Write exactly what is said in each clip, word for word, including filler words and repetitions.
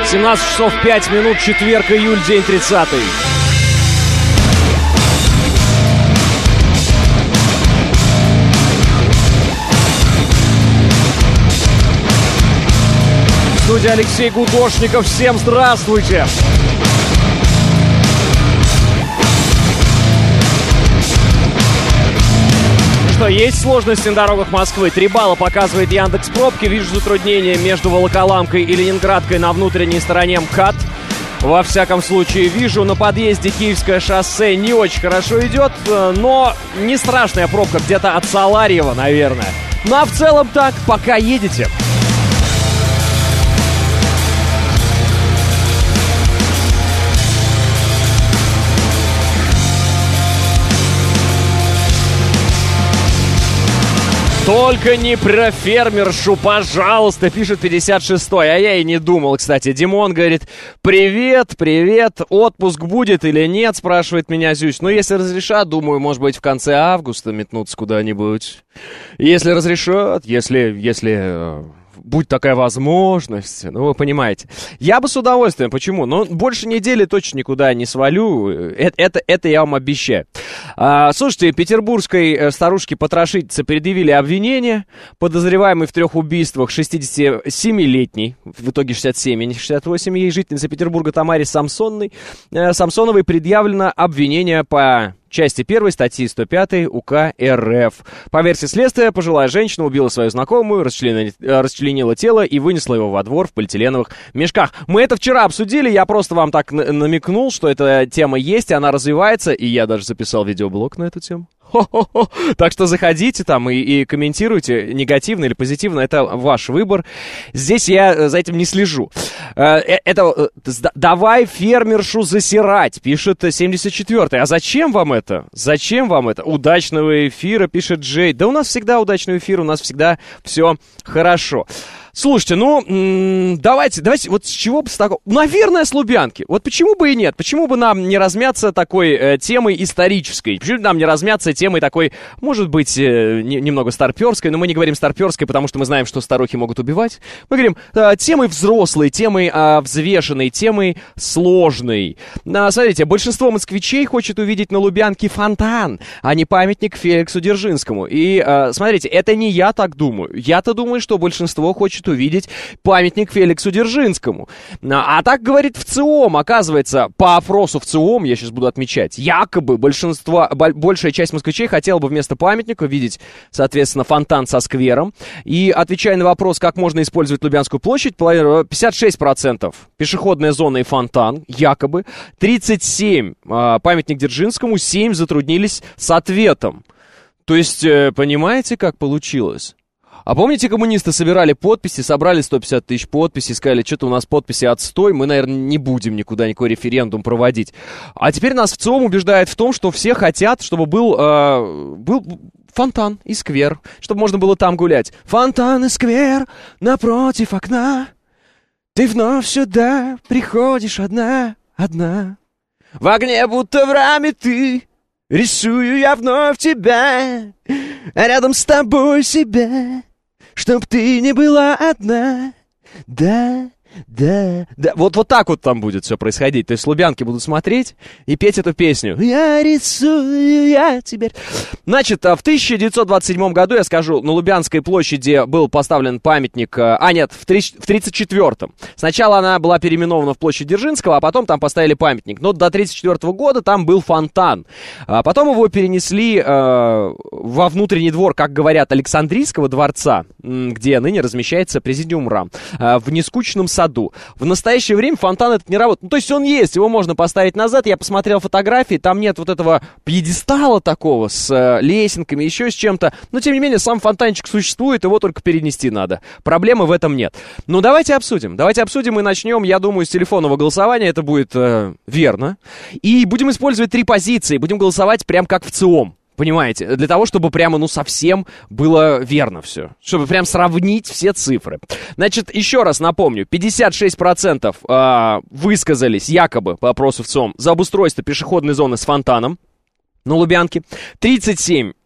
семнадцать часов пять минут, четверг, июль, день тридцатый. Студия Алексей Гудошников. Всем здравствуйте! Что, есть сложности на дорогах Москвы? Три балла показывает Яндекс.Пробки. Вижу затруднения между Волоколамкой и Ленинградкой на внутренней стороне МКАД. Во всяком случае, вижу, на подъезде Киевское шоссе не очень хорошо идет, но не страшная пробка, где-то от Саларьева, наверное. Ну а в целом так, пока едете. Только не про фермершу, пожалуйста, пишет пятьдесят шестой. А я и не думал, кстати. Димон говорит: привет, привет, отпуск будет или нет, спрашивает меня Зюсь. Ну, если разрешат, думаю, может быть, в конце августа метнуться куда-нибудь. Если разрешат, если, если... будь такая возможность, ну, вы понимаете. Я бы с удовольствием, почему? Но больше недели точно никуда не свалю, это, это, это я вам обещаю. А, слушайте, петербургской старушке-потрошительнице предъявили обвинение. Подозреваемый в трех убийствах шестидесятисемилетний, в итоге шестьдесят семь, а не шестьдесят восемь, ей жительница Петербурга Тамаре Самсонной, э, Самсоновой предъявлено обвинение по... части первой статьи сто пятой УК РФ. По версии следствия, пожилая женщина убила свою знакомую, расчленила, расчленила тело и вынесла его во двор в полиэтиленовых мешках. Мы это вчера обсудили, я просто вам так намекнул, что эта тема есть, и она развивается, и я даже записал видеоблог на эту тему. Хо-хо-хо. Так что заходите там и, и комментируйте, негативно или позитивно, это ваш выбор. Здесь я за этим не слежу. Это давай фермершу засирать, пишет семьдесят четвёртый. А зачем вам это? Зачем вам это? Удачного эфира, пишет Джей. Да у нас всегда удачный эфир, у нас всегда все хорошо. Слушайте, ну, м- давайте, давайте, вот с чего бы с такого... Наверное, с Лубянки. Вот почему бы и нет? Почему бы нам не размяться такой э, темой исторической? Почему бы нам не размяться темой такой, может быть, э, не, немного старперской, но мы не говорим старперской, потому что мы знаем, что старухи могут убивать. Мы говорим э, темой взрослой, темой э, взвешенной, темой сложной. А, смотрите, большинство москвичей хочет увидеть на Лубянке фонтан, а не памятник Феликсу Дзержинскому. И, э, смотрите, это не я так думаю. Я-то думаю, что большинство хочет увидеть памятник Феликсу Дзержинскому. А, а так говорит ВЦИОМ. Оказывается, по опросу ВЦИОМ, я сейчас буду отмечать, якобы большинство, большая часть москвичей хотела бы вместо памятника видеть, соответственно, фонтан со сквером. И отвечая на вопрос, как можно использовать Лубянскую площадь, пятьдесят шесть процентов пешеходная зона и фонтан, якобы. тридцать семь процентов памятник Дзержинскому, семь процентов затруднились с ответом. То есть, понимаете, как получилось? А помните, коммунисты собирали подписи, собрали сто пятьдесят тысяч подписей, сказали, что-то у нас подписи отстой, мы, наверное, не будем никуда никакой референдум проводить. А теперь нас ВЦИОМ убеждает в том, что все хотят, чтобы был, э, был фонтан и сквер, чтобы можно было там гулять. Фонтан и сквер напротив окна, ты вновь сюда приходишь одна, одна. В огне будто в раме ты, рисую я вновь тебя, а рядом с тобой себя. Чтоб ты не была одна, да, да, да. Вот, вот так вот там будет все происходить. То есть Лубянки будут смотреть и петь эту песню. Я рисую, я теперь... Значит, в тысяча девятьсот двадцать седьмом году, я скажу, на Лубянской площади был поставлен памятник... А, нет, в тридцать четвёртом. Сначала она была переименована в площадь Дзержинского, а потом там поставили памятник. Но до тридцать четвёртого года там был фонтан. А потом его перенесли э, во внутренний двор, как говорят, Александрийского дворца, где ныне размещается президиум РАМ, э, в нескучном саду. В настоящее время фонтан этот не работает. Ну, то есть он есть, его можно поставить назад. Я посмотрел фотографии, там нет вот этого пьедестала такого с э, лесенками, еще с чем-то. Но, тем не менее, сам фонтанчик существует, его только перенести надо. Проблемы в этом нет. Ну, давайте обсудим. Давайте обсудим и начнем, я думаю, с телефонного голосования. Это будет э, верно. И будем использовать три позиции. Будем голосовать прям как в ЦИОМ. Понимаете? Для того, чтобы прямо, ну, совсем было верно все. Чтобы прям сравнить все цифры. Значит, еще раз напомню. пятьдесят шесть процентов э, высказались, якобы, по опросу в ЦИОМ, за обустройство пешеходной зоны с фонтаном на Лубянке. тридцать семь процентов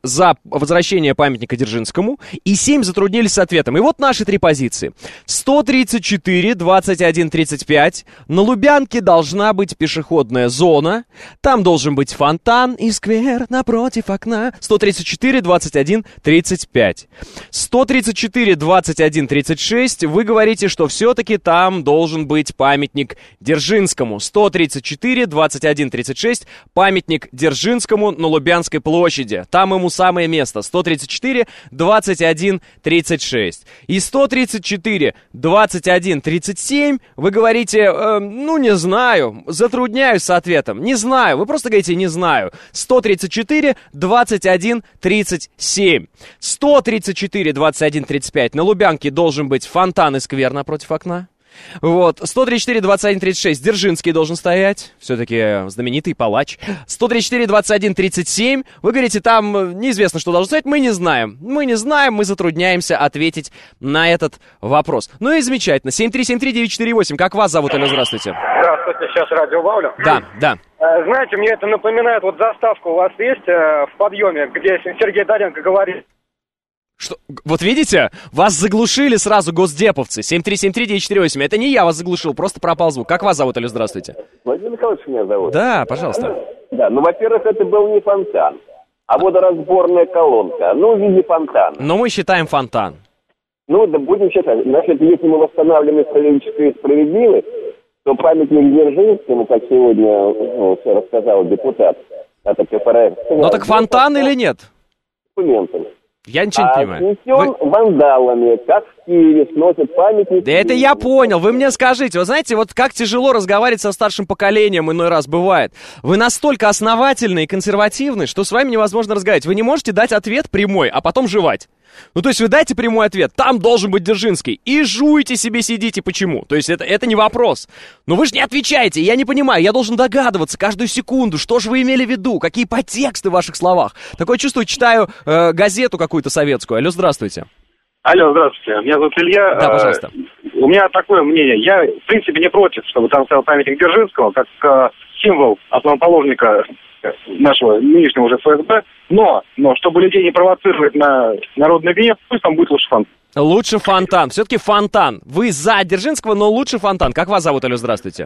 за возвращение памятника Дзержинскому, и семь затруднились с ответом. И вот наши три позиции. сто тридцать четыре, двадцать один, тридцать пять. На Лубянке должна быть пешеходная зона. Там должен быть фонтан и сквер напротив окна. сто тридцать четыре, двадцать один, тридцать пять. сто тридцать четыре, двадцать один, тридцать шесть. Вы говорите, что все-таки там должен быть памятник Дзержинскому. сто тридцать четыре, двадцать один, тридцать шесть. Памятник Дзержинскому на Лубянской площади. Там ему самое место. сто тридцать четыре, двадцать один, тридцать шесть. И сто тридцать четыре, двадцать один, тридцать семь. Вы говорите, э, ну не знаю, затрудняюсь с ответом. Не знаю, вы просто говорите не знаю. сто тридцать четыре, двадцать один, тридцать семь. сто тридцать четыре, двадцать один, тридцать пять. На Лубянке должен быть фонтан и сквер напротив окна. Вот, сто тридцать четыре, двадцать один, тридцать шесть, Дзержинский должен стоять, все-таки знаменитый палач. сто тридцать четыре, двадцать один, тридцать семь, вы говорите, там неизвестно, что должно стоять, мы не знаем. Мы не знаем, мы затрудняемся ответить на этот вопрос. Ну и замечательно, семь три семь три девять четыре восемь, как вас зовут, алло, здравствуйте. Здравствуйте, сейчас радио Бавлю. Да, да. Знаете, мне это напоминает, вот заставка у вас есть в подъеме, где Сергей Доренко говорит. Что? Вот видите, вас заглушили сразу госдеповцы. семь три семь три девять четыре восемь. Это не я вас заглушил, просто пропал звук. Как вас зовут, алло, здравствуйте? Владимир Михайлович меня зовут. Да, пожалуйста. Да, ну, во-первых, это был не фонтан, а водоразборная колонка. Ну, в виде фонтана. Но мы считаем фонтан. Ну, да будем считать. Значит, если мы восстанавливаем историческую справедливость, то памятник Дзержинскому, как сегодня ну, все рассказал депутат, это КПРФ. Ну, так фонтан или нет? Документами. Я ничего не понимаю. Снесен Вы... вандалами, как в Киеве сносят памятник. Да это я понял, вы мне скажите, вы знаете, вот как тяжело разговаривать со старшим поколением иной раз бывает. Вы настолько основательны и консервативны, что с вами невозможно разговаривать. Вы не можете дать ответ прямой, а потом жевать. Ну, то есть вы дайте прямой ответ, там должен быть Дзержинский, и жуйте себе, сидите, почему? То есть это, это не вопрос. Но вы же не отвечаете, я не понимаю, я должен догадываться каждую секунду, что же вы имели в виду, какие подтексты в ваших словах. Такое чувство, читаю э, газету какую-то советскую. Алло, здравствуйте. Алло, здравствуйте, меня зовут Илья. Да, пожалуйста. У меня такое мнение, я, в принципе, не против, чтобы там стоял памятник Дзержинского, как э, символ основоположника нашего нынешнего уже ФСБ, но, но чтобы людей не провоцировать на народный гнев, пусть там будет лучше фонтан. Лучше фонтан, все-таки фонтан. Вы за Дзержинского, но лучше фонтан. Как вас зовут, алло, здравствуйте?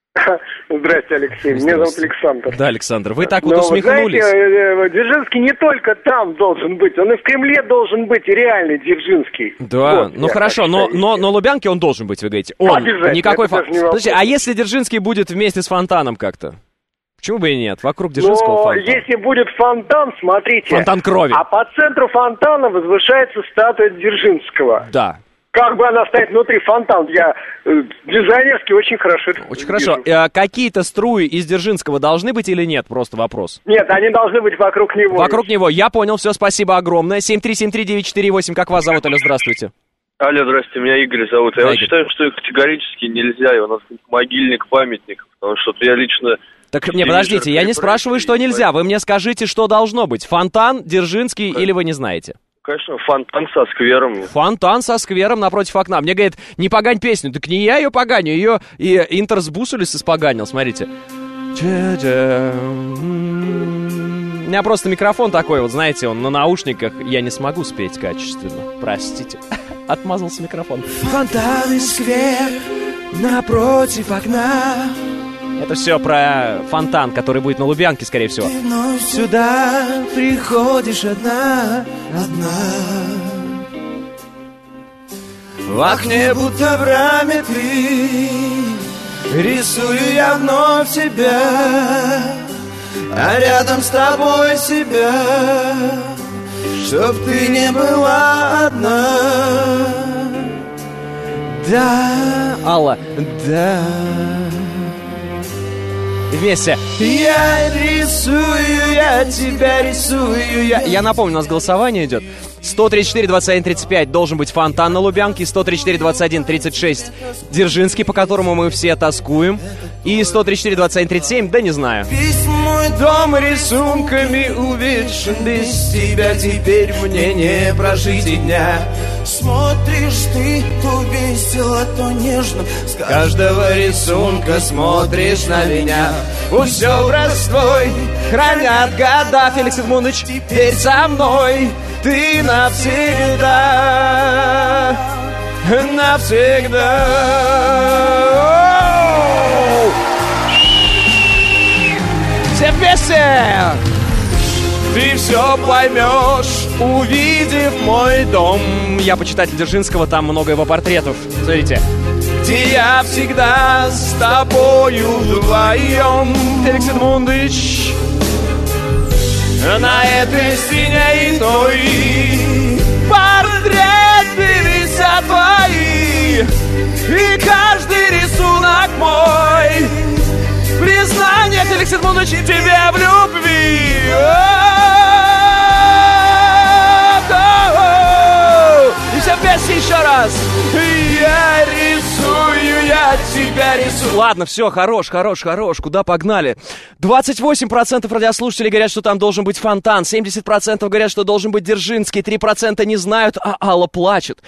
Здрасте, Алексей, меня зовут Александр. Да, Александр, вы так вот но, усмехнулись. Знаете, Дзержинский не только там должен быть, он и в Кремле должен быть, и реальный Дзержинский. Да, вот, ну хорошо, но, но на Лубянке он должен быть, вы говорите. Он, никакой фонтан. Подожди, а если Дзержинский будет вместе с фонтаном как-то? Почему бы и нет? Вокруг Дзержинского но фонтан. Если будет фонтан, смотрите. Фонтан крови. А по центру фонтана возвышается статуя Дзержинского. Да. Как бы она стоит внутри фонтана, я э, дизайнерски очень хорошо это Очень хорошо. Э, какие-то струи из Дзержинского должны быть или нет? Просто вопрос. Нет, они должны быть вокруг него. Вокруг него. Я понял, все, спасибо огромное. семь три семь три девять четыре восемь. Как вас зовут? Алло, здравствуйте. Алло, здрасте, меня Игорь зовут. Я да, вот Игорь. считаю, что категорически нельзя, его надо могильник-памятник, потому что я лично... Так, не, подождите, я не спрашиваю, что нельзя. Вы мне скажите, что должно быть. Фонтан, Дзержинский или вы не знаете? Конечно, фонтан со сквером. Фонтан со сквером напротив окна. Мне говорят, не погань песню. Так не я ее поганю, ее и Интерс Бусулис испоганил, смотрите. У меня просто микрофон такой, вот знаете, он на наушниках. Я не смогу спеть качественно. Простите. Отмазался микрофон. Фонтан и сквер напротив окна. Это все про фонтан, который будет на Лубянке, скорее всего. Ты вновь сюда приходишь одна, одна. В окне будто в раме ты, рисую я вновь тебя, а рядом с тобой себя, чтоб ты не была одна. Да, Алла, да. Вместе. Я рисую, я тебя рисую, я... Я напомню, у нас голосование идет. сто тридцать четыре, двадцать один, тридцать пять должен быть фонтан на Лубянке. сто тридцать четыре, двадцать один, тридцать шесть Дзержинский, по которому мы все тоскуем. И сто тридцать четыре двадцать один тридцать семь, да не знаю. Весь мой дом рисунками увешан, без тебя теперь мне не прожить и дня. Смотришь ты то весело, то нежно, с каждого рисунка смотришь на меня. Пусть все простой хранят года, Феликс Эдмундович. теперь со мной ты навсегда, навсегда. Все вместе! Ты все поймешь, увидев мой дом. Я почитатель Дзержинского, там много его портретов. Смотрите. Где я всегда с тобою вдвоем. Феликс Эдмундович. На этой стене и той портреты висят твои, и каждый рисунок мой признание, Феликс Эдмундович, тебе в любви. И все вместе еще раз. Я рисую, я тебя рисую. Ладно, все, хорош, хорош, хорош. Куда погнали? двадцать восемь процентов радиослушателей говорят, что там должен быть Фонтан. семьдесят процентов говорят, что должен быть Дзержинский. три процента не знают, а Алла плачет.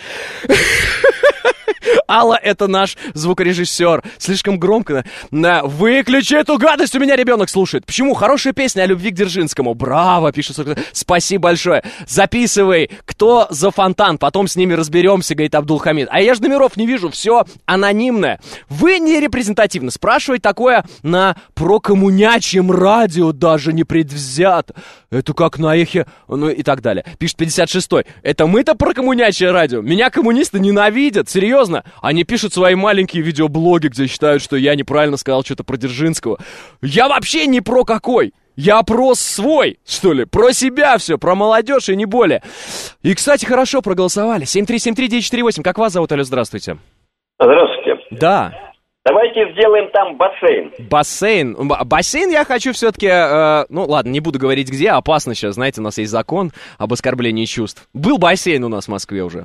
Алла — это наш звукорежиссер. Слишком громко. На, выключи эту гадость, у меня ребенок слушает. Почему? Хорошая песня о любви к Дзержинскому. Браво, пишет. Спасибо большое. Записывай, кто за Фонтан. Потом с ними разберемся, говорит Абдулхамид. А я же номеров не вижу, все анонимное. Вы не репрезентативны. Спрашивать такое на прокоммунячьем радио даже не предвзято. Это как на эхе, ну и так далее. Пишет пятьдесят шестой. Это мы-то прокоммунячье радио. Меня коммунисты ненавидят, серьезно. Они пишут свои маленькие видеоблоги, где считают, что я неправильно сказал что-то про Дзержинского. Я вообще не про какой. Я про свой, что ли, про себя все, про молодежь и не более. И, кстати, хорошо проголосовали. семь три семь три девять четыре восемь. Как вас зовут, алло, здравствуйте. Здравствуйте. Да. Давайте сделаем там бассейн. Бассейн. Бассейн я хочу все-таки... Э, ну, ладно, не буду говорить где, опасно сейчас. Знаете, у нас есть закон об оскорблении чувств. Был бассейн у нас в Москве уже.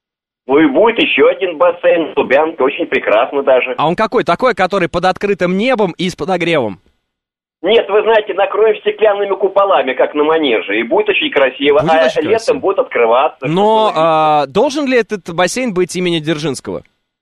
Ну и будет еще один бассейн в Лубянке, очень прекрасно даже. А он какой? Такой, который под открытым небом и с подогревом? Нет, вы знаете, накроем стеклянными куполами, как на манеже, и будет очень красиво. Будет а очень летом красиво. будет открываться. Но а, должен ли этот бассейн быть имени Дзержинского?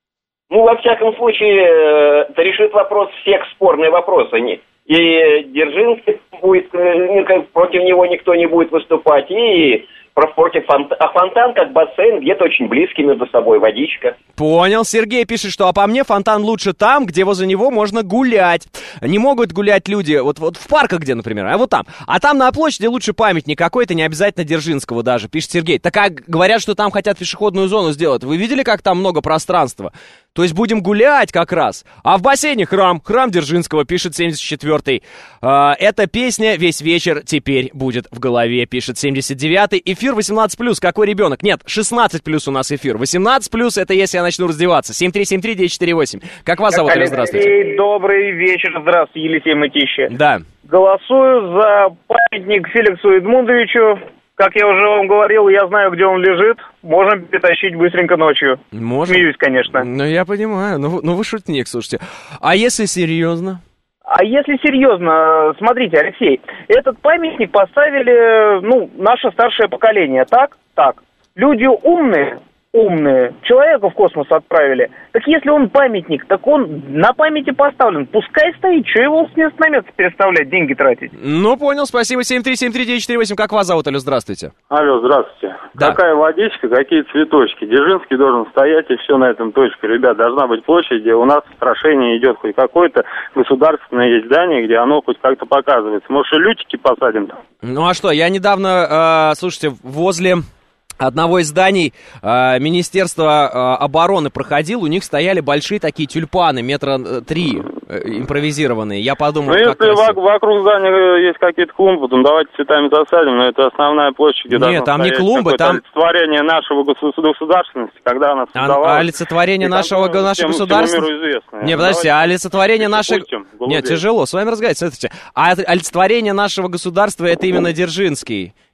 Ну, во всяком случае, это решит вопрос всех спорные вопросы. И Дзержинский будет, против него никто не будет выступать, и против фонтан. А фонтан, как бассейн, где-то очень близкий между собой, водичка. Понял. Сергей пишет, что а по мне фонтан лучше там, где возле него можно гулять. Не могут гулять люди вот, вот в парках, где, например, а вот там. А там на площади лучше памятник какой-то, не обязательно Дзержинского даже, пишет Сергей. Так как говорят, что там хотят пешеходную зону сделать. Вы видели, как там много пространства? То есть будем гулять как раз. А в бассейне храм. Храм Дзержинского, пишет семьдесят четвёртый. А, эта песня весь вечер теперь будет в голове, пишет семьдесят девятый. Эфир восемнадцать плюс. Какой ребенок? Нет, шестнадцать плюс у нас эфир. восемнадцать плюс это если я начну раздеваться. семь три семь три девять четыре восемь. Как вас зовут? Алексей, здравствуйте. добрый вечер. Здравствуйте, Елисей Мытищи. Да. Голосую за памятник Феликсу Эдмундовичу. Как я уже вам говорил, я знаю, где он лежит. Можем перетащить быстренько ночью. Можем. Смеюсь, конечно. Ну, я понимаю. Ну, ну вы шутник, слушайте. А если серьезно? А если серьезно, смотрите, Алексей, этот памятник поставили, ну, наше старшее поколение, так? Так. Люди умные, умные, человека в космос отправили. Так если он памятник, так он на памяти поставлен. Пускай стоит, что его с места на место переставлять, деньги тратить? Ну, понял, спасибо. семь три семь три девять четыре восемь. Как вас зовут, алло, здравствуйте. Алло, здравствуйте. Да. Какая водичка, какие цветочки. Дзержинский должен стоять, и все на этом точке. Ребят, должна быть площадь, где у нас страшение идет хоть какое-то государственное есть здание, где оно хоть как-то показывается. Может, и лютики посадим там? Ну, а что, я недавно, э, слушайте, возле одного из зданий э, Министерства э, обороны проходил, у них стояли большие такие тюльпаны, метра три, э, импровизированные. Я подумал, Ну, как если красиво. вокруг здания есть какие-то клумбы, то давайте цветами засадим, но это основная площадь, где Нет, должно там не стоять клумбы, какое-то там- олицетворение нашего госу- государственности, когда она А, создавалась. а олицетворение И там, нашего, ну, га- нашего всем- государства... всему миру известно. Не, подождите, а Давайте олицетворение нашей... пустим голубей. Нет, тяжело, с вами разговаривать, смотрите. А олицетворение нашего государства — это именно Дзержинский.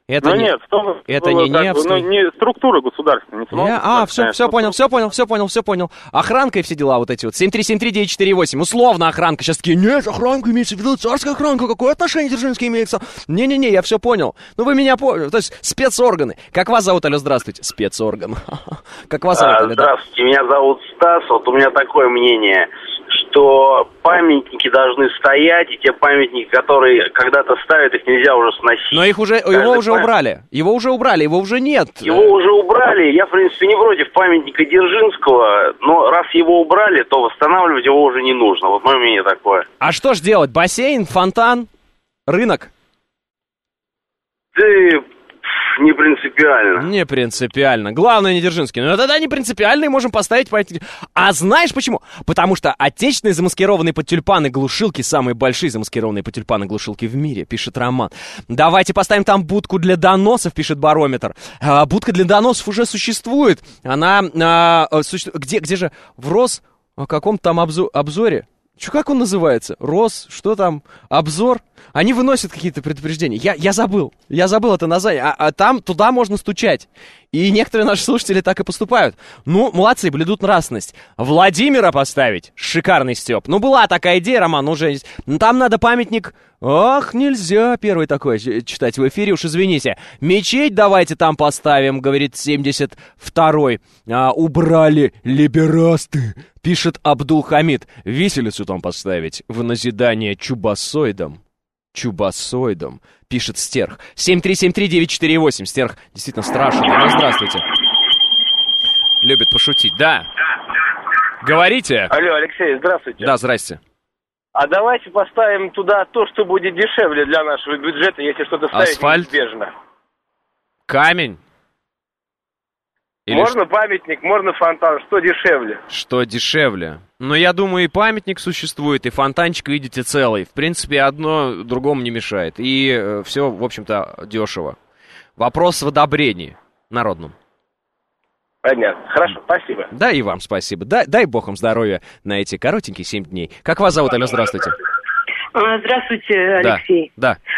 Это ну не, нет, в том, это ну, не как Невский. бы, ну, не структура государственная. Не Я, а, все, все понял, все понял, все понял, все понял. Охранка и все дела вот эти вот. семь три семь три девять четыре восемь. Условно охранка. Сейчас такие, нет, охранка имеется в виду, царская охранка. Какое отношение Дзержинский имеется? Не-не-не, я все понял. Ну вы меня поняли. То есть спецорганы. Как вас зовут, алло, здравствуйте? Спецорган. Как вас зовут, алло? Здравствуйте, меня зовут Стас. Вот у меня такое мнение, что памятники должны стоять, и те памятники, которые когда-то ставят, их нельзя уже сносить. Но их уже, его уже убрали. Его уже убрали, его уже нет. Его уже убрали. Я, в принципе, не против памятника Дзержинского, но раз его убрали, то восстанавливать его уже не нужно. Вот мое мнение такое. А что ж делать? Бассейн, фонтан, рынок? Ты... Не принципиально. Не принципиально. Главное, не Дзержинский. Ну, тогда не принципиально, и можем поставить памятник. А знаешь почему? Потому что отечественные замаскированные под тюльпаны глушилки, самые большие замаскированные под тюльпаны глушилки в мире, пишет Роман. Давайте поставим там будку для доносов, пишет Барометр. А, будка для доносов уже существует. Она... А, суще... где, где же? В Рос... В каком-то там обзо... обзоре? Чё, как он называется? Рос, что там? Обзор? Они выносят какие-то предупреждения. Я, я забыл. Я забыл это название. А, а там, туда можно стучать. И некоторые наши слушатели так и поступают. Ну, молодцы, блюдут нравственность. Владимира поставить? Шикарный стёб. Ну, была такая идея, Роман, уже... Ну, там надо памятник... Ах, нельзя первый такой читать в эфире, уж извините. Мечеть давайте там поставим, говорит семьдесят второй. А, убрали либерасты, пишет Абдул-Хамид. Виселицу там поставить в назидание чубасоидам. Чубасоидом, пишет Стерх. семь три семь три девять четыре восемь. Стерх действительно страшный. Ну, здравствуйте. Любит пошутить. Да. Говорите. Алло, Алексей, здравствуйте. Да, здрасте. А давайте поставим туда то, что будет дешевле для нашего бюджета, если что-то ставить Асфальт? неизбежно. Камень? Или можно ш... памятник, можно фонтан. Что дешевле? Что дешевле? Но я думаю, и памятник существует, и фонтанчик видите целый. В принципе, одно другому не мешает. И э, все, в общем-то, дешево. Вопрос в одобрении народном. Понятно. Хорошо, спасибо. Да, и вам спасибо. Дай, дай бог вам здоровья на эти коротенькие семь дней. Как вас зовут, алло, здравствуйте. Здравствуйте, Алексей. Да, да.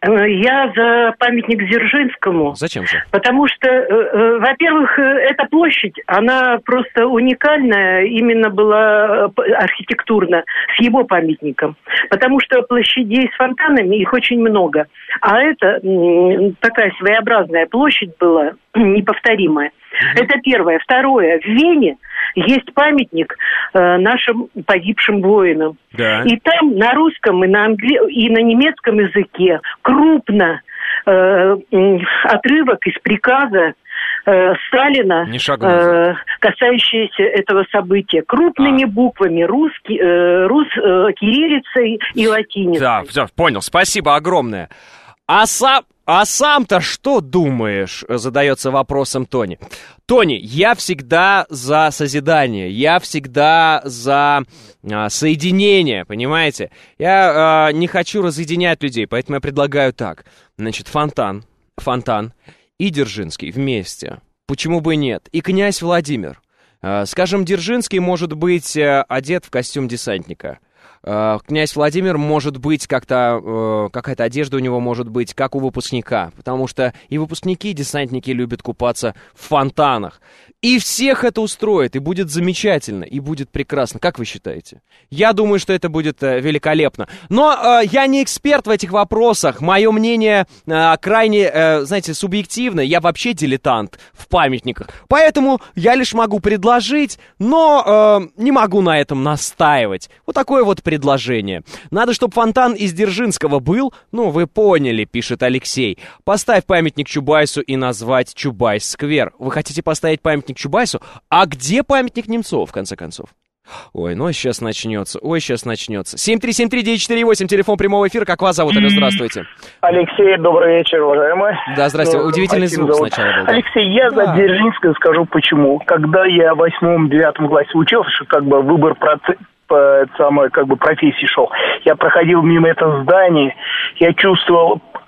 Я за памятник Дзержинскому. Зачем же? Потому что, э, во-первых, эта площадь, она просто уникальная, именно была архитектурно, с его памятником. Потому что площадей с фонтанами, их очень много. А это м, такая своеобразная площадь была, неповторимая. Mm-hmm. Это первое. Второе. В Вене есть памятник э, нашим погибшим воинам. Да. И там на русском и на, англи... и на немецком языке крупно э, отрывок из приказа э, Сталина, э, касающийся этого события. Крупными а. буквами, русский, э, рус, э, кириллицей и латиницей. Да, все, понял. Спасибо огромное. А сам... А сам-то что думаешь? Задается вопросом Тони. Тони, я всегда за созидание, я всегда за а, соединение, понимаете? Я а, не хочу разъединять людей, поэтому я предлагаю так. Значит, фонтан, фонтан и Дзержинский вместе. Почему бы и нет? И князь Владимир. А, скажем, Дзержинский может быть а, одет в костюм десантника. Князь Владимир может быть как-то, какая-то одежда у него может быть, как у выпускника, потому что и выпускники, и десантники любят купаться в фонтанах. И всех это устроит, и будет замечательно, и будет прекрасно. Как вы считаете? Я думаю, что это будет великолепно. Но э, я не эксперт в этих вопросах, мое мнение э, крайне, э, знаете, субъективно, я вообще дилетант в памятниках, поэтому я лишь могу предложить, но э, не могу на этом настаивать. Вот такое вот предложение. Надо, чтобы фонтан из Дзержинского был, ну, вы поняли, пишет Алексей. Поставь памятник Чубайсу и назвать Чубайс-сквер. Вы хотите поставить памятник Чубайсу? А где памятник Немцову, в конце концов? Ой, ну сейчас начнется, ой, сейчас начнется. семь три семь три девять четыре восемь, телефон прямого эфира, как вас зовут? Алло, здравствуйте. Алексей, добрый вечер, уважаемый. Да, здравствуйте, ну, удивительный звук зовут. Сначала был. Да. Алексей, я да. за Дзержинского скажу почему. Когда я в восьмом-девятом классе учился, что как бы выбор процесс по самой как бы профессии шел. Я проходил мимо этого здания, я чувствовал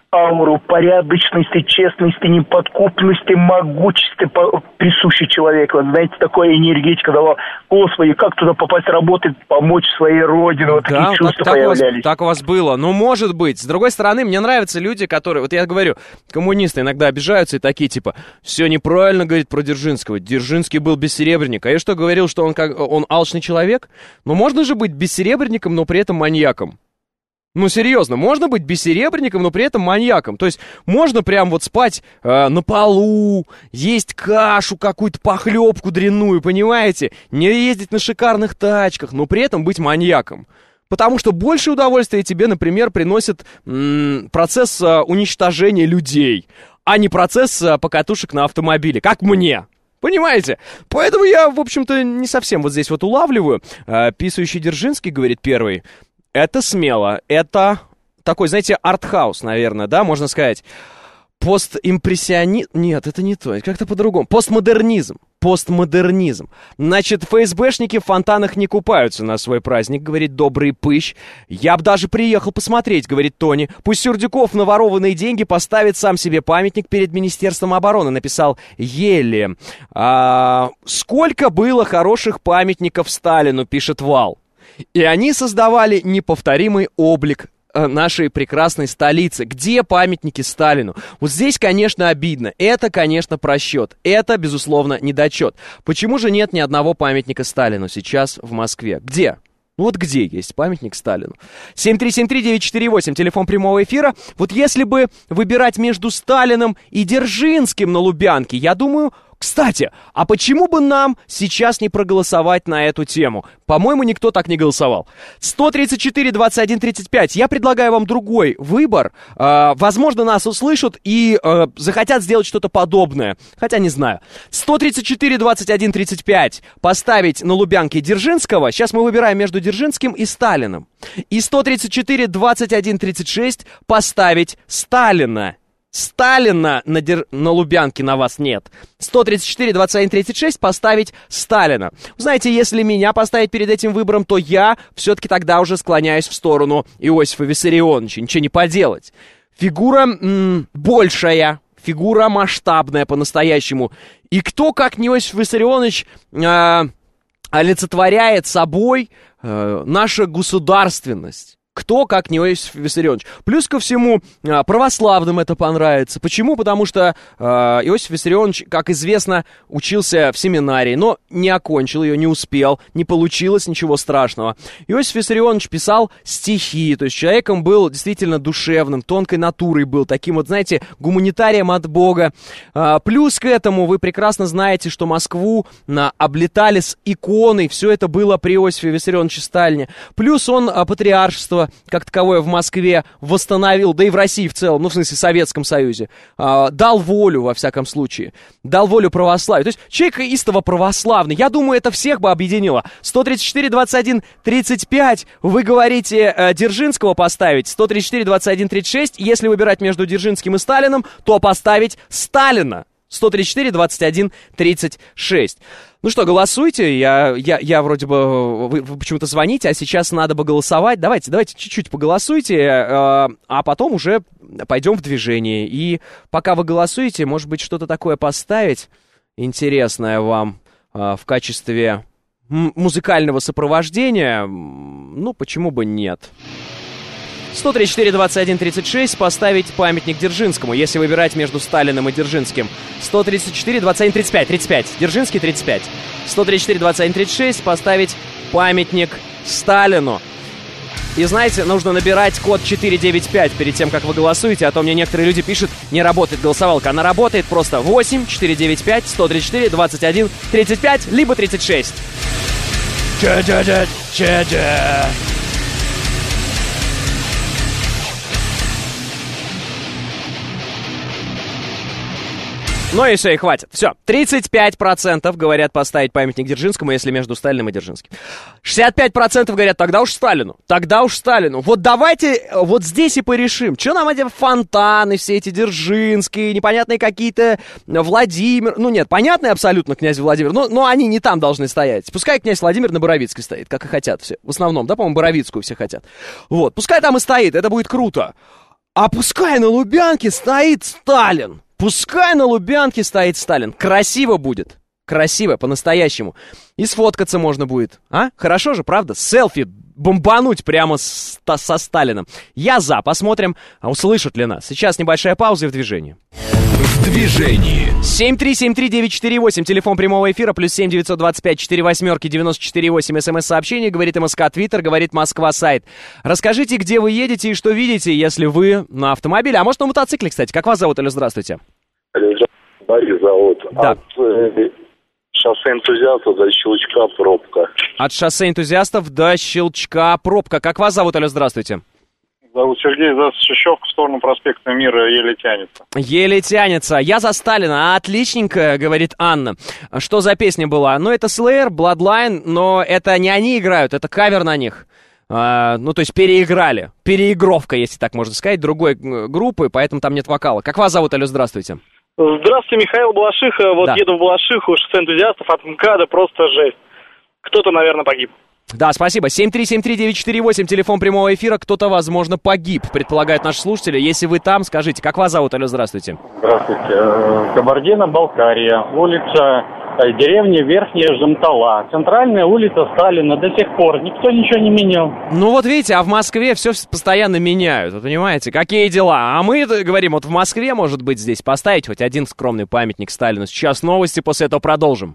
ауру порядочности, честности, неподкупности, могущества, присущей человеку. Вот, знаете, такая энергетика дала. Господи, как туда попасть работать, помочь своей родине. Вот да, такие чувства так, появлялись. Так у, вас, так у вас было. Ну, может быть. С другой стороны, мне нравятся люди, которые... Вот я говорю, коммунисты иногда обижаются и такие, типа, все неправильно, говорит, про Дзержинского. Дзержинский был бессеребренник. А я что, говорил, что он, как, он алчный человек? Ну, можно же быть бессеребренником, но при этом маньяком. Ну, серьезно, можно быть бессеребренником, но при этом маньяком. То есть можно прям вот спать э, на полу, есть кашу какую-то, похлебку дрянную, понимаете? Не ездить на шикарных тачках, но при этом быть маньяком. Потому что больше удовольствия тебе, например, приносит м- процесс э, уничтожения людей, а не процесс э, покатушек на автомобиле, как мне. Понимаете? Поэтому я, в общем-то, не совсем вот здесь вот улавливаю. Э, писающий Дзержинский, говорит первый. Это смело, это такой, знаете, артхаус, наверное, да, можно сказать. Постимпрессионизм, нет, это не то, как-то по-другому. Постмодернизм, постмодернизм. Значит, ФСБшники в фонтанах не купаются на свой праздник, говорит добрый Пыщ. Я бы даже приехал посмотреть, говорит Тони. Пусть Сердюков на ворованные деньги поставит сам себе памятник перед Министерством обороны, написал Еле. А, сколько было хороших памятников Сталину, пишет Вал. И они создавали неповторимый облик нашей прекрасной столицы. Где памятники Сталину? Вот здесь, конечно, обидно. Это, конечно, просчет. Это, безусловно, недочет. Почему же нет ни одного памятника Сталину сейчас в Москве? Где? Ну вот где есть памятник Сталину? семь три семь три девять четыре восемь, телефон прямого эфира. Вот если бы выбирать между Сталиным и Дзержинским на Лубянке, я думаю... Кстати, а почему бы нам сейчас не проголосовать на эту тему? По-моему, никто так не голосовал. сто тридцать четыре двадцать один тридцать пять. Я предлагаю вам другой выбор. Э, возможно, нас услышат и э, захотят сделать что-то подобное. Хотя не знаю. сто тридцать четыре двадцать один тридцать пять. Поставить на Лубянке Дзержинского. Сейчас мы выбираем между Дзержинским и Сталиным. И сто тридцать четыре двадцать один тридцать шесть. Поставить Сталина. Сталина на, дер... на Лубянке на вас нет. сто тридцать четыре двадцать один тридцать шесть поставить Сталина. Знаете, если меня поставить перед этим выбором, то я все-таки тогда уже склоняюсь в сторону Иосифа Виссарионовича. Ничего не поделать. Фигура м- большая, фигура масштабная по-настоящему. И кто, как не Иосиф Виссарионович, э- олицетворяет собой э- нашу государственность? Кто, как не Иосиф Виссарионович. Плюс ко всему, православным это понравится. Почему? Потому что э, Иосиф Виссарионович, как известно, учился в семинарии, но не окончил ее, не успел, не получилось ничего страшного. Иосиф Виссарионович писал стихи, то есть человеком был действительно душевным, тонкой натурой был, таким вот, знаете, гуманитарием от Бога. Э, плюс к этому вы прекрасно знаете, что Москву э, облетали с иконой, все это было при Иосифе Виссарионовиче Сталине. Плюс он э, патриаршество как таковое в Москве восстановил, да и в России в целом, ну, в смысле, в Советском Союзе, э, дал волю, во всяком случае, дал волю православию. То есть человек истово православный. Я думаю, это всех бы объединило. сто тридцать четыре двадцать один тридцать пять, вы говорите, э, Дзержинского поставить, сто тридцать четыре двадцать один тридцать шесть, если выбирать между Дзержинским и Сталиным, то поставить Сталина. сто тридцать четыре двадцать один тридцать шесть. Ну что, голосуйте, я, я, я вроде бы, вы, вы почему-то звоните, а сейчас надо бы голосовать. Давайте, давайте чуть-чуть поголосуйте, э, а потом уже пойдем в движение. И пока вы голосуете, может быть, что-то такое поставить интересное вам э, в качестве м- музыкального сопровождения. Ну, почему бы нет? сто тридцать четыре двадцать один тридцать шесть, поставить памятник Дзержинскому, если выбирать между Сталиным и Дзержинским. сто тридцать четыре двадцать один тридцать пять, тридцать пять, Дзержинский тридцать пять. сто тридцать четыре двадцать один тридцать шесть, поставить памятник Сталину. И знаете, нужно набирать код четыре девять пять перед тем, как вы голосуете, а то мне некоторые люди пишут, не работает голосовалка. Она работает просто восемь четыре девять пять сто тридцать четыре двадцать один тридцать пять, либо тридцать шесть. Ча-ча-ча, ча-ча. Ну и все, и хватит. Все, тридцать пять процентов говорят поставить памятник Дзержинскому, если между Сталиным и Дзержинским. шестьдесят пять процентов говорят, тогда уж Сталину. Тогда уж Сталину. Вот давайте вот здесь и порешим. Че нам эти фонтаны, все эти Дзержинские, непонятные какие-то Владимир... Ну нет, понятные абсолютно князь Владимир, но, но они не там должны стоять. Пускай князь Владимир на Боровицкой стоит, как и хотят все. В основном, да, по-моему, Боровицкую все хотят. Вот, пускай там и стоит, это будет круто. А пускай на Лубянке стоит Сталин. Пускай на Лубянке стоит Сталин. Красиво будет. Красиво, по-настоящему. И сфоткаться можно будет. А? Хорошо же, правда? Селфи бомбануть прямо с, со Сталином. Я за. Посмотрим, а услышат ли нас. Сейчас небольшая пауза и в движении. В движении. семь три семь три девять четыре восемь, телефон прямого эфира, плюс семь девятьсот двадцать пять четыре восьмерки девяносто четыре восемь, смс-сообщение, говорит МСК Твиттер, говорит Москва сайт. Расскажите, где вы едете и что видите, если вы на автомобиле, а может на мотоцикле, кстати. Как вас зовут, алло, здравствуйте. Борис зовут. Да. От э, шоссе энтузиастов до Щелчка пробка. От шоссе энтузиастов до Щелчка пробка. Как вас зовут, алло, здравствуйте. Зовут Сергей, за Шишевку в сторону проспекта Мира еле тянется. Еле тянется. Я за Сталина. Отличненько, говорит Анна. Что за песня была? Ну, это Slayer, Bloodline, но это не они играют, это кавер на них. А, ну, то есть переиграли. Переигровка, если так можно сказать, другой группы, поэтому там нет вокала. Как вас зовут, алло, здравствуйте. Здравствуйте, Михаил Балашиха. Вот да. еду в Балашиху, шоссе энтузиастов от МКАДа, просто жесть. Кто-то, наверное, погиб. Да, спасибо. семь три семь три девять четыре восемь, телефон прямого эфира. Кто-то, возможно, погиб, предполагают наши слушатели. Если вы там, скажите, как вас зовут, алло, здравствуйте. Здравствуйте. Кабардино-Балкария, улица, деревня Верхняя Жемтала. Центральная улица Сталина до сих пор. Никто ничего не менял. Ну вот видите, а в Москве все постоянно меняют, вы понимаете? Какие дела? А мы говорим, вот в Москве, может быть, здесь поставить хоть один скромный памятник Сталину. Сейчас новости, после этого продолжим.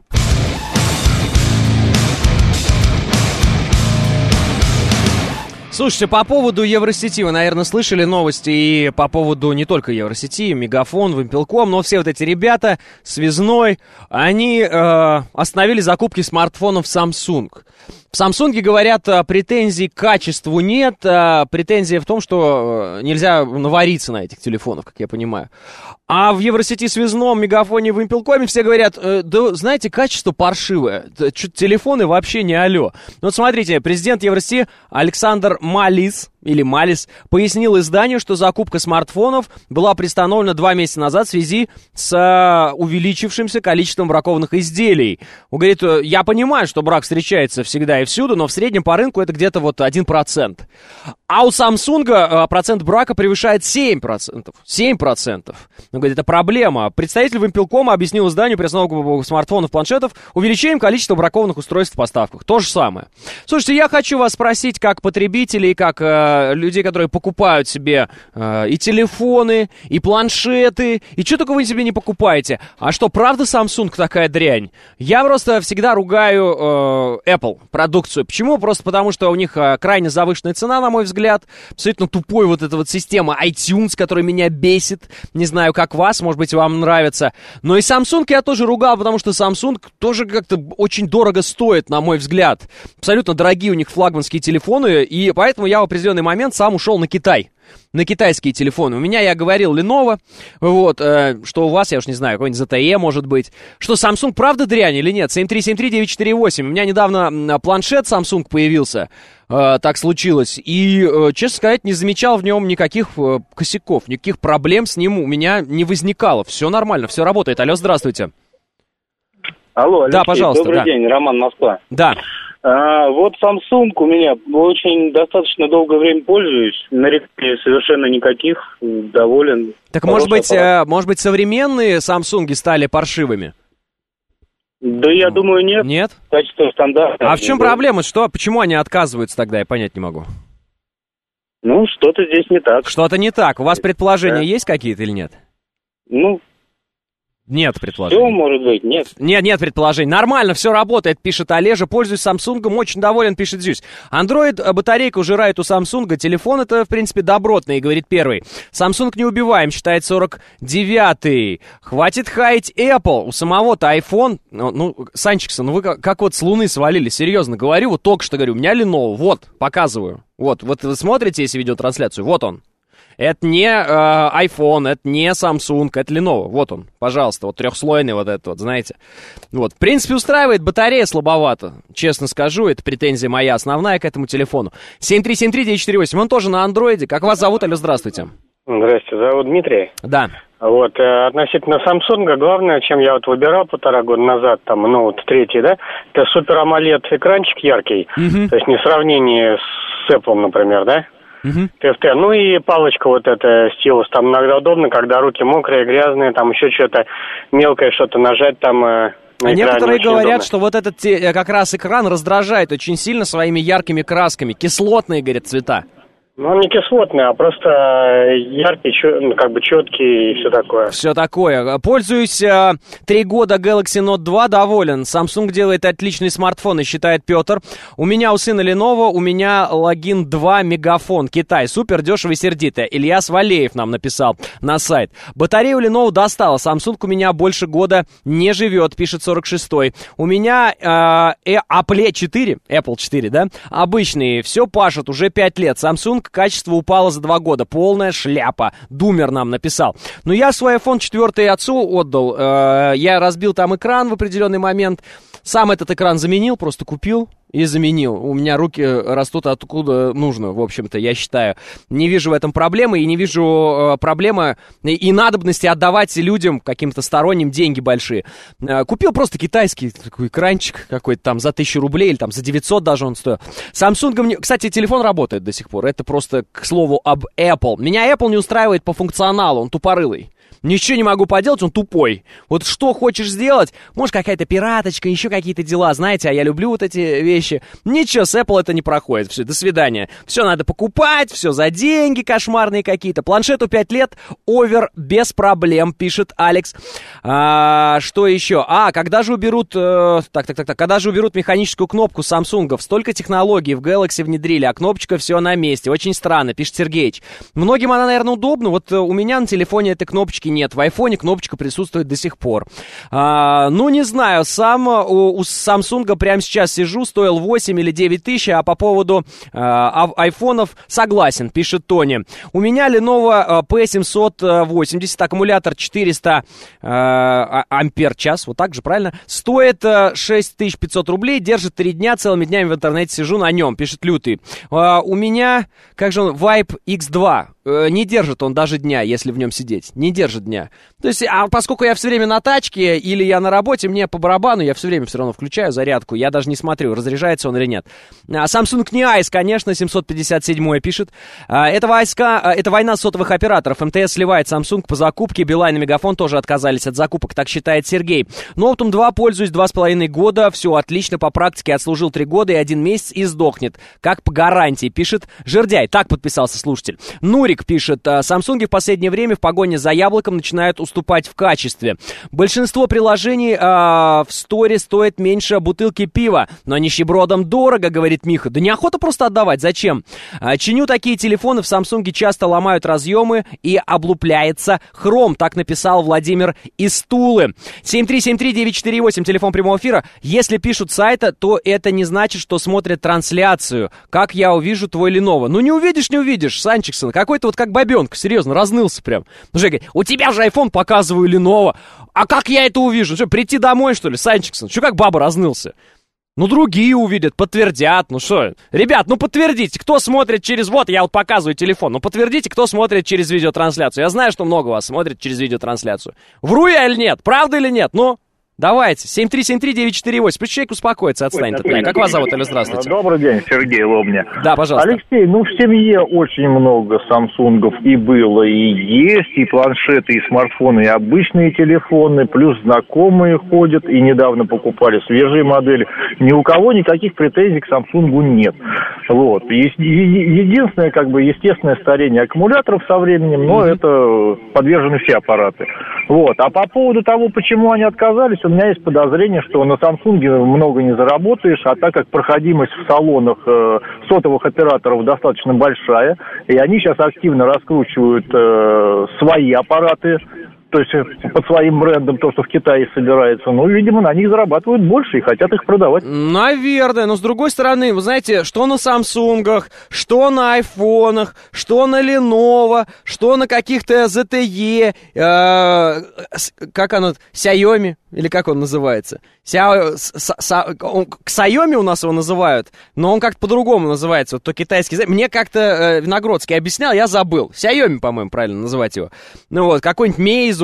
Слушайте, по поводу Евросети, вы, наверное, слышали новости и по поводу не только Евросети, Мегафон, Вимпелком, но все вот эти ребята, Связной, они э, остановили закупки смартфонов Samsung. В Samsung говорят, претензий к качеству нет, претензия в том, что нельзя навариться на этих телефонах, как я понимаю. А в Евросети Связном, Мегафоне, Вимпелкоме все говорят, да, знаете, качество паршивое, телефоны вообще не алё. Ну вот смотрите, президент Евросети Александр Малис, или Малис, пояснил изданию, что закупка смартфонов была приостановлена два месяца назад в связи с увеличившимся количеством бракованных изделий. Он говорит, я понимаю, что брак встречается всегда и всюду, но в среднем по рынку это где-то вот один процент. А у Samsung процент брака превышает семь процентов. семь процентов. Он говорит, это проблема. Представитель Вимпелкома объяснил изданию при остановке смартфонов, планшетов увеличением количества бракованных устройств в поставках. То же самое. Слушайте, я хочу вас спросить, как потребителей, как э, людей, которые покупают себе э, и телефоны, и планшеты, и что только вы себе не покупаете. А что, правда Samsung такая дрянь? Я просто всегда ругаю э, Apple продукцию. Почему? Просто потому, что у них э, крайне завышенная цена, на мой взгляд. Абсолютно тупой вот эта вот система iTunes, которая меня бесит. Не знаю, как вас, может быть, вам нравится. Но и Samsung я тоже ругал, потому что Samsung тоже как-то очень дорого стоит, на мой взгляд. Абсолютно дорогие у них флагманские телефоны, и поэтому я в определенный момент сам ушел на Китай. На китайские телефоны. У меня, я говорил, Lenovo, вот, э, что у вас, я уж не знаю, какой-нибудь зет ти и, может быть. Что, Samsung правда дрянь или нет? семь три семь три девять четыре восемь. У меня недавно планшет Samsung появился, э, так случилось, и, э, честно сказать, не замечал в нем никаких э, косяков, никаких проблем с ним у меня не возникало. Все нормально, все работает. Алло, здравствуйте. Алло, Алексей, да, пожалуйста, добрый да. день, Роман, Москва. Да. А, вот Samsung у меня очень достаточно долгое время пользуюсь, нареканий совершенно никаких, доволен. Так может быть, э, может быть, современные Samsung стали паршивыми? Да я думаю, нет. Нет? Качество стандартное. А в чем проблема? Что, почему они отказываются тогда, я понять не могу. Ну, что-то здесь не так. Что-то не так. У вас предположения да. есть какие-то или нет? Ну... Нет предположений. Все может быть, нет. Нет, нет предположений. Нормально, все работает, пишет Олежа. Пользуюсь Samsung, очень доволен, пишет Зюсь. Android батарейка ужирает у Samsung. Телефон это, в принципе, добротный, говорит первый. Samsung не убиваем, считает сорок девятый. Хватит хаять Apple. У самого-то iPhone... Ну, ну Санчиксон, ну вы как, как вот с Луны свалили, серьезно говорю. Вот только что говорю, у меня Lenovo, вот, показываю. Вот, вот вы смотрите, если видеотрансляцию, вот он. Это не э, iPhone, это не Samsung, это Lenovo. Вот он, пожалуйста, вот трехслойный вот этот вот, знаете. Вот, в принципе, устраивает, батарея слабовато. Честно скажу, это претензия моя основная к этому телефону. семь три семь три девять четыре восемь, он тоже на андроиде. Как вас зовут, алло, здравствуйте. Здравствуйте, зовут Дмитрий. Да. Вот, э, относительно Samsung, главное, чем я вот выбирал полтора года назад, там, ну, вот третий, да, это Super AMOLED экранчик яркий, угу. То есть не в сравнении с Apple, например, да. Угу. ТФТ. Ну и палочка вот эта, стилус. Там иногда удобно, когда руки мокрые, грязные, там еще что-то мелкое, что-то нажать там... Э, А некоторые говорят, удобно. что вот этот как раз экран раздражает очень сильно своими яркими красками. Кислотные, говорят, цвета. Ну, он не кислотный, а просто яркий, ну, как бы четкий и все такое. Все такое. Пользуюсь э, три года Galaxy Note два, доволен. Samsung делает отличный смартфон, и считает Петр. У меня у сына Lenovo, у меня логин два Мегафон, Китай. Супер, дешево и сердито. Ильяс Валеев нам написал на сайт. Батарею Lenovo достала. Samsung у меня больше года не живет, пишет сорок шестой. У меня э, Apple четыре, Apple четыре, да? Обычный, все пашет уже пять лет. Samsung качество упало за два года. Полная шляпа. Думер нам написал. Но я свой айфон четыре отцу отдал. Э, я разбил там экран в определенный момент. Сам этот экран заменил, просто купил и заменил. У меня руки растут откуда нужно, в общем-то, я считаю. Не вижу в этом проблемы и не вижу э, проблемы и надобности отдавать людям, каким-то сторонним, деньги большие. Э, купил просто китайский такой экранчик какой-то там за тысячу рублей или там за девятьсот даже он стоил. Samsung, кстати, телефон работает до сих пор. Это просто, к слову, об Apple. Меня Apple не устраивает по функционалу, он тупорылый. Ничего не могу поделать, он тупой. Вот что хочешь сделать, может, какая-то пираточка, еще какие-то дела, знаете, а я люблю вот эти вещи. Ничего, с Apple это не проходит, все, до свидания. Все надо покупать, все за деньги кошмарные какие-то. Планшету пять лет, овер, без проблем, пишет Алекс. А, что еще? А, когда же уберут, э, так, так, так, так, когда же уберут механическую кнопку Samsung? Столько технологий в Galaxy внедрили, а кнопочка все на месте. Очень странно, пишет Сергеевич. Многим она, наверное, удобна, вот у меня на телефоне этой кнопочки нет. В айфоне кнопочка присутствует до сих пор. А, ну, не знаю, сам у, у Samsung прямо сейчас сижу, стоил восемь или девять тысяч, а по поводу а, айфонов согласен, пишет Тони. У меня Lenovo пи семьсот восемьдесят, аккумулятор четыреста а, ампер-час, вот так же, правильно? Стоит а, шесть тысяч пятьсот рублей, держит три дня, целыми днями в интернете сижу на нем, пишет Лютый. А, у меня, как же он, Vibe икс два. Не держит он даже дня, если в нем сидеть. Не держит дня. То есть, а поскольку я все время на тачке или я на работе, мне по барабану, я все время все равно включаю зарядку. Я даже не смотрю, разряжается он или нет. Samsung не айс, конечно, семьсот пятьдесят семь пишет. Это, войска, это война сотовых операторов. МТС сливает Samsung по закупке. Билайн и Мегафон тоже отказались от закупок, так считает Сергей. Ноутом два пользуюсь два с половиной года. Все отлично, по практике отслужил три года и один месяц и сдохнет. Как по гарантии, пишет Жердяй. Так подписался слушатель. Нури пишет, Samsung в последнее время в погоне за яблоком начинают уступать в качестве. Большинство приложений а, в сторе стоит меньше бутылки пива, но нищебродам дорого, говорит Миха. Да неохота просто отдавать, зачем? А, чиню такие телефоны, в Samsung часто ломают разъемы и облупляется хром, так написал Владимир из Тулы. семь три семь три девять четыре восемь, телефон прямого эфира. Если пишут с сайта, то это не значит, что смотрят трансляцию. Как я увижу твой Lenovo? Ну не увидишь, не увидишь, Санчиксон. Какой-то вот как бабенка, серьезно, разнылся прям. Ну, Жека, у тебя же iPhone, показываю Lenovo. А как я это увижу? Что, прийти домой, что ли, Санчиксон? Что как баба разнылся? Ну, другие увидят, подтвердят. Ну что, ребят, ну подтвердите, кто смотрит через... Вот, я вот показываю телефон. Ну, подтвердите, кто смотрит через видеотрансляцию. Я знаю, что много вас смотрит через видеотрансляцию. Вру я или нет? Правда или нет? Ну... Давайте, семь три семь три девять четыре восемь. Пусть человек успокоится, отстанет от меня. Как вас зовут, или здравствуйте? Добрый день, Сергей Лобня. Да, пожалуйста. Алексей, ну в семье очень много самсунгов и было, и есть, и планшеты, и смартфоны, и обычные телефоны, плюс знакомые ходят, и недавно покупали свежие модели. Ни у кого никаких претензий к Самсунгу нет. Вот. Единственное, как бы, естественное старение аккумуляторов со временем, но mm-hmm. это подвержены все аппараты. Вот. А по поводу того, почему они отказались, у меня есть подозрение, что на Самсунге много не заработаешь, а так как проходимость в салонах э, сотовых операторов достаточно большая, и они сейчас активно раскручивают э, свои аппараты, то есть под своим брендом, то, что в Китае собирается, ну, видимо, на них зарабатывают больше и хотят их продавать. Наверное, но с другой стороны, вы знаете, что на Самсунгах, что на айфонах, что на Lenovo, что на каких-то зет ти и, э, как оно, Xiaomi, или как он называется? Xiao, с, с, он, Xiaomi у нас его называют, но он как-то по-другому называется, вот то китайский. Мне как-то э, Виногродский объяснял, я забыл. Xiaomi, по-моему, правильно называть его. Ну вот, какой-нибудь Meizu.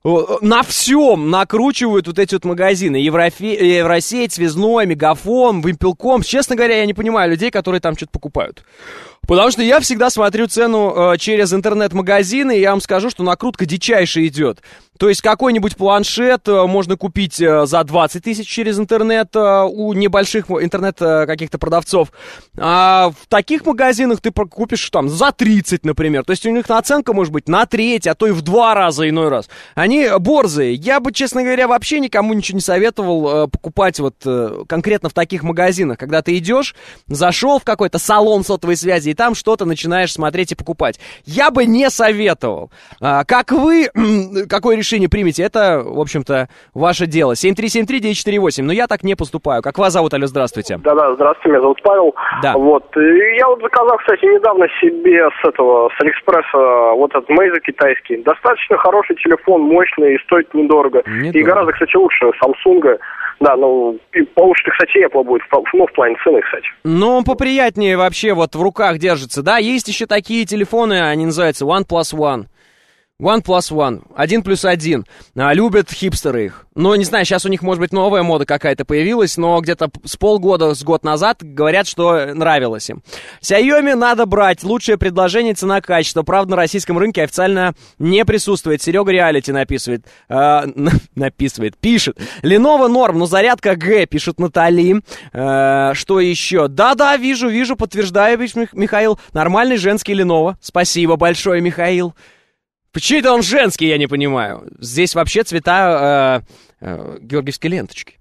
На всем накручивают вот эти вот магазины. Еврофе... Евросеть, Связной, Мегафон, Вимпелком. Честно говоря, я не понимаю людей, которые там что-то покупают. Потому что я всегда смотрю цену э, через интернет-магазины, и я вам скажу, что накрутка дичайшая идет. То есть какой-нибудь планшет э, можно купить э, за двадцать тысяч через интернет э, у небольших интернет э, каких-то продавцов. А в таких магазинах ты купишь там за тридцать, например. То есть у них наценка может быть на треть, а то и в два раза иной раз. Они борзые. Я бы, честно говоря, вообще никому ничего не советовал э, покупать вот э, конкретно в таких магазинах. Когда ты идешь, зашел в какой-то салон сотовой связи, и там что-то начинаешь смотреть и покупать. Я бы не советовал. А, как вы, какое решение примете, это, в общем-то, ваше дело. семь три семь три девять четыре восемь. Но я так не поступаю. Как вас зовут, алло, здравствуйте. Да-да, здравствуйте, меня зовут Павел. Да. Вот. И я вот заказал, кстати, недавно себе с этого, с Алиэкспресса, вот этот Meizu китайский. Достаточно хороший телефон, мощный, и стоит недорого. недорого. И гораздо, кстати, лучше Samsung. Да, ну, и получше, кстати, Apple будет, ну, в плане цены, кстати. Ну, он поприятнее вообще вот в руках держится, да. Есть еще такие телефоны, они называются OnePlus One. OnePlus One, один плюс один. А, любят хипстеры их. Ну, не знаю, сейчас у них, может быть, новая мода какая-то появилась, но где-то с полгода, с год назад говорят, что нравилось им. Xiaomi надо брать. Лучшее предложение, цена-качество. Правда, на российском рынке официально не присутствует. Серега Реалити написывает. Э, написывает, пишет. Lenovo норм, но зарядка Г, пишет Натали. Э, что еще? Да-да, вижу, вижу, подтверждаю, Михаил. Нормальный женский Lenovo. Спасибо большое, Михаил. Почему это он женский, я не понимаю. Здесь вообще цвета э, э, георгиевской ленточки.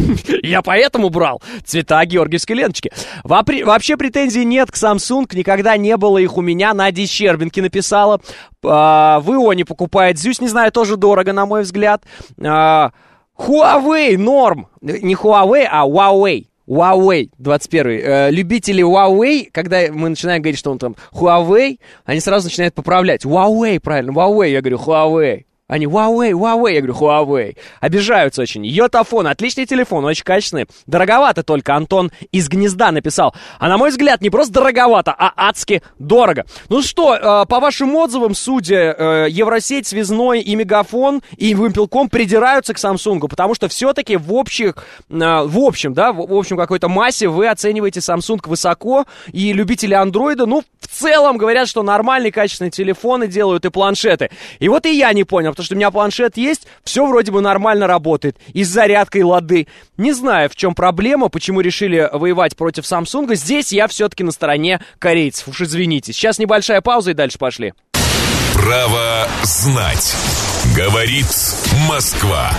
Я поэтому брал цвета георгиевской ленточки. Вопри- вообще претензий нет к Samsung, никогда не было их у меня. Надя из Щербинки написала. А, в Ионе покупает Зюсь, не знаю, тоже дорого, на мой взгляд. А, Huawei норм. Не Huawei, а Huawei. Huawei, двадцать первый. Э, любители Huawei, когда мы начинаем говорить, что он там Huawei, они сразу начинают поправлять. Huawei, правильно, Huawei, я говорю Huawei. Они Huawei, Huawei, я говорю Huawei. Обижаются очень. Йотафон, отличный телефон, очень качественный. Дороговато только, Антон из Гнезда написал. А на мой взгляд, не просто дороговато, а адски дорого. Ну что, э, по вашим отзывам, судя, э, Евросеть, Связной и Мегафон и Вимпелком придираются к Samsung, потому что все-таки в общих, э, в общем, да, в, в общем какой-то массе вы оцениваете Samsung высоко, и любители андроида, ну, в целом говорят, что нормальные качественные телефоны делают и планшеты. И вот и я не понял, потому что у меня планшет есть, все вроде бы нормально работает, и с зарядкой лады. Не знаю, в чем проблема, почему решили воевать против Samsung. Здесь я все-таки на стороне корейцев, уж извините. Сейчас небольшая пауза и дальше пошли. Право знать. Говорит Москва.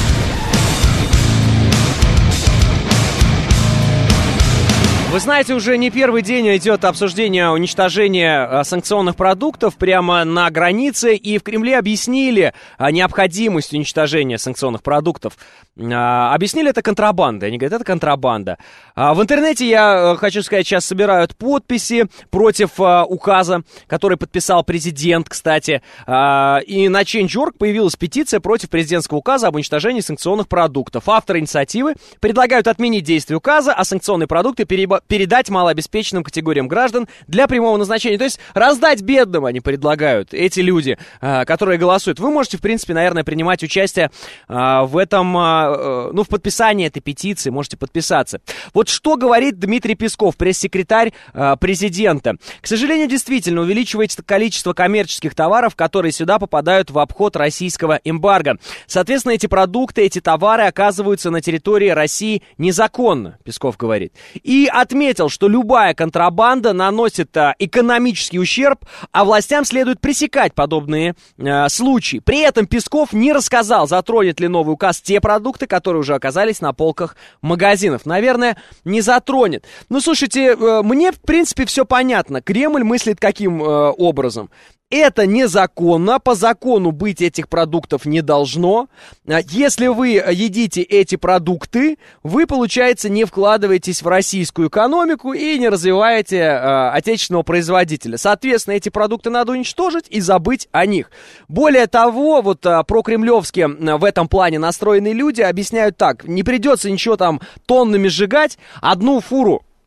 Вы знаете, уже не первый день идет обсуждение уничтожения а, санкционных продуктов прямо на границе, и в Кремле объяснили а, необходимость уничтожения санкционных продуктов. А, объяснили это контрабандой. Они говорят, это контрабанда. А, в интернете, я а, хочу сказать, сейчас собирают подписи против а, указа, который подписал президент, кстати. А, и на Change точка орг появилась петиция против президентского указа об уничтожении санкционных продуктов. Авторы инициативы предлагают отменить действие указа, а санкционные продукты переба- передать малообеспеченным категориям граждан для прямого назначения. То есть раздать бедным они предлагают, эти люди, которые голосуют. Вы можете, в принципе, наверное, принимать участие в этом, ну, в подписании этой петиции, можете подписаться. Вот что говорит Дмитрий Песков, пресс-секретарь президента. К сожалению, действительно увеличивается количество коммерческих товаров, которые сюда попадают в обход российского эмбарго. Соответственно, эти продукты, эти товары оказываются на территории России незаконно, Песков говорит. И отметил, что любая контрабанда наносит а, экономический ущерб, а властям следует пресекать подобные а, случаи. При этом Песков не рассказал, затронет ли новый указ те продукты, которые уже оказались на полках магазинов. Наверное, не затронет. Ну, слушайте, э, мне, в принципе, все понятно. Кремль мыслит каким э, образом? Это незаконно, по закону быть этих продуктов не должно. Если вы едите эти продукты, вы, получается, не вкладываетесь в российскую экономику и не развиваете э, отечественного производителя. Соответственно, эти продукты надо уничтожить и забыть о них. Более того, вот э, прокремлевские э, в этом плане настроенные люди объясняют так: не придется ничего там тоннами сжигать, одну фуру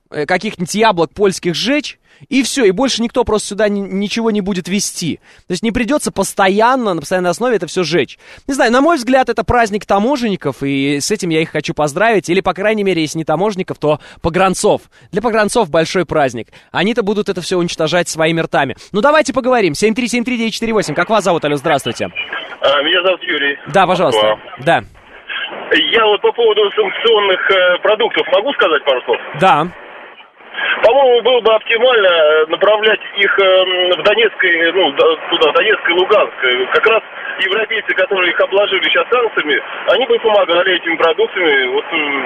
каких-нибудь яблок польских сжечь, и все, и больше никто просто сюда ни, ничего не будет везти. То есть не придется постоянно, на постоянной основе это все сжечь. Не знаю, на мой взгляд, это праздник таможенников, и с этим я их хочу поздравить. Или, по крайней мере, если не таможенников, то погранцов. Для погранцов большой праздник. Они-то будут это все уничтожать своими ртами. Ну, давайте поговорим. семь три семь три девять четыре восемь. Как вас зовут, алло, здравствуйте. Меня зовут Юрий. Да, пожалуйста. Москва. Да. Я вот по поводу санкционных э, продуктов могу сказать пару слов? Да. По-моему, было бы оптимально направлять их э, в Донецкой, ну, туда, Донецк и Луганск. Как раз европейцы, которые их обложили сейчас санкциями, они бы помогали этими продуктами вот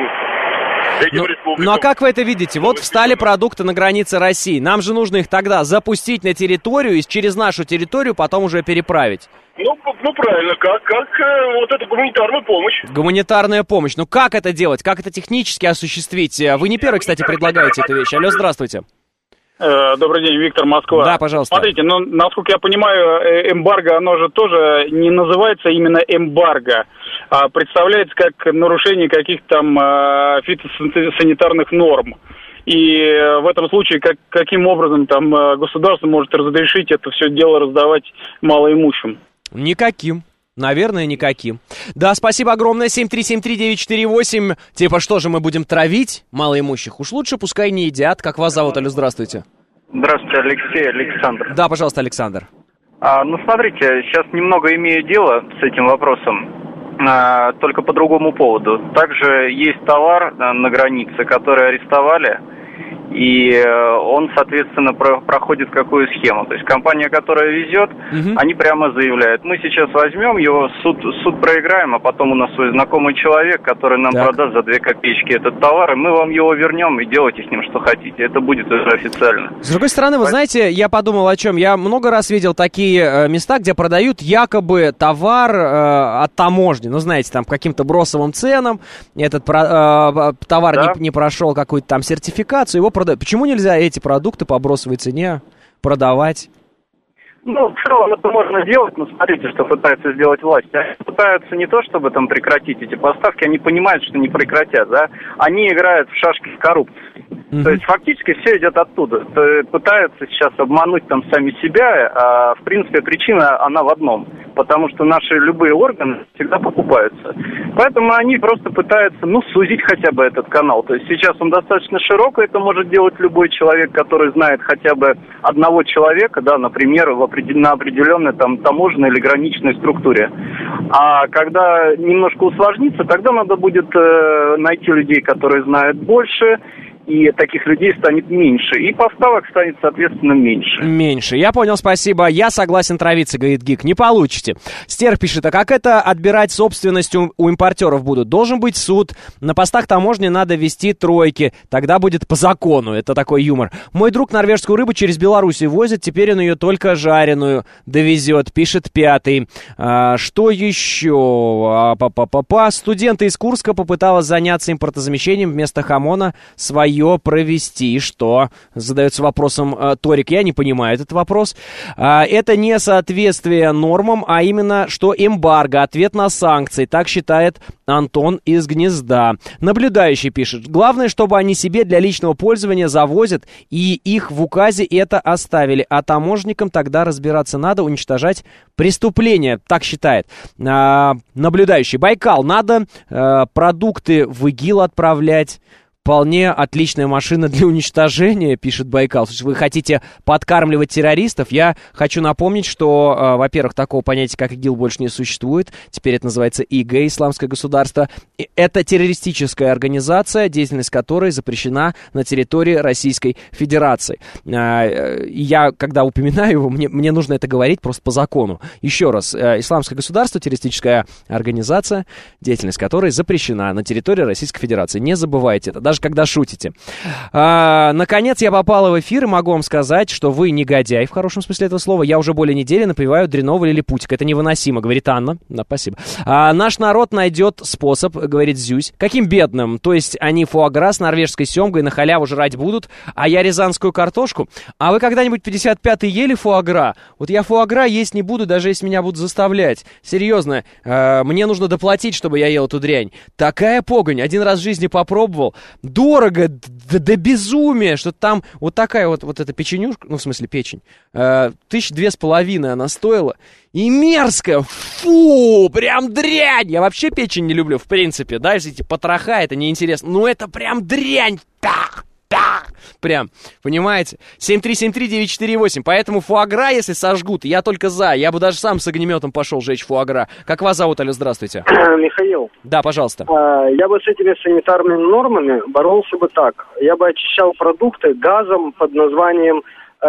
э, этим ну, республикам. Ну а как вы это видите? Вот встали продукты на границе России. Нам же нужно их тогда запустить на территорию и через нашу территорию потом уже переправить. Ну, ну правильно, как, как э, вот эту гуманитарную помощь. Гуманитарная помощь. Ну как это делать? Как это технически осуществить? Вы не первый, кстати, предлагаете эту вещь. Алло, здравствуйте. Добрый день, Виктор, Москва. Да, пожалуйста. Смотрите, ну, насколько я понимаю, эмбарго, оно же тоже не называется именно эмбарго, а представляется как нарушение каких-то там фитосанитарных норм. И в этом случае, как, каким образом там государство может разрешить это все дело раздавать малоимущим? Никаким. Наверное, никаким. Да, спасибо огромное. семь три семь три девять четыре восемь. Типа, что же мы будем травить малоимущих? Уж лучше пускай не едят. Как вас зовут? Алло, здравствуйте. Здравствуйте, Алексей, Александр. Да, пожалуйста, Александр. А, ну, смотрите, сейчас немного имею дело с этим вопросом, а, только по другому поводу. Также есть товар а, на границе, который арестовали, и он, соответственно, про- проходит какую схему. То есть компания, которая везет, угу. они прямо заявляют, мы сейчас возьмем его, суд, суд проиграем, а потом у нас свой знакомый человек, который нам так. продаст за две копеечки этот товар, и мы вам его вернем, и делайте с ним что хотите. Это будет уже официально. С другой стороны, вы знаете, я подумал о чем. Я много раз видел такие э, места, где продают якобы товар э, от таможни. Ну, знаете, там по каким-то бросовым ценам. Этот про, э, товар да. не, не прошел какую-то там сертификацию, его продают. Почему нельзя эти продукты по бросовой цене продавать? Ну, в целом это можно делать, но смотрите, что пытаются сделать власти. Они пытаются не то, чтобы там прекратить эти поставки, они понимают, что не прекратят, да? Они играют в шашки с коррупцией. Mm-hmm. То есть фактически все идет оттуда. Пытаются сейчас обмануть там сами себя, а в принципе причина, она в одном. Потому что наши любые органы всегда покупаются. Поэтому они просто пытаются, ну, сузить хотя бы этот канал. То есть сейчас он достаточно широкий, это может делать любой человек, который знает хотя бы одного человека, да, например, в определ... на определенной там таможенной или граничной структуре. А когда немножко усложнится, тогда надо будет э, найти людей, которые знают больше, и таких людей станет меньше. И поставок станет, соответственно, меньше. Меньше. Я понял, спасибо. Я согласен травиться, говорит Гик. Не получите. Стерх пишет, а как это отбирать собственность у, у импортеров будут? Должен быть суд. На постах таможни надо вести тройки. Тогда будет по закону. Это такой юмор. Мой друг норвежскую рыбу через Белоруссию возит. Теперь он ее только жареную довезет. Пишет пятый. А, что еще? А, па-па-па-па. Студенты из Курска попыталась заняться импортозамещением вместо хамона своей провести. И что? Задается вопросом э, Торик. Я не понимаю этот вопрос. А, это не соответствие нормам, а именно, что эмбарго, ответ на санкции. Так считает Антон из Гнезда. Наблюдающий пишет. Главное, чтобы они себе для личного пользования завозят, и их в указе это оставили. А таможенникам тогда разбираться надо, уничтожать преступления. Так считает а, наблюдающий. Байкал. Надо а, продукты в ИГИЛ отправлять. Вполне отличная машина для уничтожения, пишет Байкал. Вы хотите подкармливать террористов? Я хочу напомнить, что, э, во-первых, такого понятия, как ИГИЛ, больше не существует. Теперь это называется ИГ, Исламское государство. И это террористическая организация, деятельность которой запрещена на территории Российской Федерации. Э, я, когда упоминаю его, мне, мне нужно это говорить просто по закону. Еще раз, э, Исламское государство, террористическая организация, деятельность которой запрещена на территории Российской Федерации. Не забывайте это. Даже когда шутите. А, наконец, я попала в эфир и могу вам сказать, что вы негодяй, в хорошем смысле этого слова. Я уже более недели напиваю дрянного лилипутика. Это невыносимо, говорит Анна. Да, спасибо. А, наш народ найдет способ, говорит Зюсь. Каким бедным? То есть они фуагра с норвежской семгой на халяву жрать будут, а я рязанскую картошку? А вы когда-нибудь пятьдесят пятый ели фуагра? Вот я фуагра есть не буду, даже если меня будут заставлять. Серьезно, а, мне нужно доплатить, чтобы я ел эту дрянь. Такая погонь. Один раз в жизни попробовал. дорого до, до безумия, что там вот такая вот, вот эта печенюшка, ну, в смысле, печень, э, тысяч две с половиной она стоила, и мерзкая, фу, прям дрянь. Я вообще печень не люблю, в принципе, да, если эти потроха, это неинтересно, но это прям дрянь, так. Да, прям, понимаете? семь три семь три девять четыре восемь. Поэтому фуагра, если сожгут, я только за. Я бы даже сам с огнеметом пошел жечь фуагра. Как вас зовут, алло, здравствуйте. Михаил. Да, пожалуйста. Я бы с этими санитарными нормами боролся бы так. Я бы очищал продукты газом под названием э,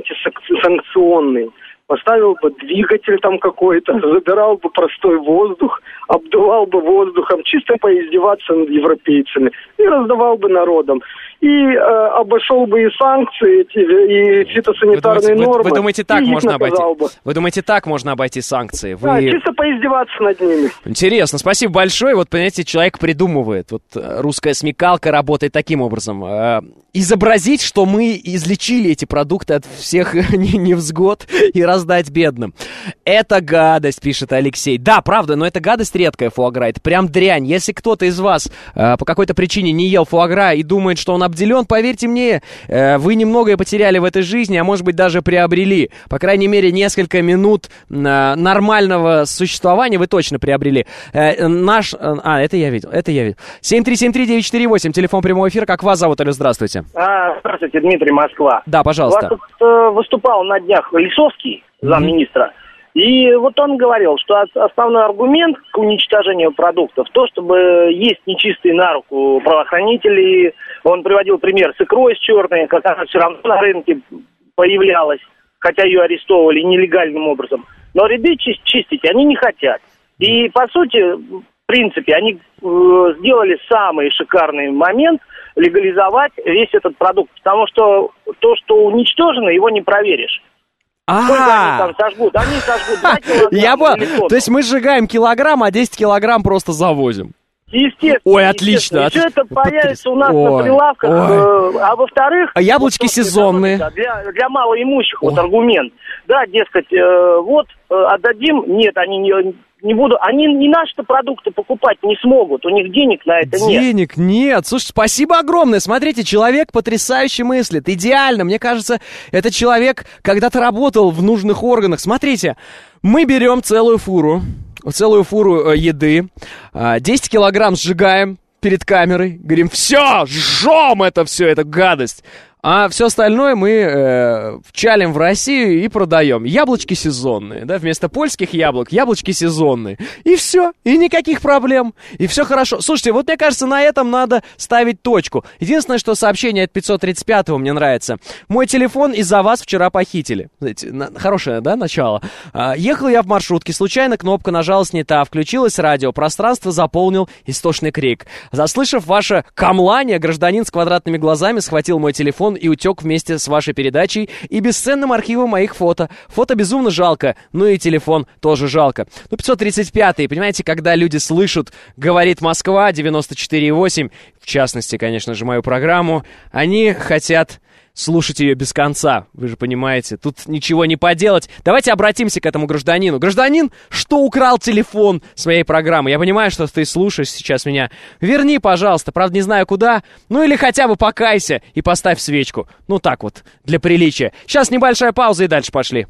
антисанкционный. Поставил бы двигатель там какой-то, забирал бы простой воздух, обдувал бы воздухом, чисто поиздеваться над европейцами и раздавал бы народам. И э, обошел бы и санкции, и фитосанитарные вы думаете, нормы. Вы, вы думаете, так можно обойти? Бы. Вы думаете, так можно обойти санкции? Вы... Да, чисто поиздеваться над ними. Интересно, спасибо большое. Вот, понимаете, человек придумывает. Вот русская смекалка работает таким образом. Э, изобразить, что мы излечили эти продукты от всех невзгод и раздать бедным. Это гадость, пишет Алексей. Да, правда, но это гадость редкая, фуагра. Это прям дрянь. Если кто-то из вас э, по какой-то причине не ел фуагра и думает, что он обделен, поверьте мне, э, вы немногое потеряли в этой жизни, а может быть даже приобрели. По крайней мере, несколько минут э, нормального существования вы точно приобрели. Э, наш... Э, а, это я видел, это я видел. семь три семь три девять четыре восемь, телефон прямого эфира. Как вас зовут, алло, здравствуйте. А, здравствуйте, Дмитрий, Москва. Да, пожалуйста. У вас тут э, выступал на днях Лисовский, замминистра, mm-hmm. и вот он говорил, что основной аргумент к уничтожению продуктов то, чтобы есть нечистые на руку правоохранителей. Он приводил пример с икрой с черной, как она все равно на рынке появлялась, хотя ее арестовывали нелегальным образом. Но ряды чистить, чистить они не хотят. И, по сути, в принципе, они э, сделали самый шикарный момент легализовать весь этот продукт. Потому что то, что уничтожено, его не проверишь. Сколько они там сожгут? Они сожгут два килограмма. Я понял. То есть мы сжигаем килограмм, а десять килограмм просто завозим. Естественно. Ой, отлично. И все это появится у нас ой, на прилавках. Э, а во-вторых... А яблочки вот, сезонные. Для, для малоимущих вот аргумент. Да, дескать, э, вот э, отдадим. Нет, они не, не будут. Они ни наши продукты покупать не смогут. У них денег на это денег нет. Денег нет. Слушай, спасибо огромное. Смотрите, человек потрясающе мыслит. Идеально. Мне кажется, этот человек когда-то работал в нужных органах. Смотрите, мы берем целую фуру. Целую фуру э, еды, э, десять килограмм сжигаем перед камерой, говорим, все, жжем это все, это гадость. А все остальное мы э, вчалим в Россию и продаем. Яблочки сезонные, да, вместо польских яблок, яблочки сезонные. И все, и никаких проблем, и все хорошо. Слушайте, вот мне кажется, на этом надо ставить точку. Единственное, что сообщение от пятьсот тридцать пятого мне нравится. Мой телефон из-за вас вчера похитили. Знаете, на, хорошее, да, начало. А, ехал я в маршрутке, случайно кнопка нажалась не та, включилось радио, пространство заполнил истошный крик. Заслышав ваше камлание, гражданин с квадратными глазами схватил мой телефон и утек вместе с вашей передачей и бесценным архивом моих фото. Фото безумно жалко, ну и телефон тоже жалко. Ну, пятьсот тридцать пятый, понимаете, когда люди слышат «Говорит Москва», девяносто четыре восемь, в частности, конечно же, мою программу, они хотят слушать ее без конца, вы же понимаете, тут ничего не поделать. Давайте обратимся к этому гражданину. Гражданин, что украл телефон с моей программы? Я понимаю, что ты слушаешь сейчас меня. Верни, пожалуйста, правда не знаю куда. Ну или хотя бы покайся и поставь свечку. Ну так вот, для приличия. Сейчас небольшая пауза и дальше пошли.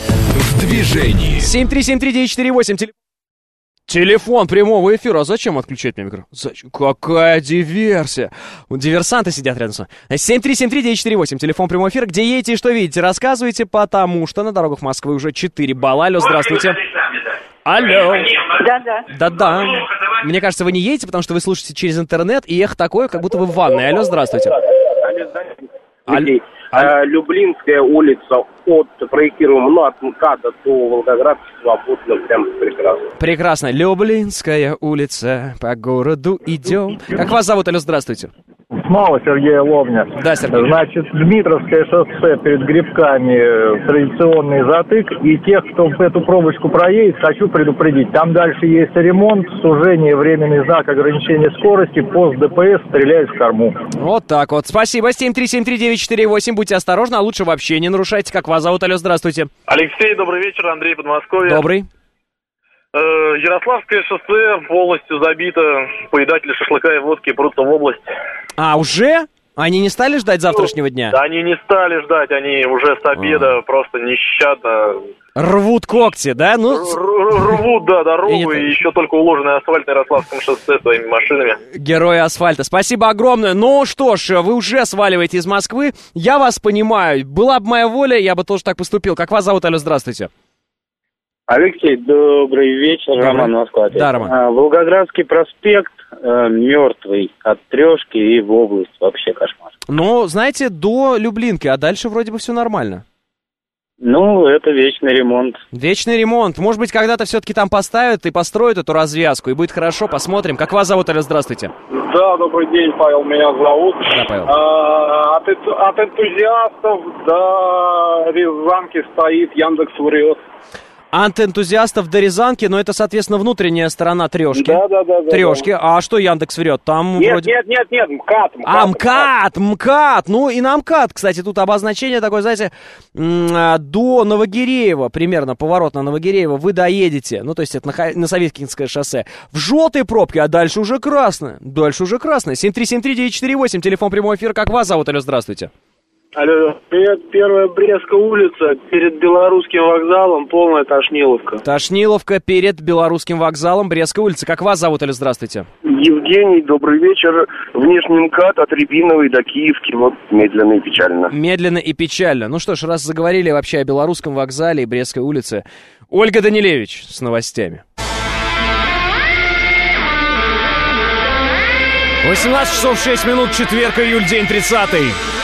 В движении. семь три семь три девять четыре восемь. Телефон прямого эфира. А зачем отключать мне микрофон? Зачем? Какая диверсия? Вот диверсанты сидят рядом с вами. семь три семь три девять четыре восемь. Телефон прямого эфира. Где едете и что видите? Рассказывайте, потому что на дорогах Москвы уже четыре балла. Алло, здравствуйте. Алло. Да-да. Да-да. Мне кажется, вы не едете, потому что вы слушаете через интернет, и эхо такое, как будто вы в ванной. Алло, здравствуйте. Алло. А, Люблинская улица от проектируем, ну, от МКАДа до Волгограда свободно, прям прекрасно. Прекрасно. Люблинская улица, по городу идем. Как вас зовут? Алло, здравствуйте. Снова Сергей Ловня. Да, Сергей. Значит, Дмитровское шоссе перед Грибками, традиционный затык. И тех, кто эту пробочку проедет, хочу предупредить. Там дальше есть ремонт, сужение, временный знак ограничения скорости, пост ДПС, стреляет в корму. Вот так вот. Спасибо. семь три семь три девять четыре восемь. Будьте осторожны, а лучше вообще не нарушайте. Как вас зовут? Алло, здравствуйте. Алексей, добрый вечер. Андрей, Подмосковье. Добрый. Ярославское шоссе полностью забито. Поедатели шашлыка и водки прутся в область. А, уже? Они не стали ждать завтрашнего дня? Да, они не стали ждать, они уже с обеда а. просто нещадно... Рвут когти, да? Ну... Рвут, да, дорогу, и еще только уложенный асфальт на Ярославском шоссе своими машинами. Герои асфальта. Спасибо огромное. Ну что ж, вы уже сваливаете из Москвы. Я вас понимаю. Была бы моя воля, я бы тоже так поступил. Как вас зовут, алло, здравствуйте. Алексей, добрый вечер. Добрый. Роман, Москва. Да, Роман. А, Волгоградский проспект э, мертвый от Трешки и в область. Вообще кошмар. Ну, знаете, до Люблинки, а дальше вроде бы все нормально. Ну, это вечный ремонт. Вечный ремонт. Может быть, когда-то все-таки там поставят и построят эту развязку, и будет хорошо, посмотрим. Как вас зовут, алло, здравствуйте. Да, добрый день, Павел, меня зовут. Да, Павел. А, от, от энтузиастов до Рязанки стоит, Яндекс врет. От энтузиастов до Рязанки, но это, соответственно, внутренняя сторона Трешки. Да, да, да. Трешки. Да. А что Яндекс врет? Там нет, вроде... нет, нет, нет, МКАД. МКАД а, МКАД, МКАД. Ну, и на МКАД, кстати, тут обозначение такое, знаете, до Новогиреева, примерно, поворот на Новогиреево, вы доедете, ну, то есть это на, на Советскинское шоссе, в желтой пробке, а дальше уже красное. Дальше уже красное. семь три семь три девять четыре восемь, телефон прямой эфир. Как вас зовут, алло, здравствуйте. Алло, привет, первая Брестская улица, перед Белорусским вокзалом, полная Тошниловка. Тошниловка перед Белорусским вокзалом, Брестская улица. Как вас зовут, алло, здравствуйте? Евгений, добрый вечер. Внешний МКАД от Рябиновой до Киевки, вот медленно и печально. Медленно и печально. Ну что ж, раз заговорили вообще о Белорусском вокзале и Брестской улице, Ольга Данилевич с новостями. восемнадцать часов шесть минут, четверг, июль, день тридцатый.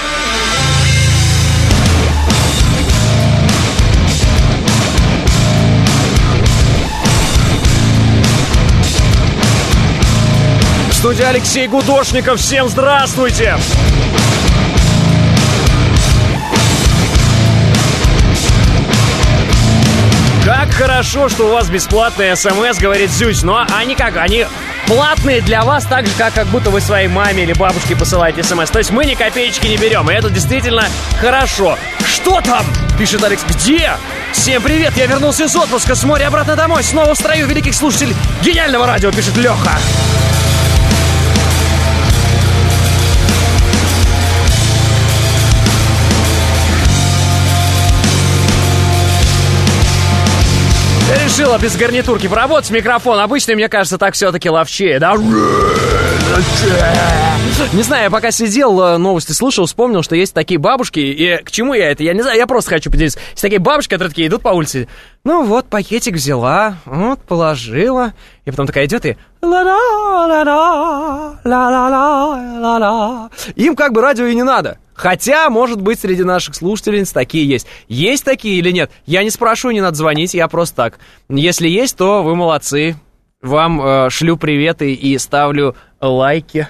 Студия Алексей Гудошников. Всем здравствуйте! Как хорошо, что у вас бесплатные СМС, говорит Зюсь. Но они как? Они платные для вас, так же, как, как будто вы своей маме или бабушке посылаете СМС. То есть мы ни копеечки не берем, и это действительно хорошо. Что там? Пишет Алекс. Где? Всем привет, я вернулся из отпуска с моря обратно домой. Снова в строю великих слушателей гениального радио, пишет Леха. Решила без гарнитурки поработать, микрофон. Обычно, мне кажется, так все-таки ловчее, да? Не знаю, я пока сидел, новости слушал, вспомнил, что есть такие бабушки. И к чему я это? Я не знаю, я просто хочу поделиться. Есть такие бабушки, которые такие идут по улице. Ну вот, пакетик взяла, вот, положила. И потом такая идет и... Им как бы радио и не надо. Хотя, может быть, среди наших слушательниц такие есть. Есть такие или нет? Я не спрашиваю, не надо звонить, я просто так. Если есть, то вы молодцы. Вам э, шлю приветы и ставлю лайки.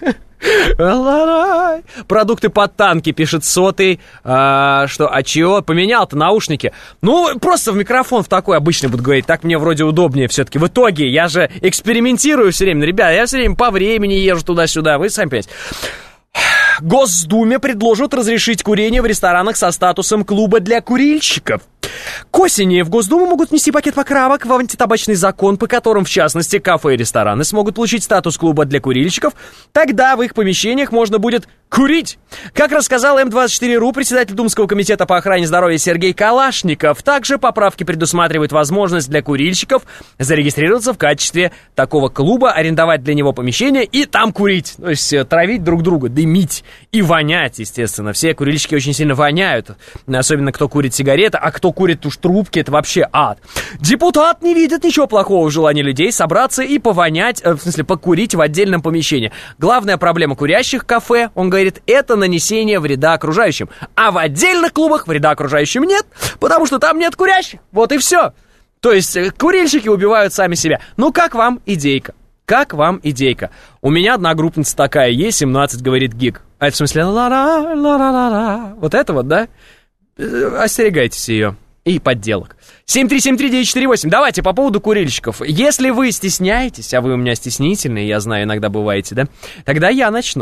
Продукты под танки, пишет Сотый. а, Что, а чего? Поменял-то наушники. Ну, просто в микрофон в такой обычный буду говорить. Так мне вроде удобнее все-таки. В итоге, я же экспериментирую все время. Ребята, я все время по времени езжу туда-сюда. Вы сами понимаете. Госдуме предложат разрешить курение в ресторанах со статусом клуба для курильщиков. К осени в Госдуму могут внести пакет поправок в антитабачный закон, по которым, в частности, кафе и рестораны смогут получить статус клуба для курильщиков. Тогда в их помещениях можно будет курить. Как рассказал эм двадцать четыре точка ру председатель Думского комитета по охране здоровья Сергей Калашников, также поправки предусматривают возможность для курильщиков зарегистрироваться в качестве такого клуба, арендовать для него помещение и там курить. То есть травить друг друга, дымить и вонять, естественно. Все курильщики очень сильно воняют, особенно кто курит сигареты, а кто курит уж трубки, это вообще ад. Депутат не видит ничего плохого в желании людей собраться и повонять, в смысле покурить в отдельном помещении. Главная проблема курящих кафе, он говорит, это нанесение вреда окружающим. А в отдельных клубах вреда окружающим нет, потому что там нет курящих. Вот и все. То есть курильщики убивают сами себя. Ну как вам идейка? Как вам идейка? У меня одногруппница такая, ей семнадцать, говорит Гик. А это в смысле ла-ла, ла-ла-ла-ла. Вот это вот, да? Остерегайтесь ее. И подделок. семь три семь три девять четыре восемь. Давайте по поводу курильщиков. Если вы стесняетесь, а вы у меня стеснительные, я знаю, иногда бываете, да? Тогда я начну.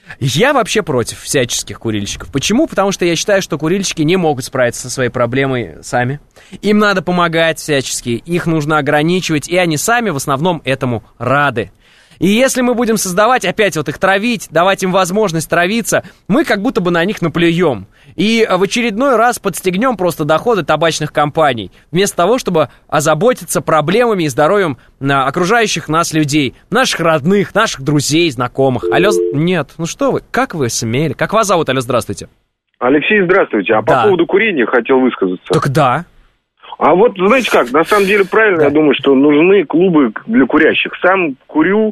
Я вообще против всяческих курильщиков. Почему? Потому что я считаю, что курильщики не могут справиться со своей проблемой сами. Им надо помогать всячески, их нужно ограничивать, и они сами в основном этому рады. И если мы будем создавать, опять вот их травить, давать им возможность травиться, мы как будто бы на них наплюем. И в очередной раз подстегнем просто доходы табачных компаний, вместо того, чтобы озаботиться проблемами и здоровьем окружающих нас людей, наших родных, наших друзей, знакомых. Алло, нет, ну что вы, как вы смели? Как вас зовут? Алло, здравствуйте. Алексей, здравствуйте. А да. по поводу курения хотел высказаться. Так да. А вот, знаете как, на самом деле правильно, да. Я думаю, что нужны клубы для курящих. Сам курю,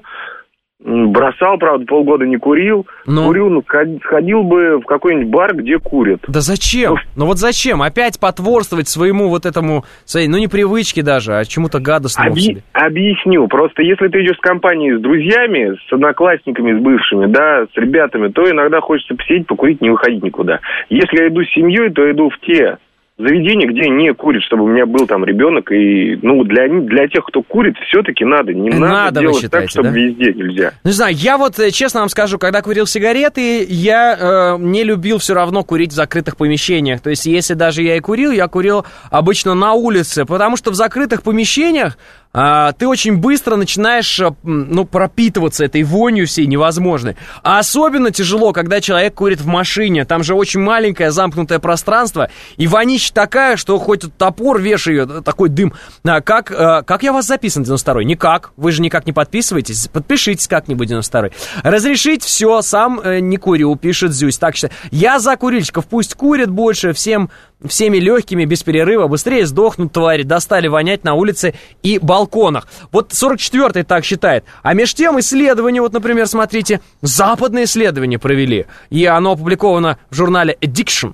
бросал, правда, полгода не курил. Ну. Курил, ну, сходил бы в какой-нибудь бар, где курят. Да зачем? Ну, ну вот зачем? Опять потворствовать своему вот этому, своей, ну не привычке даже, а чему-то гадостному Объ... в себе. Объясню. Просто если ты идешь в компании с друзьями, с одноклассниками, с бывшими, да, с ребятами, то иногда хочется посидеть, покурить, не выходить никуда. Если я иду с семьей, то иду в те заведение, где не курят, чтобы у меня был там ребенок. И, ну, для, для тех, кто курит, все-таки надо. Не надо, надо делать считаете, так, чтобы да? везде нельзя. Ну, не знаю, я вот, честно вам скажу, когда курил сигареты, я э, не любил все равно курить в закрытых помещениях. То есть, если даже я и курил, я курил обычно на улице, потому что в закрытых помещениях э, ты очень быстро начинаешь, э, ну, пропитываться этой вонью всей невозможной. А особенно тяжело, когда человек курит в машине. Там же очень маленькое замкнутое пространство, и вонища такая, что хоть топор вешаю, такой дым. А как, а, как я у вас записан, девяносто второй? Никак. Вы же никак не подписываетесь. Подпишитесь как-нибудь, девяносто второй. Разрешить все, сам э, не курю, пишет Зюсь. Так что я за курильщиков. Пусть курят больше, всем, всеми легкими, без перерыва. Быстрее сдохнут твари, достали вонять на улице и балконах. Вот сорок четвёртый так считает. А меж тем исследования, вот, например, смотрите, западное исследование провели. И оно опубликовано в журнале Addiction.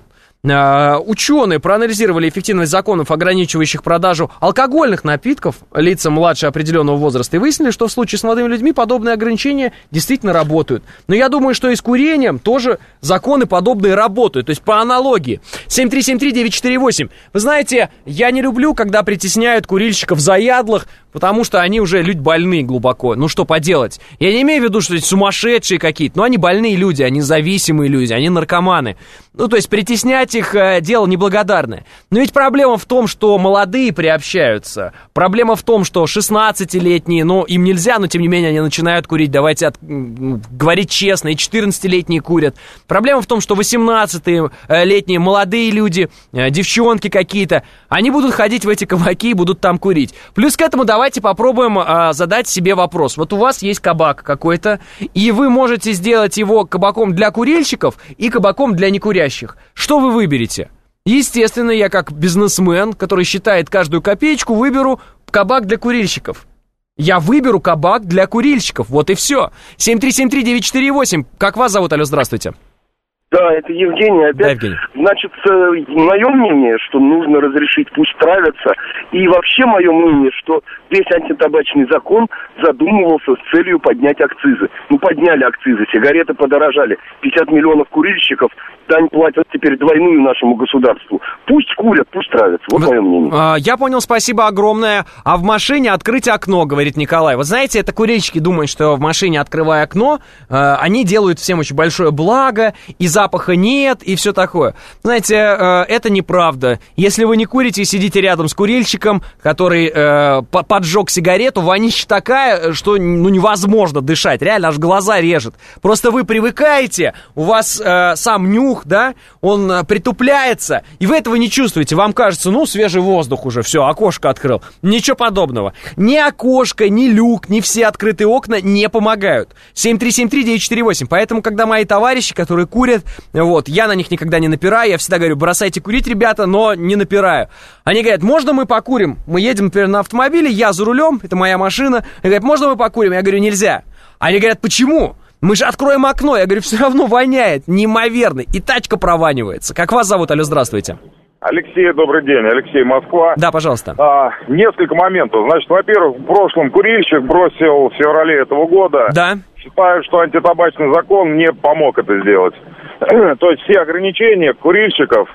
Ученые проанализировали эффективность законов, ограничивающих продажу алкогольных напитков лицам младше определенного возраста, и выяснили, что в случае с молодыми людьми подобные ограничения действительно работают. Но я думаю, что и с курением тоже законы подобные работают, то есть по аналогии. семь три семь три девять четыре восемь. Вы знаете, я не люблю, когда притесняют курильщиков заядлых, потому что они уже люди больные глубоко. Ну что поделать? Я не имею в виду, что эти сумасшедшие какие-то, но они больные люди, они зависимые люди, они наркоманы. Ну то есть притеснять их э, дело неблагодарное. Но ведь проблема в том, что молодые приобщаются. Проблема в том, что шестнадцатилетние, ну им нельзя, но тем не менее они начинают курить. Давайте от, говорить честно, и четырнадцатилетние курят. Проблема в том, что восемнадцатилетние молодые люди, э, девчонки какие-то, они будут ходить в эти кабаки и будут там курить. Плюс к этому давайте попробуем э, задать себе вопрос. Вот у вас есть кабак какой-то, и вы можете сделать его кабаком для курильщиков и кабаком для некурящих. Что вы выберете? Естественно, я как бизнесмен, который считает каждую копеечку, выберу кабак для курильщиков. Я выберу кабак для курильщиков. Вот и все. семь три семь три девять четыре восемь. Как вас зовут? Алло, здравствуйте. Да, это Евгений. Опять, да, Евгений. Значит, мое мнение, что нужно разрешить, пусть травятся. И вообще мое мнение, что весь антитабачный закон задумывался с целью поднять акцизы. Ну, подняли акцизы, сигареты подорожали. пятьдесят миллионов курильщиков, дань платят теперь двойную нашему государству. Пусть курят, пусть травятся. Вот мое мнение. Я понял, спасибо огромное. А в машине открыть окно, говорит Николай. Вот знаете, это курильщики думают, что в машине, открывая окно, они делают всем очень большое благо, и запаха нет, и все такое. Знаете, это неправда. Если вы не курите и сидите рядом с курильщиком, который поджег сигарету, вонища такая, что ну, невозможно дышать. Реально, аж глаза режет. Просто вы привыкаете, у вас э, сам нюх, да, он э, притупляется, и вы этого не чувствуете. Вам кажется, ну, свежий воздух уже, все, окошко открыл. Ничего подобного. Ни окошко, ни люк, ни все открытые окна не помогают. семь три семь три девять четыре восемь. Поэтому, когда мои товарищи, которые курят, вот, я на них никогда не напираю, я всегда говорю, бросайте курить, ребята, но не напираю. Они говорят, можно мы покурим? Мы едем, например, на автомобиле, я за рулем, это моя машина. Они говорят, можно мы покурим? Я говорю, нельзя. Они говорят, почему? Мы же откроем окно. Я говорю, все равно воняет, неимоверно. И тачка прованивается. Как вас зовут? Алло, здравствуйте. Алексей, добрый день. Алексей, Москва. Да, пожалуйста. А, несколько моментов. Значит, во-первых, в прошлом курильщик бросил в феврале этого года. Да. Считаю, что антитабачный закон не помог это сделать. То есть все ограничения курильщиков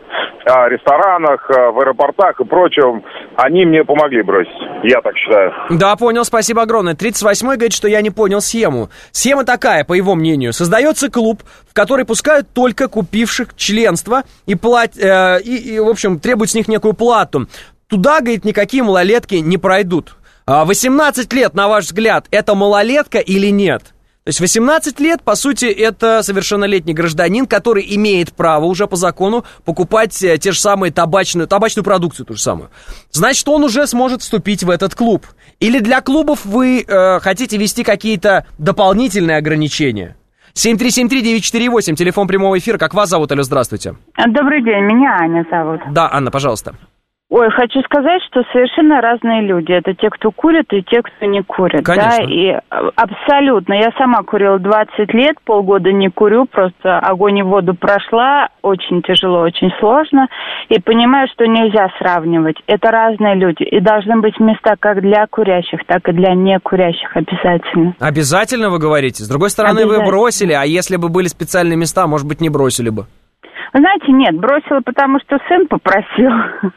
ресторанах, в аэропортах и прочем, они мне помогли бросить. Я так считаю. Да, понял, спасибо огромное. тридцать восьмой говорит, что я не понял схему. Схема такая, по его мнению. Создается клуб, в который пускают только купивших членство и, плат... э, и, и, в общем, требуют с них некую плату. Туда, говорит, никакие малолетки не пройдут. восемнадцать лет, на ваш взгляд, это малолетка или нет? То есть восемнадцать лет, по сути, это совершеннолетний гражданин, который имеет право уже по закону покупать те же самые табачную, табачную продукцию, ту же самую. Значит, он уже сможет вступить в этот клуб. Или для клубов вы э, хотите ввести какие-то дополнительные ограничения? семь три семь три девять четыре восемь, телефон прямого эфира. Как вас зовут? Алло, здравствуйте. Добрый день, меня Аня зовут. Да, Анна, пожалуйста. Ой, хочу сказать, что совершенно разные люди. Это те, кто курит, и те, кто не курит. Конечно. Да? И абсолютно. Я сама курила двадцать лет, полгода не курю, просто огонь и воду прошла. Очень тяжело, очень сложно. И понимаю, что нельзя сравнивать. Это разные люди. И должны быть места как для курящих, так и для некурящих обязательно. Обязательно, вы говорите? С другой стороны, вы бросили, а если бы были специальные места, может быть, не бросили бы. Знаете, нет, бросила, потому что сын попросил,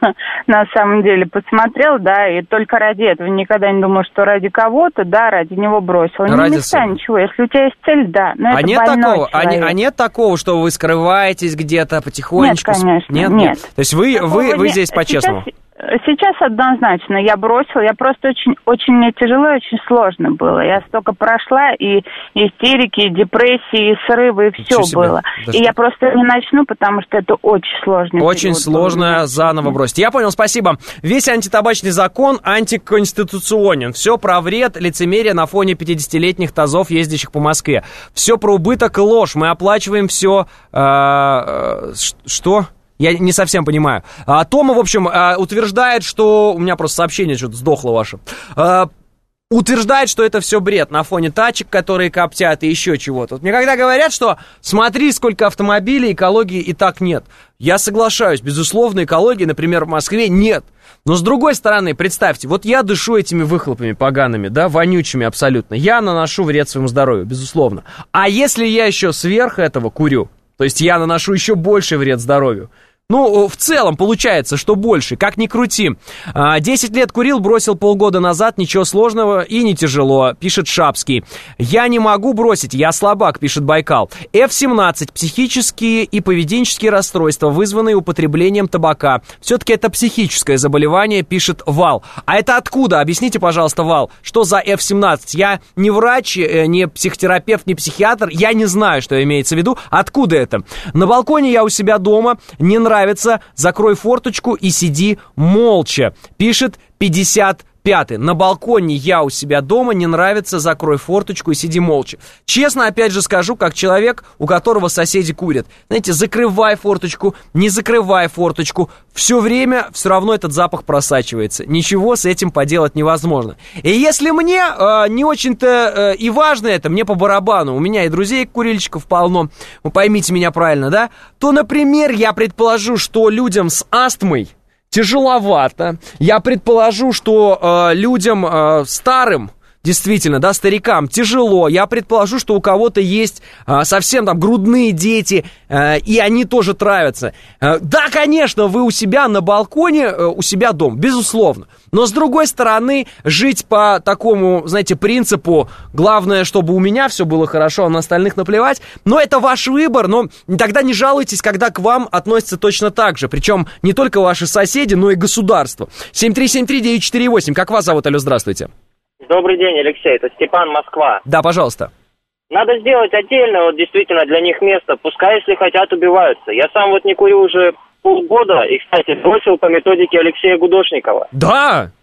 на самом деле, посмотрел, да, и только ради этого. Никогда не думала, что ради кого-то, да, ради него бросила. Не Ради места, сына. ничего, если у тебя есть цель, да, но А это нет больной такого, а, не- человек. а нет такого, что вы скрываетесь где-то потихонечку? Нет, конечно, Нет, нет. То есть вы, вы, Такого вы не- здесь по-честному? Сейчас, сейчас однозначно я бросила, я просто очень, очень мне тяжело и очень сложно было. Я столько прошла, и истерики, и депрессии, и срывы, и все Ничего себе. было. Да и что- я просто не начну, потому что это очень сложно. Очень сложно заново бросить. Я понял, спасибо. Весь антитабачный закон антиконституционен. Все про вред, лицемерие на фоне пятидесятилетних тазов, ездящих по Москве. Все про убыток и ложь. Мы оплачиваем все... э, э, что? Я не совсем понимаю. А, Тома, в общем, а, утверждает, что... У меня просто сообщение что-то сдохло ваше. А, утверждает, что это все бред на фоне тачек, которые коптят, и еще чего-то. Вот мне когда говорят, что смотри, сколько автомобилей, экологии и так нет. Я соглашаюсь, безусловно, экологии, например, в Москве нет. Но с другой стороны, представьте, вот я дышу этими выхлопами погаными, да, вонючими абсолютно. Я наношу вред своему здоровью, безусловно. А если я еще сверх этого курю, то есть я наношу еще больший вред здоровью, ну, в целом, получается, что больше, как ни крути. десять лет курил, бросил полгода назад, ничего сложного и не тяжело, пишет Шапский. Я не могу бросить, я слабак, пишет Байкал. эф семнадцать. Психические и поведенческие расстройства, вызванные употреблением табака. Все-таки это психическое заболевание, пишет Вал. А это откуда? Объясните, пожалуйста, Вал, что за эф семнадцать? Я не врач, не психотерапевт, не психиатр, я не знаю, что имеется в виду. Откуда это? На балконе я у себя дома, не нравится. Закрой форточку и сиди молча, пишет пятьдесят пятый. На балконе я у себя дома, не нравится, закрой форточку и сиди молча. Честно, опять же скажу, как человек, у которого соседи курят. Знаете, закрывай форточку, не закрывай форточку, все время все равно этот запах просачивается. Ничего с этим поделать невозможно. И если мне э, не очень-то э, и важно это, мне по барабану, у меня и друзей-курильщиков полно, вы поймите меня правильно, да, то, например, я предположу, что людям с астмой тяжеловато. Я предположу, что э, людям э, старым, действительно, да, старикам тяжело. Я предположу, что у кого-то есть э, совсем там грудные дети, э, и они тоже травятся. Э, да, конечно, вы у себя на балконе, э, у себя дома, безусловно. Но, с другой стороны, жить по такому, знаете, принципу, главное, чтобы у меня все было хорошо, а на остальных наплевать, но это ваш выбор, но тогда не жалуйтесь, когда к вам относятся точно так же, причем не только ваши соседи, но и государство. семь три семь три девять четыре восемь, как вас зовут? Алло, здравствуйте. Добрый день, Алексей, это Степан, Москва. Да, пожалуйста. Надо сделать отдельно, вот действительно, для них место, пускай, если хотят, убиваются. Я сам вот не курю уже полгода, и, кстати, бросил по методике Алексея Гудошникова. Да?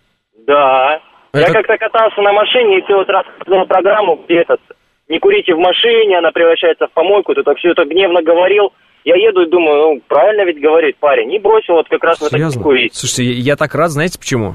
Да. Это... Я как-то катался на машине, и ты вот рассказывал программу, где этот, не курите в машине, она превращается в помойку, ты так все это гневно говорил. Я еду и думаю, ну, правильно ведь говорит парень, и бросил вот как раз в это курить. Слушайте, я так рад, знаете почему?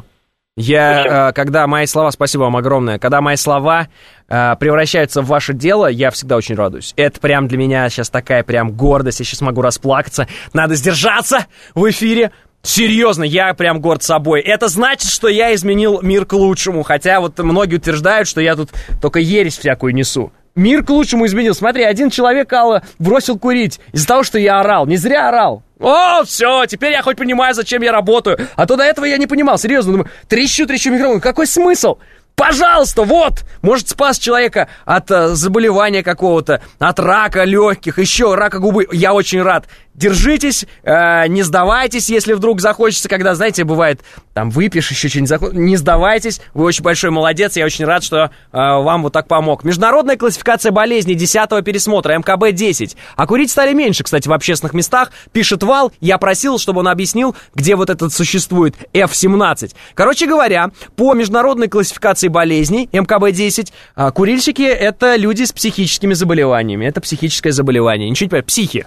Я, э, когда мои слова, спасибо вам огромное, когда мои слова э, превращаются в ваше дело, я всегда очень радуюсь. Это прям для меня сейчас такая прям гордость, я сейчас могу расплакаться. Надо сдержаться в эфире. Серьезно, я прям горд собой. Это значит, что я изменил мир к лучшему. Хотя вот многие утверждают, что я тут только ересь всякую несу. Мир к лучшему изменил. Смотри, один человек, Алла, бросил курить из-за того, что я орал. Не зря орал. О, все, теперь я хоть понимаю, зачем я работаю. А то до этого я не понимал, серьезно. Думаю, трещу, трещу микрофон. Какой смысл? Пожалуйста, вот, может, спас человека от э, заболевания какого-то, от рака легких, еще рака губы. Я очень рад. Держитесь, э, не сдавайтесь, если вдруг захочется, когда, знаете, бывает, там, выпьешь, еще что-нибудь захочется. Не сдавайтесь, вы очень большой молодец, я очень рад, что э, вам вот так помог. Международная классификация болезней десятого пересмотра, эм ка бэ десять. А курить стали меньше, кстати, в общественных местах. Пишет Вал, я просил, чтобы он объяснил, где вот этот существует эф семнадцать. Короче говоря, по международной классификации болезней, эм ка бэ десять, э, курильщики — это люди с психическими заболеваниями. Это психическое заболевание, ничего не понимаю, психи.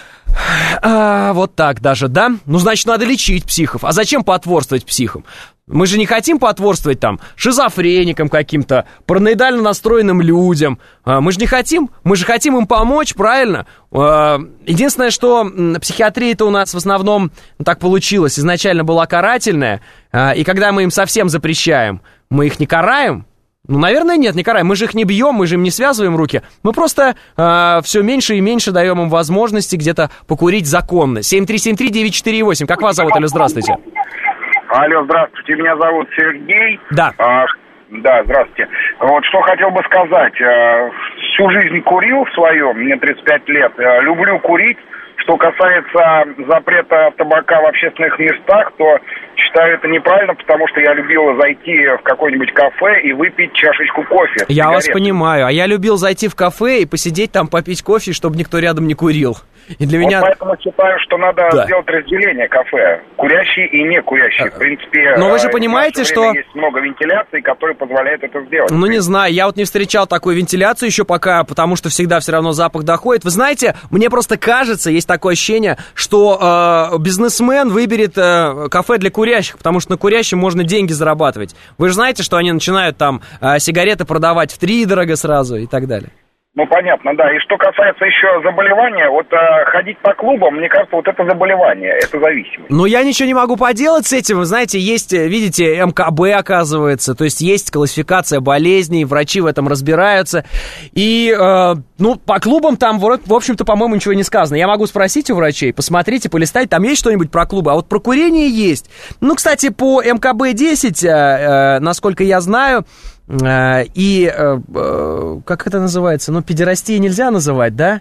А, вот так даже, да? Ну, значит, надо лечить психов. А зачем потворствовать психам? Мы же не хотим потворствовать там шизофреникам каким-то, параноидально настроенным людям. А, мы же не хотим. Мы же хотим им помочь, правильно? А, единственное, что психиатрия-то у нас в основном, ну, так получилось, изначально была карательная. А, и когда мы им совсем запрещаем, мы их не караем. Ну, наверное, нет, не караем. Мы же их не бьем, мы же им не связываем руки. Мы просто э, все меньше и меньше даем им возможности где-то покурить законно. семь три семь три девять четыре восемь. Как вас зовут? Алло, здравствуйте. Алло, здравствуйте. Меня зовут Сергей. Да. А, да, здравствуйте. Вот что хотел бы сказать. Всю жизнь курил свою, мне тридцать пять лет. Люблю курить. Что касается запрета табака в общественных местах, то считаю это неправильно, потому что я любил зайти в какое-нибудь кафе и выпить чашечку кофе. Я вас понимаю. А я любил зайти в кафе и посидеть там, попить кофе, чтобы никто рядом не курил. И для вот меня... поэтому считаю, что надо да. сделать разделение кафе. Курящие и не курящие. В принципе, но вы же понимаете, что... есть много вентиляции, которые позволяют это сделать. Ну, не знаю, я вот не встречал такую вентиляцию еще пока, потому что всегда все равно запах доходит. Вы знаете, мне просто кажется, есть такое ощущение, что э, бизнесмен выберет э, кафе для курящих, потому что на курящем можно деньги зарабатывать. Вы же знаете, что они начинают там э, сигареты продавать втридорого сразу и так далее. Ну, понятно, да. И что касается еще заболевания, вот э, ходить по клубам, мне кажется, вот это заболевание, это зависимость. Ну, я ничего не могу поделать с этим. Вы знаете, есть, видите, эм ка бэ, оказывается, то есть есть классификация болезней, врачи в этом разбираются. И, э, ну, по клубам там, в общем-то, по-моему, ничего не сказано. Я могу спросить у врачей, посмотрите, полистать, там есть что-нибудь про клубы, а вот про курение есть. Ну, кстати, по эм ка бэ десять, э, э, насколько я знаю... И, как это называется, ну, педерастия нельзя называть, да?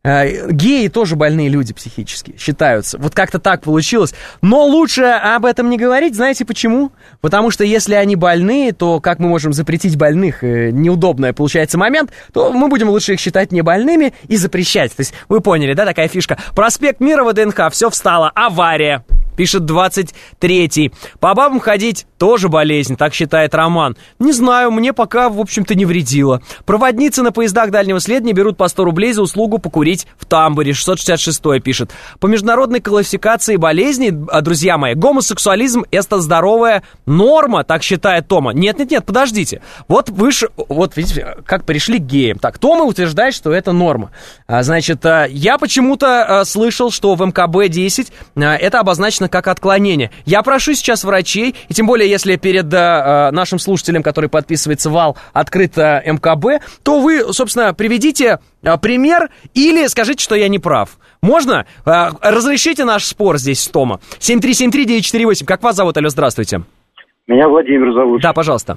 Геи тоже больные люди психически считаются. Вот как-то так получилось. Но лучше об этом не говорить. Знаете почему? Потому что если они больные, то как мы можем запретить больных? Неудобный получается момент. То мы будем лучше их считать не больными и запрещать. То есть вы поняли, да, такая фишка. Проспект Мира, вэ дэ эн ха, все встало. Авария. Пишет двадцать третий. По бабам ходить тоже болезнь, так считает Роман. Не знаю, мне пока, в общем-то, не вредило. Проводницы на поездах дальнего следования берут по сто рублей за услугу покурить в тамбуре. шестьсот шестьдесят шестой пишет. По международной классификации болезней, друзья мои, гомосексуализм — это здоровая норма, так считает Тома. Нет-нет-нет, подождите. Вот вы ж, вот видите, как пришли к геям. Так, Тома утверждает, что это норма. А, значит, я почему-то слышал, что в эм ка бэ десять это обозначено как отклонение. Я прошу сейчас врачей, и тем более, если перед э, нашим слушателем, который подписывается Вал, открыто эм ка бэ, то вы, собственно, приведите э, пример или скажите, что я не прав. Можно? Э, разрешите наш спор здесь с Тома. семь три семь три девять четыре восемь. Как вас зовут? Алло, здравствуйте. Меня Владимир зовут. Да, пожалуйста.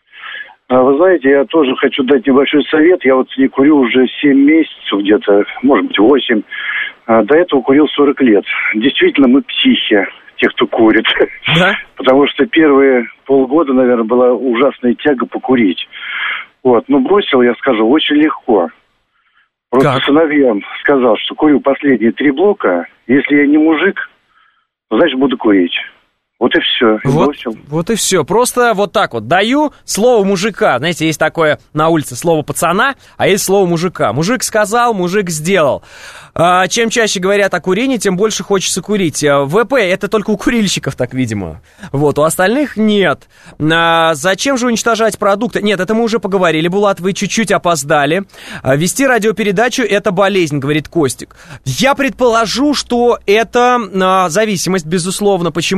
Вы знаете, я тоже хочу дать небольшой совет. Я вот не курю уже семь месяцев где-то, может быть, восемь. До этого курил сорок лет. Действительно, мы психи, те, кто курит. Да? Потому что первые полгода, наверное, была ужасная тяга покурить. Вот. Но бросил, я скажу, очень легко. Просто как? Сыновьям сказал, что курю последние три блока. Если я не мужик, значит, буду курить. Вот и все. И вот, вот и все. Просто вот так вот даю слово мужика. Знаете, есть такое на улице слово пацана, а есть слово мужика. Мужик сказал, мужик сделал. А, чем чаще говорят о курении, тем больше хочется курить. вэ пэ это только у курильщиков так, видимо. Вот, у остальных нет. А, зачем же уничтожать продукты? Нет, это мы уже поговорили, Булат, вы чуть-чуть опоздали. А, вести радиопередачу — это болезнь, говорит Костик. Я предположу, что это а, зависимость, безусловно. Почему? Потому что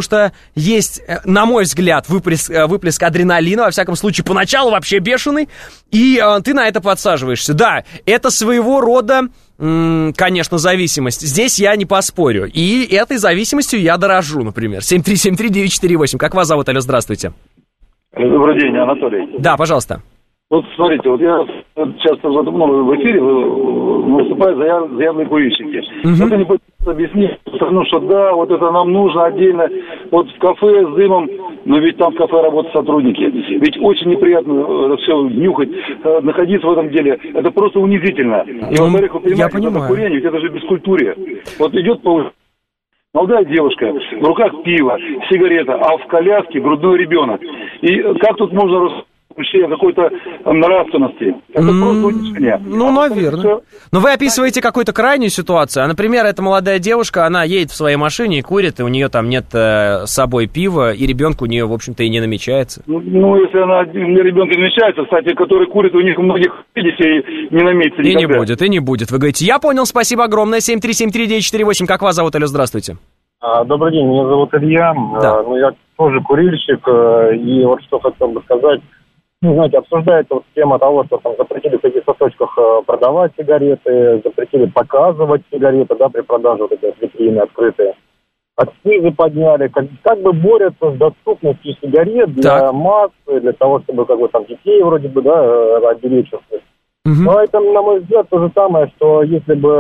что есть, на мой взгляд, выплеск, выплеск адреналина, во всяком случае, поначалу вообще бешеный, и э, ты на это подсаживаешься. Да, это своего рода, м- конечно, зависимость. Здесь я не поспорю. И этой зависимостью я дорожу, например. семь три семь три девять четыре восемь. Как вас зовут? Алло, здравствуйте. Добрый день, Анатолий. Да, пожалуйста. Вот смотрите, вот я часто вот, ну, в эфире выступаю за явные курильщики. Угу. Вот они пытаются объяснить, ну, что да, вот это нам нужно отдельно, вот в кафе с дымом, но ведь там в кафе работают сотрудники. Ведь очень неприятно все нюхать, находиться в этом деле. Это просто унизительно. И, ну, во-вторых, вы понимаете, вот это курение, ведь это же бескультурье. Вот идет по улице молодая девушка, в руках пиво, сигарета, а в коляске грудной ребенок. И как тут можно о какой-то нравственности? Это mm, просто унижение. Ну, наверное. Но вы описываете какую-то крайнюю ситуацию. А, например, эта молодая девушка, она едет в своей машине и курит, и у нее там нет э, с собой пива, и ребенку у нее, в общем-то, и не намечается. Ну, ну если она для ребенка намечается, кстати, который курит, у них у многих, видите, не намечается никогда. И не будет, и не будет. Вы говорите, я понял, спасибо огромное. семь три семь три девять четыре восемь. Как вас зовут? Алло, здравствуйте. А, добрый день, меня зовут Илья. Да. А, ну, я тоже курильщик, и вот что хотел бы сказать. Ну, знаете, обсуждается вот тема того, что там запретили в таких точках продавать сигареты, запретили показывать сигареты, да, при продаже вот эти витрины открытые. Акцизы подняли, как, как бы борются с доступностью сигарет для так. массы, для того, чтобы как бы там детей вроде бы, да, обеспечивать. Угу. Но это, на мой взгляд, то же самое, что если бы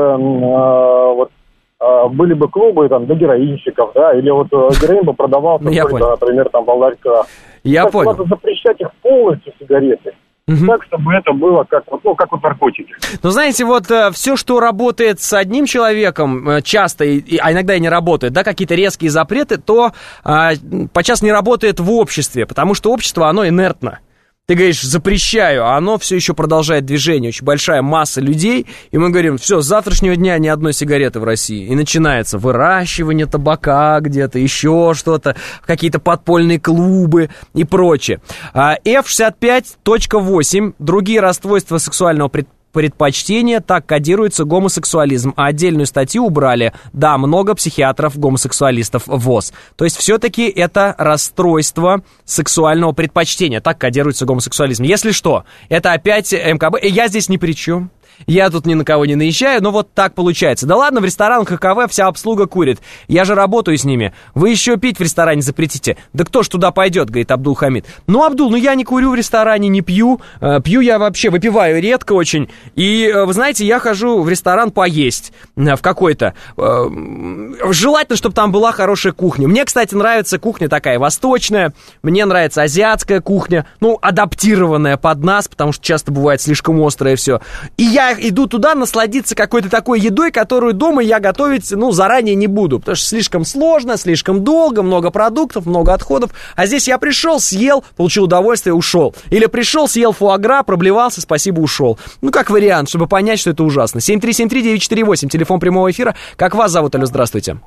э, вот были бы клубы там для героинщиков, да, или вот героин бы продавался, ну, только, например, там в ларьках. Я так понял. Надо запрещать их полностью, сигареты. Угу. Так, чтобы это было как, ну, как вот наркотики. Ну, знаете, вот э, все, что работает с одним человеком, э, часто, и, а иногда и не работает, да, какие-то резкие запреты, то э, подчас не работает в обществе, потому что общество, оно инертно. Ты говоришь, запрещаю, а оно все еще продолжает движение. Очень большая масса людей. И мы говорим, все, с завтрашнего дня ни одной сигареты в России. И начинается выращивание табака где-то, еще что-то, какие-то подпольные клубы и прочее. эф шестьдесят пять точка восемь. Другие расстройства сексуального предприятия. Предпочтение, так кодируется гомосексуализм. А отдельную статью убрали. Да, много психиатров-гомосексуалистов ВОЗ. То есть все-таки это расстройство сексуального предпочтения. Так кодируется гомосексуализм. Если что, это опять эм ка бэ. Я здесь ни при чем. Я тут ни на кого не наезжаю, но вот так получается. Да ладно, в ресторанах и кафе вся обслуга курит. Я же работаю с ними. Вы еще пить в ресторане запретите. Да кто ж туда пойдет, говорит Абдул-Хамид. Ну, Абдул, ну я не курю в ресторане, не пью. Пью я вообще, выпиваю редко очень. И, вы знаете, я хожу в ресторан поесть в какой-то. Желательно, чтобы там была хорошая кухня. Мне, кстати, нравится кухня такая восточная. Мне нравится азиатская кухня. Ну, адаптированная под нас, потому что часто бывает слишком острое все. И я иду туда насладиться какой-то такой едой, которую дома я готовить, ну, заранее не буду, потому что слишком сложно, слишком долго, много продуктов, много отходов. А здесь я пришел, съел, получил удовольствие, ушел. Или пришел, съел фуагра, проблевался, спасибо, ушел. Ну, как вариант, чтобы понять, что это ужасно. семь три семь три девять четыре восемь, телефон прямого эфира. Как вас зовут? Алло, здравствуйте.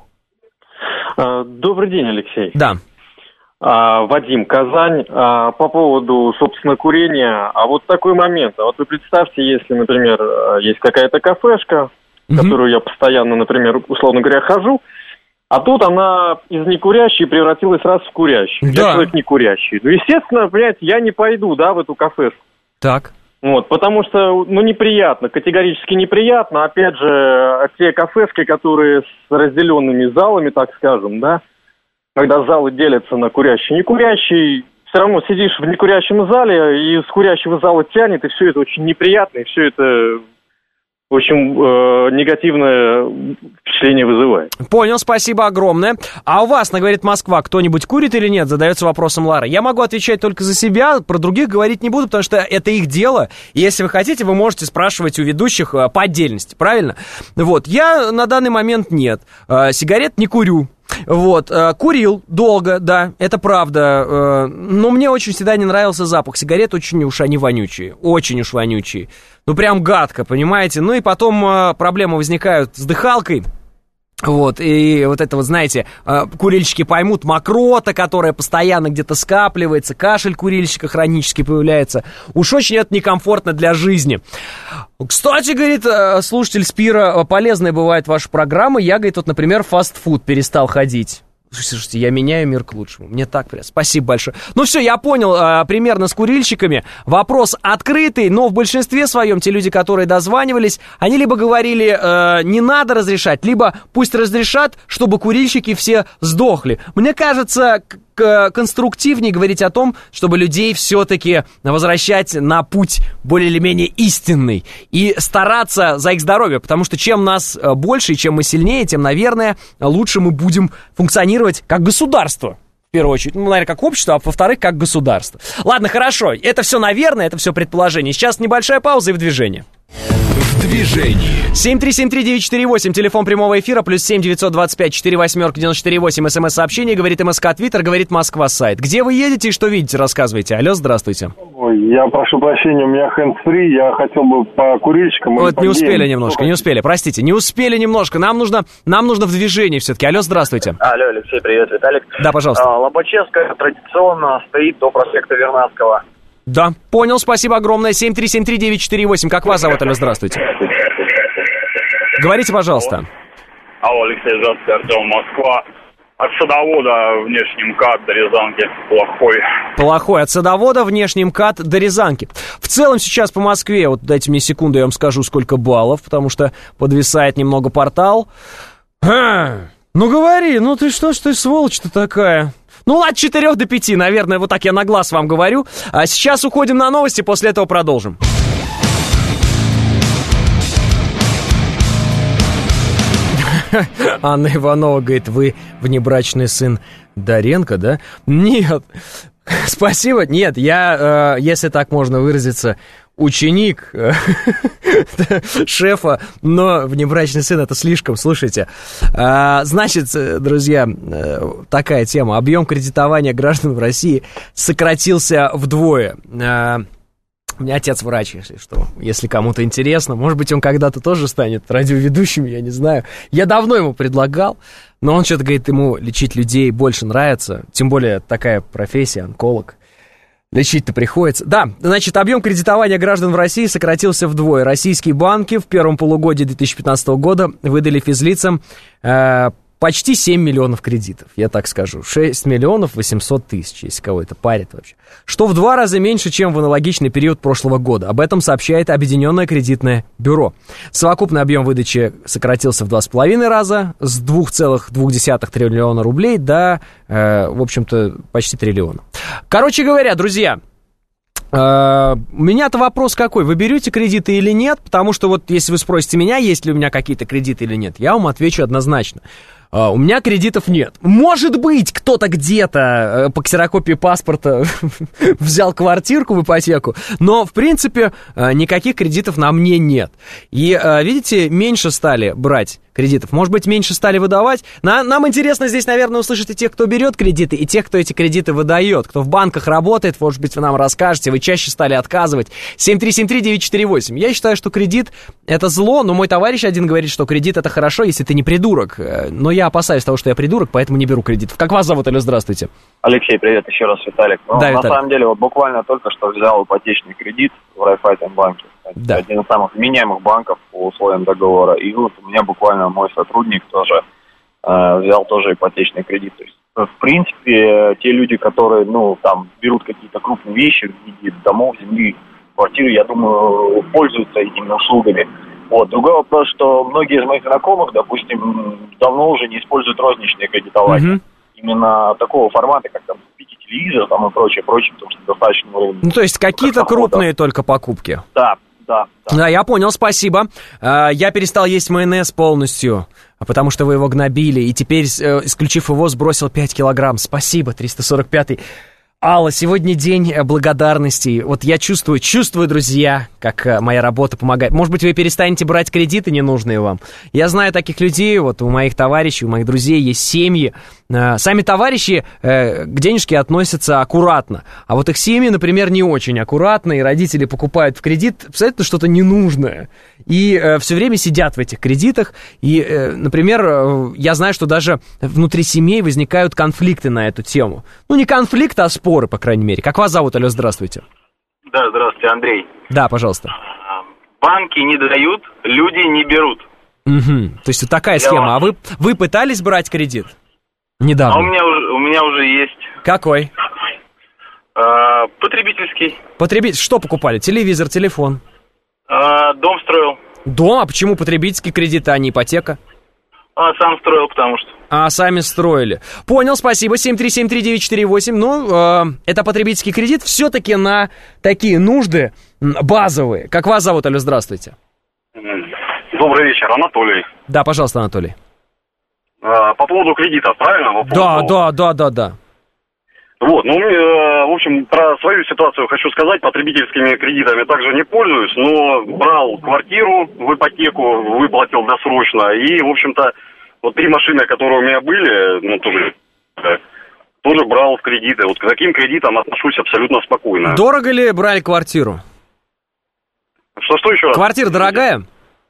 Добрый день, Алексей. Да. Вадим, Казань. По поводу, собственно, курения. А вот такой момент. А вот вы представьте, если, например, есть какая-то кафешка, в mm-hmm. которую я постоянно, например, условно говоря, хожу, а тут она из некурящей превратилась раз в курящую. Да. Я человек некурящий. Ну, естественно, понимаете, я не пойду, да, в эту кафешку. Так. Вот, потому что, ну, неприятно, категорически неприятно. Опять же, те кафешки, которые с разделенными залами, так скажем, да, когда залы делятся на курящий и некурящий, все равно сидишь в некурящем зале, и с курящего зала тянет, и все это очень неприятно, и все это очень э, негативное впечатление вызывает. Понял, спасибо огромное. А у вас, на «Говорит Москва», кто-нибудь курит или нет? Задается вопросом Лара. Я могу отвечать только за себя, про других говорить не буду, потому что это их дело. И если вы хотите, вы можете спрашивать у ведущих по отдельности, правильно? Вот, я на данный момент нет. Сигарет не курю. Вот, курил долго, да, это правда, но мне очень всегда не нравился запах сигарет, очень уж они вонючие, очень уж вонючие, ну прям гадко, понимаете, ну и потом проблемы возникают с дыхалкой. Вот, и вот это вот, знаете, курильщики поймут, мокрота, которая постоянно где-то скапливается, кашель курильщика хронически появляется. Уж очень это некомфортно для жизни. Кстати, говорит слушатель Спира, полезная бывает ваша программа. Я, говорит, вот, например, в фастфуд перестал ходить. Слушайте, я меняю мир к лучшему. Мне так приятно. Спасибо большое. Ну все, я понял а, примерно с курильщиками. Вопрос открытый, но в большинстве своем те люди, которые дозванивались, они либо говорили, а, не надо разрешать, либо пусть разрешат, чтобы курильщики все сдохли. Мне кажется, к- конструктивнее говорить о том, чтобы людей все-таки возвращать на путь более или менее истинный и стараться за их здоровье, потому что чем нас больше и чем мы сильнее, тем, наверное, лучше мы будем функционировать как государство, в первую очередь. Ну, наверное, как общество, а во-вторых, как государство. Ладно, хорошо, это все наверное, это все предположение. Сейчас небольшая пауза и в движение. В движении. семь три семь три девять четыре восемь, телефон прямого эфира, плюс семь девятьсот двадцать пять четыре восемь девяносто четыре восемь, смс-сообщение, говорит МСК Твиттер, говорит Москва сайт. Где вы едете и что видите, рассказывайте. Алло, здравствуйте. Ой, я прошу прощения, у меня хэндс-фри, я хотел бы по курильщикам... Вот не успели немножко, не успели, простите, не успели немножко, нам нужно, нам нужно в движении все-таки. Алло, здравствуйте. Алло, Алексей, привет, Виталик. Да, пожалуйста. А, Лобачевская традиционно стоит до проспекта Вернадского. Да, понял, спасибо огромное. семь три семь три девять четыре восемь. Как вас зовут? Алло, здравствуйте. Говорите, пожалуйста. Алло, Алексей, здравствуйте, Артем, Москва. От садовода внешний МКАД до Рязанки плохой. Плохой. От садовода внешний МКАД до Рязанки. В целом сейчас по Москве, вот дайте мне секунду, я вам скажу, сколько баллов, потому что подвисает немного портал. А, ну говори, ну ты что ж ты сволочь-то такая? Ну, от четырёх до пяти, наверное, вот так я на глаз вам говорю. А сейчас уходим на новости, после этого продолжим. Анна Иванова говорит, вы внебрачный сын Доренко, да? Нет, спасибо, нет, я, э, если так можно выразиться, ученик э, шефа, но внебрачный сын это слишком, слушайте. Э, значит, друзья, э, такая тема. Объем кредитования граждан в России сократился вдвое. Э, У меня отец врач, если что, если кому-то интересно. Может быть, он когда-то тоже станет радиоведущим, я не знаю. Я давно ему предлагал, но он что-то говорит, ему лечить людей больше нравится. Тем более такая профессия, онколог. Лечить-то приходится. Да, значит, объем кредитования граждан в России сократился вдвое. Российские банки в первом полугодии две тысячи пятнадцатого года выдали физлицам э, почти семь миллионов кредитов, я так скажу. шесть миллионов восемьсот тысяч, если кого это парит вообще. Что в два раза меньше, чем в аналогичный период прошлого года. Об этом сообщает Объединенное кредитное бюро. Совокупный объем выдачи сократился в два с половиной раза, с двух целых двух десятых триллиона рублей до, э, в общем-то, почти триллиона. Короче говоря, друзья, у меня-то вопрос какой, вы берете кредиты или нет? Потому что вот если вы спросите меня, есть ли у меня какие-то кредиты или нет, я вам отвечу однозначно. У меня кредитов нет. Может быть, кто-то где-то по ксерокопии паспорта взял квартирку в ипотеку, но, в принципе, никаких кредитов на мне нет. И, видите, меньше стали брать кредитов. Может быть, меньше стали выдавать. На, нам интересно здесь, наверное, услышать и тех, кто берет кредиты, и тех, кто эти кредиты выдает. Кто в банках работает, может быть, вы нам расскажете, вы чаще стали отказывать. семь три семь три девять четыре восемь. Я считаю, что кредит — это зло, но мой товарищ один говорит, что кредит — это хорошо, если ты не придурок. Но я опасаюсь того, что я придурок, поэтому не беру кредитов. Как вас зовут? Алло, здравствуйте. Алексей, привет, еще раз, Виталик. Ну, да, на Виталик. самом деле, вот буквально только что взял ипотечный кредит в Райффайзенбанке. Да. Один из самых вменяемых банков по условиям договора. И вот у меня буквально мой сотрудник тоже э, взял тоже ипотечный кредит. То есть, в принципе, те люди, которые, ну, там, берут какие-то крупные вещи в виде домов, земли, квартиры, я думаю, пользуются этими услугами. Вот. Другой вопрос, что многие из моих знакомых, допустим, давно уже не используют розничное кредитование. Угу. Именно такого формата, как там купить телевизор там, и прочее, прочее, потому что достаточно уровень. Ну, то есть какие-то крупные только покупки. Да, да, да. Да, я понял, спасибо. Я перестал есть майонез полностью, потому что вы его гнобили, и теперь, исключив его, сбросил пять килограмм. Спасибо, триста сорок пятый. Алла, сегодня день благодарностей. Вот я чувствую, чувствую, друзья, как моя работа помогает. Может быть, вы перестанете брать кредиты ненужные вам. Я знаю таких людей, вот у моих товарищей, у моих друзей есть семьи. Сами товарищи к денежке относятся аккуратно, а вот их семьи, например, не очень аккуратно, и родители покупают в кредит абсолютно что-то ненужное. И все время сидят в этих кредитах. И, например, я знаю, что даже внутри семей возникают конфликты на эту тему. Ну, не конфликты, а споры, по крайней мере. Как вас зовут? Алло, здравствуйте. Да, здравствуйте, Андрей. Да, пожалуйста. Банки не дают, люди не берут. Угу. То есть вот такая Я схема. вам... А вы, вы пытались брать кредит? Недавно. А у меня уже, у меня уже есть. Какой? А, потребительский. Потребитель. Что покупали? Телевизор, телефон? А, дом строил. Дом? А почему потребительский кредит, а не ипотека? А, сам строил, потому что. А, сами строили. Понял, спасибо. семь три семь три девять четыре восемь. Ну, э, это потребительский кредит все-таки на такие нужды базовые. Как вас зовут, алло, здравствуйте. Добрый вечер, Анатолий. Да, пожалуйста, Анатолий. А, по поводу кредита, правильно? Вопрос да, был? да, да, да, да. Вот, ну, э, в общем, про свою ситуацию хочу сказать. Потребительскими кредитами также не пользуюсь, но брал квартиру в ипотеку, выплатил досрочно. И, в общем-то, вот три машины, которые у меня были, ну, тоже, э, тоже брал в кредиты. Вот к таким кредитам отношусь абсолютно спокойно. Дорого ли брали квартиру? Что-что еще раз? Квартира дорогая?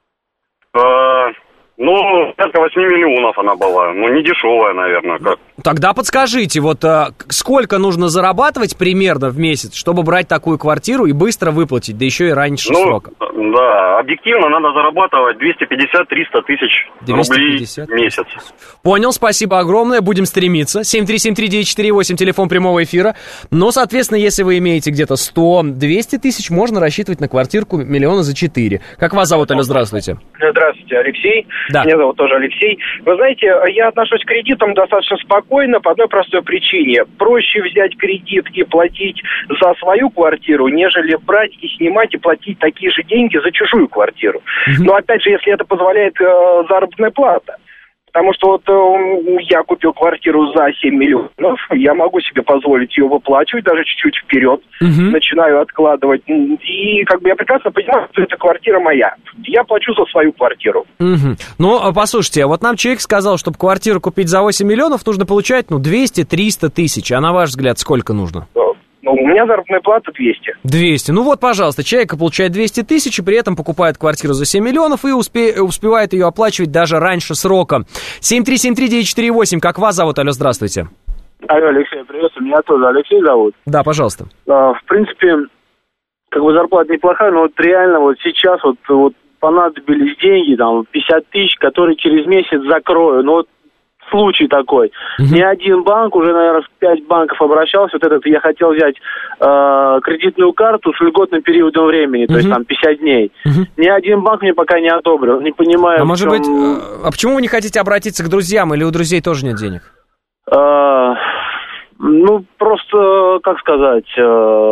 Э, ну, порядка восемь миллионов она была. Ну, не дешевая, наверное, как. Тогда подскажите, вот а, сколько нужно зарабатывать примерно в месяц, чтобы брать такую квартиру и быстро выплатить, да еще и раньше ну, срока? Да, объективно надо зарабатывать двести пятьдесят - триста тысяч рублей в месяц. Понял, спасибо огромное, будем стремиться. семь три семь три девять четыре восемь, телефон прямого эфира. Но, соответственно, если вы имеете где-то сто - двести тысяч, можно рассчитывать на квартирку миллиона за четыре. Как вас зовут, алло, здравствуйте? Здравствуйте, Алексей. Да. Меня зовут тоже Алексей. Вы знаете, я отношусь к кредитам достаточно спокойно по одной простой причине. Проще взять кредит и платить за свою квартиру, нежели брать и снимать и платить такие же деньги за чужую квартиру. Mm-hmm. Но опять же, если это позволяет э, заработная плата. Потому что вот э, я купил квартиру за семь миллионов, я могу себе позволить ее выплачивать даже чуть-чуть вперед, угу. начинаю откладывать. И как бы я прекрасно понимаю, что эта квартира моя. Я плачу за свою квартиру. Угу. Ну, послушайте, вот нам человек сказал, чтобы квартиру купить за восемь миллионов, нужно получать, ну, двести - триста тысяч. А на ваш взгляд, сколько нужно? Ну, у меня заработная плата двести. двести. Ну вот, пожалуйста, человек получает двести тысяч, и при этом покупает квартиру за семь миллионов и успе- успевает ее оплачивать даже раньше срока. семь три семь три девять четыре восемь. Как вас зовут? Алло, здравствуйте. Алло, Алексей, приветствую. Меня тоже Алексей зовут. Да, пожалуйста. А, в принципе, как бы зарплата неплохая, но вот реально вот сейчас вот, вот понадобились деньги, там, пятьдесят тысяч, которые через месяц закрою. Ну вот случай такой. Uh-huh. Ни один банк, уже, наверное, в пять банков обращался. Вот этот я хотел взять э, кредитную карту с льготным периодом времени, uh-huh. то есть там пятьдесят дней. Uh-huh. Ни один банк мне пока не одобрил. Не понимаю, а может чем... быть, а почему вы не хотите обратиться к друзьям, или у друзей тоже нет денег? Э, ну, просто, как сказать, э,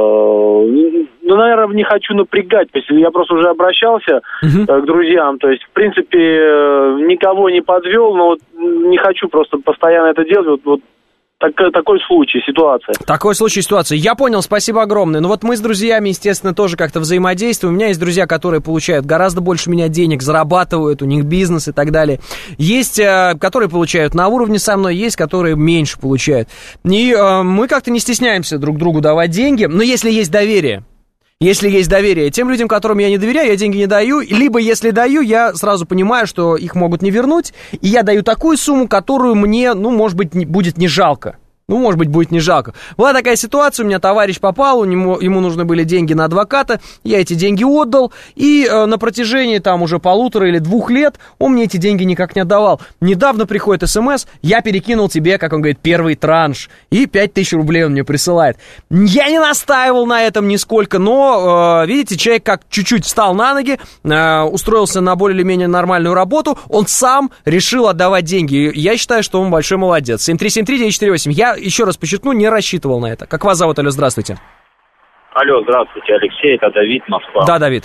ну, наверное, не хочу напрягать. То есть я просто уже обращался uh-huh. э, к друзьям. То есть, в принципе, э, никого не подвел, но вот не хочу просто постоянно это делать. Вот, вот так, такой случай, ситуация. Такой случай, ситуация. Я понял, спасибо огромное. Ну вот мы с друзьями, естественно, тоже как-то взаимодействуем. У меня есть друзья, которые получают гораздо больше меня денег, зарабатывают, у них бизнес и так далее. Есть, которые получают на уровне со мной, есть, которые меньше получают. И э, мы как-то не стесняемся друг другу давать деньги, но если есть доверие. Если есть доверие. Тем людям, которым я не доверяю, я деньги не даю. Либо, если даю, я сразу понимаю, что их могут не вернуть. И я даю такую сумму, которую мне, ну, может быть, не, будет не жалко. Ну, может быть, будет не жалко. Была такая ситуация, у меня товарищ попал, у него, ему нужны были деньги на адвоката, я эти деньги отдал, и э, на протяжении там уже полутора или двух лет он мне эти деньги никак не отдавал. Недавно приходит смс, я перекинул тебе, как он говорит, первый транш, и пять тысяч рублей он мне присылает. Я не настаивал на этом нисколько, но, э, видите, человек как чуть-чуть встал на ноги, э, устроился на более или менее нормальную работу, он сам решил отдавать деньги. Я считаю, что он большой молодец. семь три семь три девять четыре восемь. Я еще раз подчеркну, не рассчитывал на это. Как вас зовут? Алло, здравствуйте. Алло, здравствуйте, Алексей, это Давид, Москва. Да, Давид.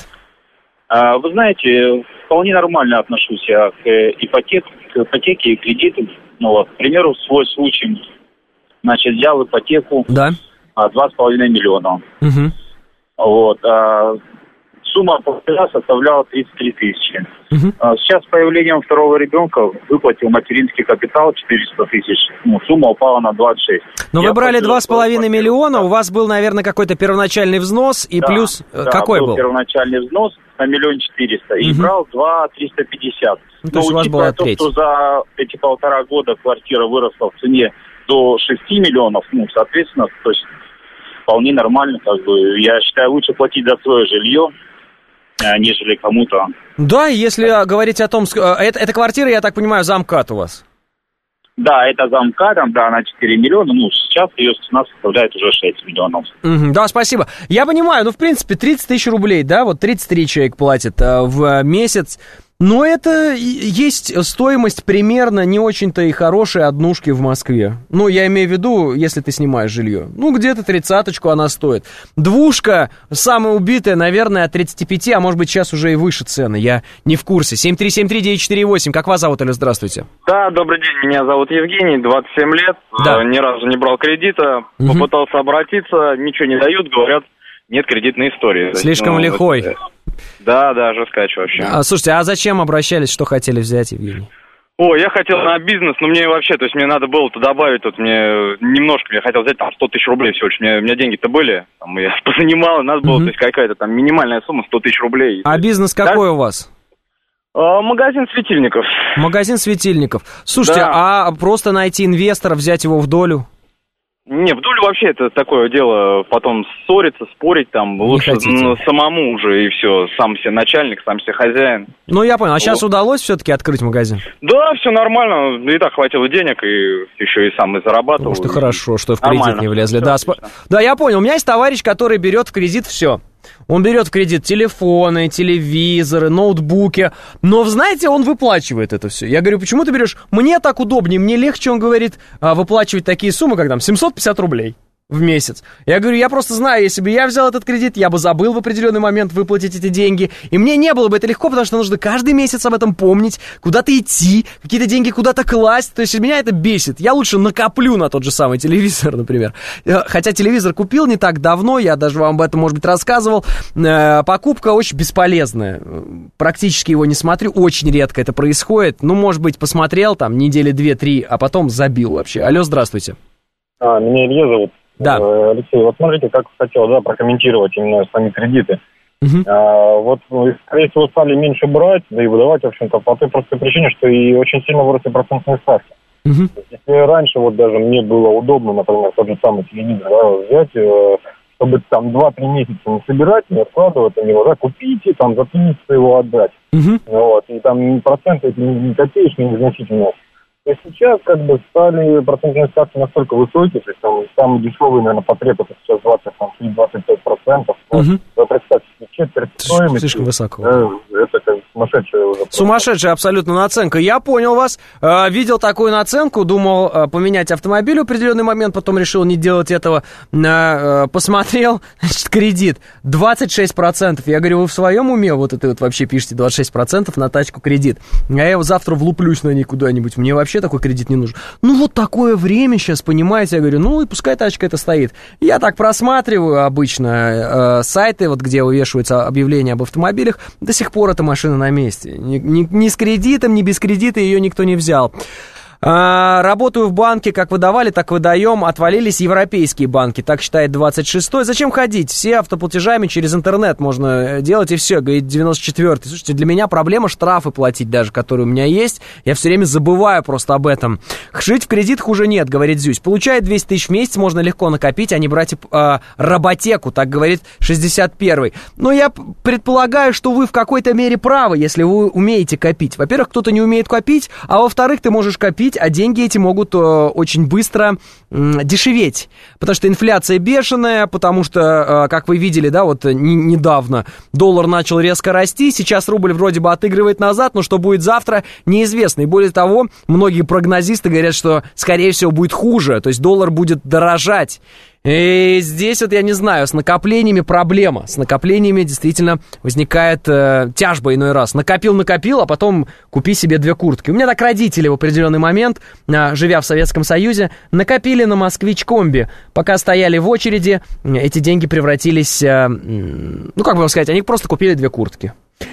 А, вы знаете, вполне нормально отношусь я к ипотеке, к ипотеке и кредитам. Ну вот, к примеру, свой случай. Значит, взял ипотеку. Да. Два с половиной миллиона. Угу. Вот. А, сумма платежа составляла тридцать три тысячи. Uh-huh. Сейчас с появлением второго ребенка выплатил материнский капитал четыреста тысяч. Ну, сумма упала на двадцать шесть. Но Я вы брали два с половиной миллиона, у вас был, наверное, какой-то первоначальный взнос, и да, плюс... Да, какой был? был первоначальный взнос на миллион четыреста, uh-huh. и брал два триста пятьдесят. Ну, то есть у вас была треть. То, что за эти полтора года квартира выросла в цене до шести миллионов, ну, соответственно, то есть вполне нормально, как бы. Я считаю, лучше платить за свое жилье, нежели кому-то. Да, если говорить о том... Это, это квартира, я так понимаю, замкат у вас? Да, это за МКАДом, да, на четыре миллиона. Ну, сейчас ее цена составляет уже шесть миллионов. Mm-hmm, да, спасибо. Я понимаю, ну, в принципе, тридцать тысяч рублей, да, вот тридцать три человек платят а, в месяц. Но это есть стоимость примерно не очень-то и хорошей однушки в Москве. Ну, я имею в виду, если ты снимаешь жилье. Ну, где-то тридцаточку она стоит. Двушка, самая убитая, наверное, от тридцати пяти, а может быть, сейчас уже и выше цены. Я не в курсе. семь три семь три девять четыре восемь. Как вас зовут, Алло, здравствуйте. Да, добрый день. Меня зовут Евгений, двадцать семь лет. Да. Ни разу не брал кредита. Угу. Попытался обратиться, ничего не дают, говорят, нет кредитной истории. Слишком ну, лихой. Это... Да, да, жесткач вообще. А, слушайте, а зачем обращались, что хотели взять, Евгений? О, я хотел на бизнес, но мне вообще, то есть мне надо было-то добавить, тут мне немножко, я хотел взять там сто тысяч рублей всего лишь, у меня, у меня деньги-то были, там, я позанимал, надо было, угу. то есть какая-то там минимальная сумма, сто тысяч рублей. А бизнес какой да? у вас? А, магазин светильников. Магазин светильников. Слушайте, да. а просто найти инвестора, взять его в долю? Не, в долю вообще это такое дело, потом ссориться, спорить, там, не лучше ну, самому уже, и все, сам себе начальник, сам себе хозяин. Ну, я понял, а сейчас вот. удалось все-таки открыть магазин? Да, все нормально, и так хватило денег, и еще и сам и зарабатывал. Потому что хорошо, что в кредит нормально. Не влезли. Да, сп... да, я понял, у меня есть товарищ, который берет в кредит все. Он берет в кредит телефоны, телевизоры, ноутбуки, но, знаете, он выплачивает это все. Я говорю, почему ты берешь? Мне так удобнее, мне легче, он говорит, выплачивать такие суммы, как там семьсот пятьдесят рублей в месяц. Я говорю, я просто знаю, если бы я взял этот кредит, я бы забыл в определенный момент выплатить эти деньги, и мне не было бы это легко, потому что нужно каждый месяц об этом помнить, куда-то идти, какие-то деньги куда-то класть, то есть меня это бесит. Я лучше накоплю на тот же самый телевизор, например. Хотя телевизор купил не так давно, я даже вам об этом, может быть, рассказывал. Покупка очень бесполезная, практически его не смотрю, очень редко это происходит. Ну, может быть, посмотрел там недели две-три, а потом забил вообще. Алло, здравствуйте. А, меня Илья зовут. Да. Алексей, вот смотрите, как хотел, да, прокомментировать именно сами кредиты. Uh-huh. А, вот, скорее всего, стали меньше брать, да и выдавать, в общем-то, по той простой причине, что и очень сильно выросли процентные ставки. Uh-huh. Если раньше вот даже мне было удобно, например, тот же самый телевизор, да, взять, чтобы там два-три месяца не собирать, не откладывать на него, да, купить и там за три месяца его отдать. Uh-huh. Вот, и там проценты эти не копеечные, незначительные. То есть сейчас как бы стали процентные ставки настолько высокие, то есть там самый дешевый, наверное, потреб это сейчас двадцать-двадцать пять процентов. Угу. Вы представьте, четверть стоимости. Слишком высоко. Да, это как сумасшедшая уже. Сумасшедшая абсолютно наценка. Я понял вас, э, видел такую наценку, думал э, поменять автомобиль в определенный момент, потом решил не делать этого. Э, посмотрел, значит, кредит двадцать шесть процентов. Я говорю, вы в своем уме вот это вот вообще пишете двадцать шесть процентов на тачку кредит? А я его завтра влуплюсь на ней куда-нибудь. Мне вообще такой кредит не нужен. Ну, вот такое время сейчас, понимаете, я говорю, ну, и пускай тачка эта стоит. Я так просматриваю обычно э, сайты, вот где вывешиваются объявления об автомобилях, до сих пор эта машина на месте. Ни, ни, ни с кредитом, ни без кредита ее никто не взял. А, работаю в банке, как выдавали, так выдаем. Отвалились европейские банки, так считает двадцать шестой. Зачем ходить? Все автоплатежами через интернет можно делать, и все, говорит девяносто четвёртый. Слушайте, для меня проблема штрафы платить даже, которые у меня есть. Я все время забываю просто об этом. Жить в кредит хуже нет, говорит Зюсь. Получает двести тысяч в месяц, можно легко накопить, а не брать э, роботеку, так говорит шестьдесят первый. Но я предполагаю, что вы в какой-то мере правы, если вы умеете копить. Во-первых, кто-то не умеет копить, а во-вторых, ты можешь копить, а деньги эти могут э, очень быстро э, дешеветь, потому что инфляция бешеная, потому что, э, как вы видели, да, вот не, недавно доллар начал резко расти, сейчас рубль вроде бы отыгрывает назад, но что будет завтра, неизвестно. И более того, многие прогнозисты говорят, что, скорее всего, будет хуже, то есть доллар будет дорожать. И здесь вот, я не знаю, с накоплениями проблема. С накоплениями действительно возникает э, тяжба иной раз. Накопил-накопил, а потом купи себе две куртки. У меня так родители в определенный момент, э, живя в Советском Союзе, накопили на «Москвич-комби». Пока стояли в очереди, эти деньги превратились... Э, ну, как бы вам сказать, они просто купили две куртки.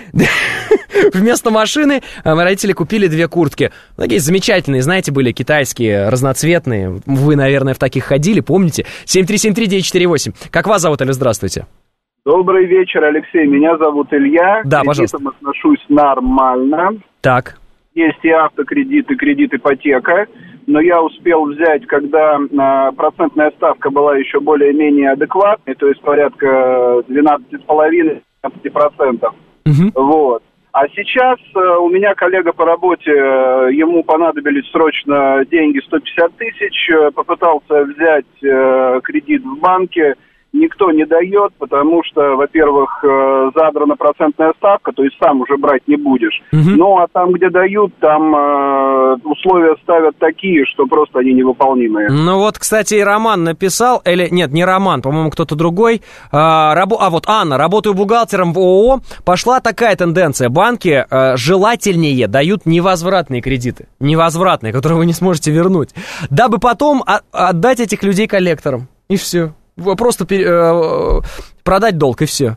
Вместо машины мои родители купили две куртки. Такие замечательные, знаете, были китайские, разноцветные. Вы, наверное, в таких ходили, помните? семь три семь три девять четыре восемь. Как вас зовут, Алло, здравствуйте. Добрый вечер, Алексей. Меня зовут Илья. Да, пожалуйста. К кредитам отношусь нормально. Так. Есть и автокредит, и кредит ипотека. Но я успел взять, когда э, процентная ставка была еще более-менее адекватной, то есть порядка двенадцать целых пять десятых-двенадцать процентов. Угу. Вот. А сейчас э, у меня коллега по работе, э, ему понадобились срочно деньги сто пятьдесят тысяч, э, попытался взять э, кредит в банке, никто не дает, потому что, во-первых, э, задрана процентная ставка, то есть сам уже брать не будешь. Mm-hmm. Ну, а там, где дают, там э, условия ставят такие, что просто они невыполнимые. Ну вот, кстати, и Роман написал, или нет, не Роман, по-моему, кто-то другой. А, рабо... а вот Анна, работаю бухгалтером в ООО, пошла такая тенденция. Банки э, желательнее дают невозвратные кредиты, невозвратные, которые вы не сможете вернуть, дабы потом о- отдать этих людей коллекторам. И все. Просто э, продать долг, и все.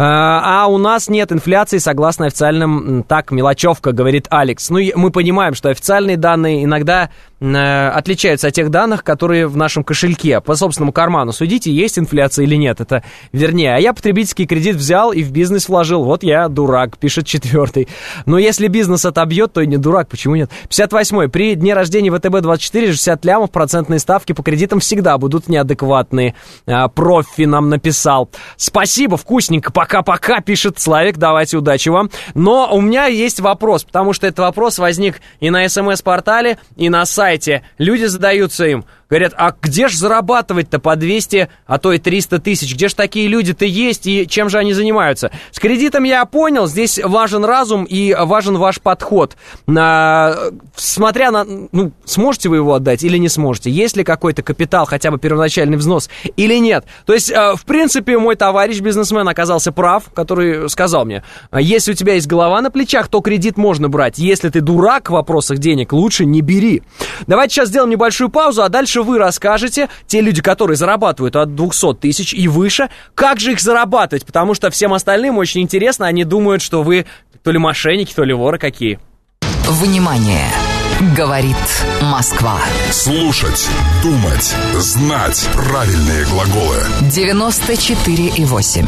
А у нас нет инфляции, согласно официальным... Так, мелочевка, говорит Алекс. Ну, мы понимаем, что официальные данные иногда э, отличаются от тех данных, которые в нашем кошельке. По собственному карману судите, есть инфляция или нет. Это вернее. А я потребительский кредит взял и в бизнес вложил. Вот я дурак, пишет четвертый. Но если бизнес отобьет, то и не дурак. Почему нет? пятьдесят восьмой. При дне рождения ВТБ двадцать четыре, шестьдесят лямов, процентные ставки по кредитам всегда будут неадекватные. Профи нам написал. Спасибо, вкусненько. Пока-пока, пишет Славик, давайте, удачи вам. Но у меня есть вопрос, потому что этот вопрос возник и на СМС-портале, и на сайте. Люди задаются им, говорят, а где же зарабатывать-то по двести, а то и триста тысяч? Где же такие люди-то есть, и чем же они занимаются? С кредитом я понял, здесь важен разум и важен ваш подход. А, смотря на, ну, сможете вы его отдать или не сможете? Есть ли какой-то капитал, хотя бы первоначальный взнос, или нет? То есть, в принципе, мой товарищ бизнесмен оказался прав, который сказал мне, если у тебя есть голова на плечах, то кредит можно брать. Если ты дурак в вопросах денег, лучше не бери. Давайте сейчас сделаем небольшую паузу, а дальше вы расскажете, те люди, которые зарабатывают от двухсот тысяч и выше, как же их зарабатывать, потому что всем остальным очень интересно, они думают, что вы то ли мошенники, то ли воры какие. Внимание! Говорит Москва. Слушать, думать, знать правильные глаголы. девяносто четыре и восемь.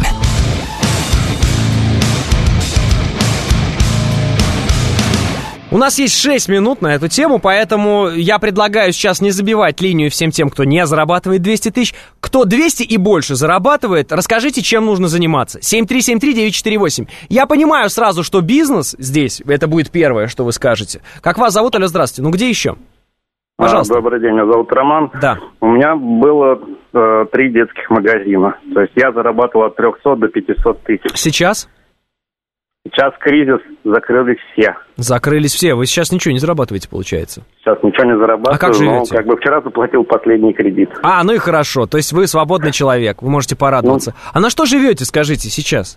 У нас есть шесть минут на эту тему, поэтому я предлагаю сейчас не забивать линию всем тем, кто не зарабатывает двести тысяч. Кто двести и больше зарабатывает, расскажите, чем нужно заниматься. семь три семь три девять четыре восемь. Я понимаю сразу, что бизнес здесь, это будет первое, что вы скажете. Как вас зовут? Алло, здравствуйте. Ну, где еще? Пожалуйста. А, добрый день, меня зовут Роман. Да. У меня было э, три детских магазина. То есть я зарабатывал от трехсот до пятисот тысяч. Сейчас? Сейчас кризис, закрылись все. Закрылись все. Вы сейчас ничего не зарабатываете, получается? Сейчас ничего не зарабатываю, а как живете? Но как бы вчера заплатил последний кредит. А, ну и хорошо. То есть вы свободный человек, вы можете порадоваться. Ну, а на что живете, скажите, сейчас?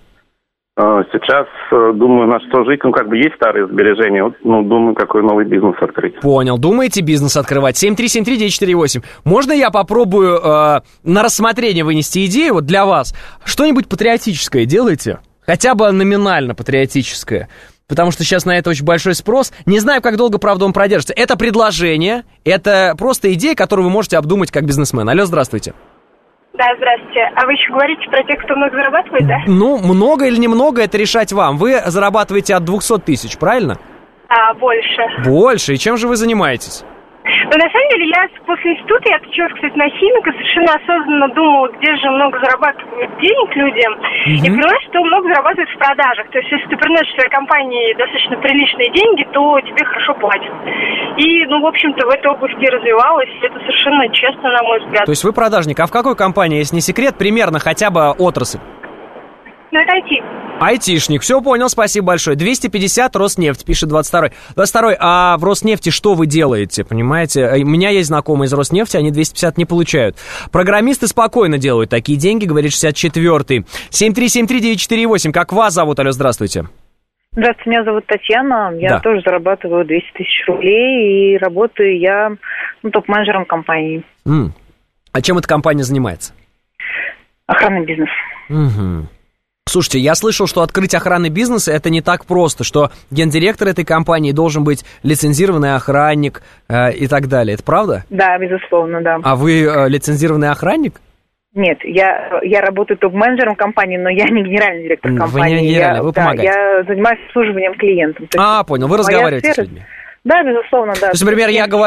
Сейчас думаю, на что жить. Ну, как бы есть старые сбережения. Вот, ну, думаю, какой новый бизнес открыть. Понял. Думаете бизнес открывать? семь три семь три девять четыре восемь. Можно я попробую э, на рассмотрение вынести идею вот для вас? Что-нибудь патриотическое делаете? Хотя бы номинально патриотическое. Потому что сейчас на это очень большой спрос. Не знаю, как долго, правда, он продержится. Это предложение, это просто идея, которую вы можете обдумать как бизнесмен. Алло, здравствуйте. Да, здравствуйте. А вы еще говорите про тех, кто много зарабатывает, да? Ну, много или немного, это решать вам. Вы зарабатываете от двухсот тысяч, правильно? А, больше. Больше? И чем же вы занимаетесь? Ну, на самом деле, я после института, я отучилась, кстати, на химика, совершенно осознанно думала, где же много зарабатывают денег людям, mm-hmm. и поняла, что много зарабатывают в продажах. То есть, если ты приносишь своей компании достаточно приличные деньги, то тебе хорошо платят. И, ну, в общем-то, в этой области развивалась, это совершенно честно, на мой взгляд. То есть вы продажник, а в какой компании, если не секрет, примерно хотя бы отрасль? Ну, это ай ти. Айтишник, все понял, спасибо большое. двести пятьдесят Роснефть, пишет двадцать второй. двадцать второй, а в Роснефти что вы делаете, понимаете? У меня есть знакомые из Роснефти, они двести пятьдесят не получают. Программисты спокойно делают такие деньги, говорит шестьдесят четвёртый. семь три семь три девять четыре восемь, как вас зовут? Алло, здравствуйте. Здравствуйте, меня зовут Татьяна, я да. тоже зарабатываю двести тысяч рублей, и работаю я ну, топ-менеджером компании. М. А чем эта компания занимается? Охранный бизнес. Угу. Слушайте, я слышал, что открыть охранный бизнес это не так просто, что гендиректор этой компании должен быть лицензированный охранник э, и так далее. Это правда? Да, безусловно, да. А вы э, лицензированный охранник? Нет, я, я работаю топ-менеджером компании, но я не генеральный директор компании. Вы не генеральный, я, вы да, помогаете. Я занимаюсь обслуживанием клиентов. А, понял, вы разговариваете с людьми. Да, безусловно, да. То есть, например, я говорю,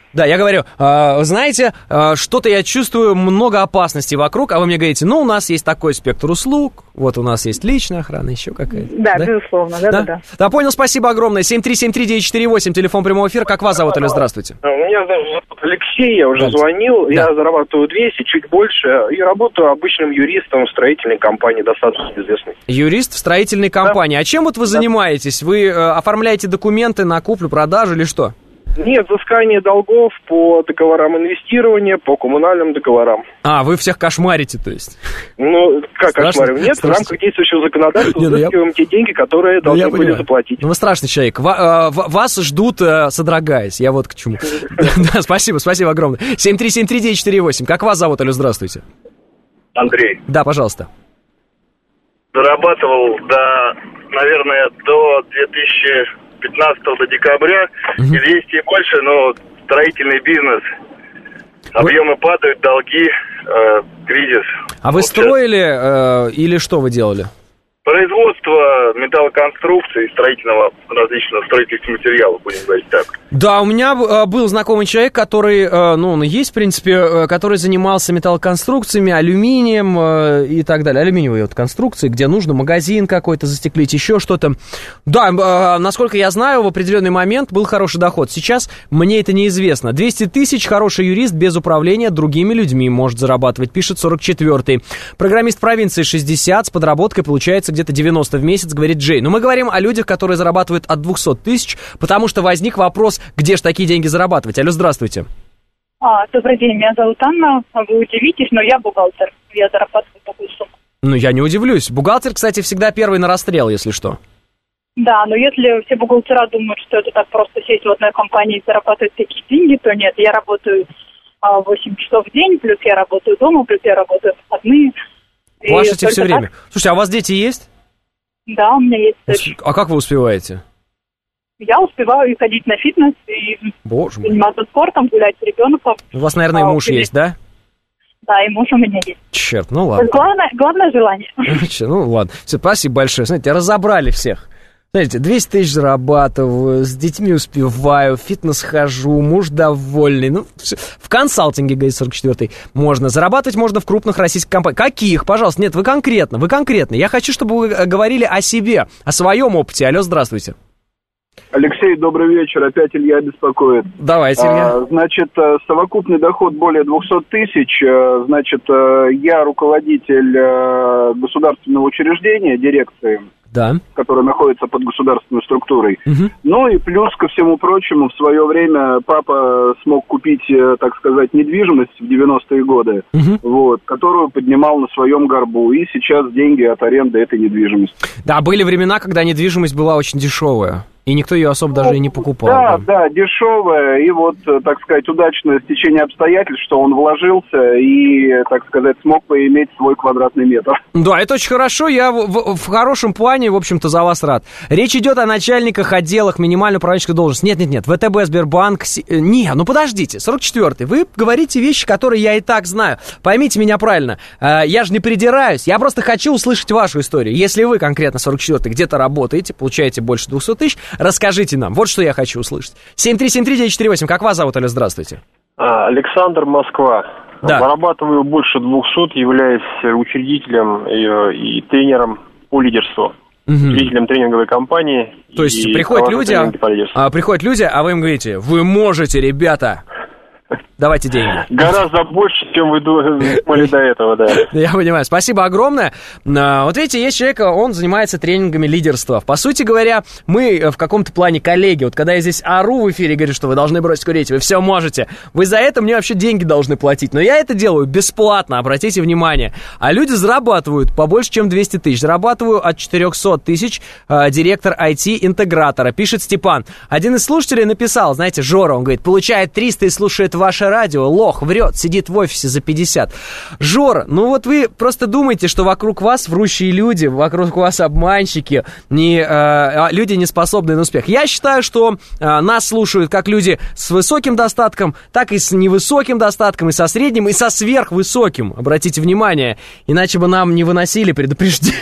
Да, я говорю, э, знаете, э, что-то я чувствую много опасностей вокруг, а вы мне говорите, ну, у нас есть такой спектр услуг, вот у нас есть личная охрана, еще какая-то. Да, да? безусловно, да-да-да. Да? Да, понял, спасибо огромное. семь три семь три девять четыре восемь, телефон прямого эфира. Как вас зовут, Алло, здравствуйте. Меня зовут Алексей, я уже да. звонил, да. я зарабатываю двести, чуть больше, и работаю обычным юристом в строительной компании, достаточно известной. Юрист в строительной компании. Да. А чем вот вы да. занимаетесь? Вы э, оформляете документы на куплю-продажу или что? Нет, взыскание долгов по договорам инвестирования, по коммунальным договорам. А, вы всех кошмарите, то есть? Ну, как кошмарим? Нет, страшно. В рамках действующего законодательства Не, ну взыскиваем я... те деньги, которые должны ну, были понимаю. заплатить. Ну, вы страшный человек. Ва- вас ждут, содрогаясь. Я вот к чему. Да, спасибо, спасибо огромное. семь три семь три девять четыре восемь. Как вас зовут, алло, здравствуйте. Андрей. Да, пожалуйста. Зарабатывал до, наверное, до две тысячи пятнадцатого до декабря, угу. и двести и больше, но строительный бизнес, объемы вы... падают, долги, э, кризис. А вы строили э, или что вы делали? Производство металлоконструкций, строительного, различного строительных материалов, будем говорить так. Да, у меня э, был знакомый человек, который, э, ну, он и есть, в принципе, э, который занимался металлоконструкциями, алюминием э, и так далее. Алюминиевые вот конструкции, где нужно магазин какой-то застеклить, еще что-то. Да, э, насколько я знаю, в определенный момент был хороший доход. Сейчас мне это неизвестно. двести тысяч хороший юрист без управления другими людьми может зарабатывать, пишет сорок четвёртый. Программист провинции шестьдесят, с подработкой получается где-то девяносто в месяц, говорит Джей. Но мы говорим о людях, которые зарабатывают от двухсот тысяч, потому что возник вопрос, где же такие деньги зарабатывать. Алло, здравствуйте. А, добрый день, меня зовут Анна. Вы удивитесь, но я бухгалтер. Я зарабатываю такую сумму. Ну, я не удивлюсь. Бухгалтер, кстати, всегда первый на расстрел, если что. Да, но если все бухгалтера думают, что это так просто сесть в одной компании и зарабатывать такие деньги, то нет. Я работаю а, восемь часов в день, плюс я работаю дома, плюс я работаю в выходные. Пашете все время. Так... Слушайте, а у вас дети есть? Да, у меня есть дочь. А как вы успеваете? Я успеваю и ходить на фитнес, и Боже мой. заниматься спортом, гулять с ребенком. У вас, наверное, а, и муж и... есть, да? Да, и муж у меня есть. Черт, ну ладно. Главное, главное желание. Ну ладно. Все, спасибо большое. Знаете, разобрали всех. Знаете, двести тысяч зарабатываю, с детьми успеваю, в фитнес хожу, муж довольный. Ну, все. В консалтинге, говорит сорок четвёртый, можно. Зарабатывать можно в крупных российских компаниях. Каких? Пожалуйста, нет, вы конкретно, вы конкретно. Я хочу, чтобы вы говорили о себе, о своем опыте. Алло, здравствуйте. Алексей, добрый вечер. Опять Илья беспокоит. Давайте, Илья. А, значит, совокупный доход более двухсот тысяч. Значит, я руководитель государственного учреждения, дирекции, да, которая находится под государственной структурой. Угу. Ну и плюс ко всему прочему, в свое время папа смог купить, так сказать, недвижимость в девяностые годы, угу. вот, которую поднимал на своем горбу. И сейчас деньги от аренды этой недвижимости. Да, были времена, когда недвижимость была очень дешевая. И никто ее особо даже и не покупал. Да, да, да, дешевая. И вот, так сказать, удачное стечение обстоятельств, что он вложился и, так сказать, смог поиметь свой квадратный метр. Да, это очень хорошо. Я в, в, в хорошем плане, в общем-то, за вас рад. Речь идет о начальниках, отделах, минимальной управленческой должности. Нет-нет-нет, ВТБ, Сбербанк... Си... Не, ну подождите, сорок четвёртый. Вы говорите вещи, которые я и так знаю. Поймите меня правильно. Я же не придираюсь. Я просто хочу услышать вашу историю. Если вы конкретно сорок четвёртый где-то работаете, получаете больше двухсот тысяч, расскажите нам. Вот что я хочу услышать. семь три семь три девять четыре восемь. Как вас зовут, Алло, здравствуйте. Александр, Москва. Да. Зарабатываю больше двухсот, являюсь учредителем и, и тренером по лидерству. Угу. Учредителем тренинговой компании. То есть приходят люди, а, приходят люди, а вы им говорите, вы можете, ребята. Давайте деньги. Гораздо больше, чем вы думали до этого, да. Я понимаю. Спасибо огромное. Вот видите, есть человек, он занимается тренингами лидерства. По сути говоря, мы в каком-то плане коллеги. Вот когда я здесь ору в эфире, говорю, что вы должны бросить курить, вы все можете. Вы за это мне вообще деньги должны платить. Но я это делаю бесплатно, обратите внимание. А люди зарабатывают побольше, чем двести тысяч. Зарабатываю от четырехсот тысяч. Директор ай ти-интегратора. Пишет Степан. Один из слушателей написал, знаете, Жора, он говорит, получает триста и слушает ваше радио, лох, врет, сидит в офисе за пятьдесят. Жора, ну вот вы просто думаете, что вокруг вас врущие люди, вокруг вас обманщики, не, э, люди, не способные на успех. Я считаю, что э, нас слушают как люди с высоким достатком, так и с невысоким достатком, и со средним, и со сверхвысоким. Обратите внимание, иначе бы нам не выносили предупреждение.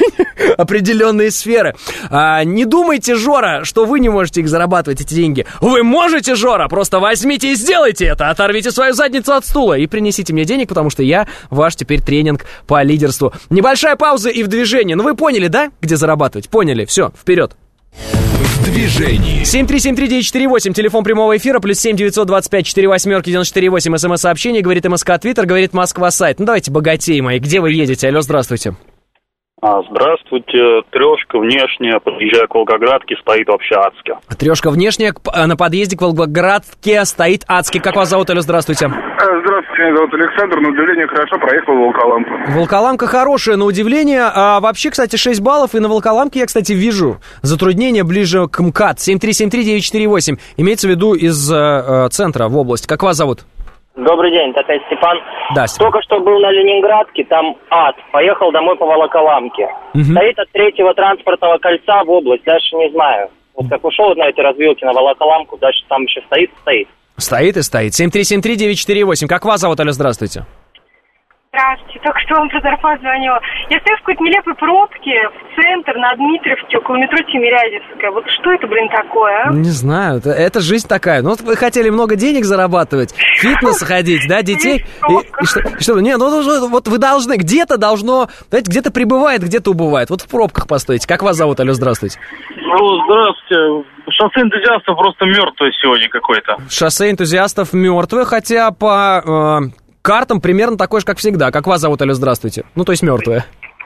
определенные сферы. А, не думайте, Жора, что вы не можете их зарабатывать, эти деньги. Вы можете, Жора, просто возьмите и сделайте это. Оторвите свою задницу от стула и принесите мне денег, потому что я ваш теперь тренинг по лидерству. Небольшая пауза и в движении. Ну вы поняли, да, где зарабатывать? Поняли, все, вперед. В движении. семь три семь три девять четыре восемь, телефон прямого эфира, плюс семь девятьсот двадцать пять четыре восьмерки девяносто четыре восемь, смс-сообщение, говорит МСК Твиттер, говорит Москва сайт. Ну давайте, богатей мои, где вы едете? Алло, здравствуйте. А, здравствуйте, трешка внешняя, подъезжая к Волгоградке, стоит вообще адски. Трешка внешняя, на подъезде к Волгоградке стоит адски. Как вас зовут? Алло, здравствуйте. Здравствуйте, меня зовут Александр, на удивление хорошо проехал в Волоколамку. Волоколамка хорошая, на удивление. А вообще, кстати, шесть баллов, и на Волоколамке я, кстати, вижу затруднения ближе к МКАД. семь три семь три девять четыре восемь. Имеется в виду из э, центра в область. Как вас зовут? Добрый день, это Степан. Да, Степан. Только что был на Ленинградке, там ад. Поехал домой по Волоколамке. Угу. Стоит от третьего транспортного кольца в область, дальше не знаю. Вот как ушел на эти развилки на Волоколамку, дальше там еще стоит, стоит. Стоит и стоит. семь три семь три девять четыре восемь. Как вас зовут? Алло, здравствуйте. Здравствуйте, только что вам про зарплату звонила. Я стою в какой-то нелепой пробке в центр на Дмитриевке около метро Тимирязевская. Вот что это, блин, такое, а? Не знаю, это, это жизнь такая. Ну, вот вы хотели много денег зарабатывать, в фитнес ходить, да, детей. И, и что, и что? Не, ну вот вы должны, где-то должно, знаете, где-то прибывает, где-то убывает. Вот в пробках постойте. Как вас зовут? Алло, здравствуйте. Алло, здравствуйте. Шоссе энтузиастов просто мертвое сегодня какое-то. Шоссе энтузиастов мертвое, хотя по... Э, картам примерно такой же, как всегда. Как вас зовут, алло, здравствуйте? Ну, то есть мертвые.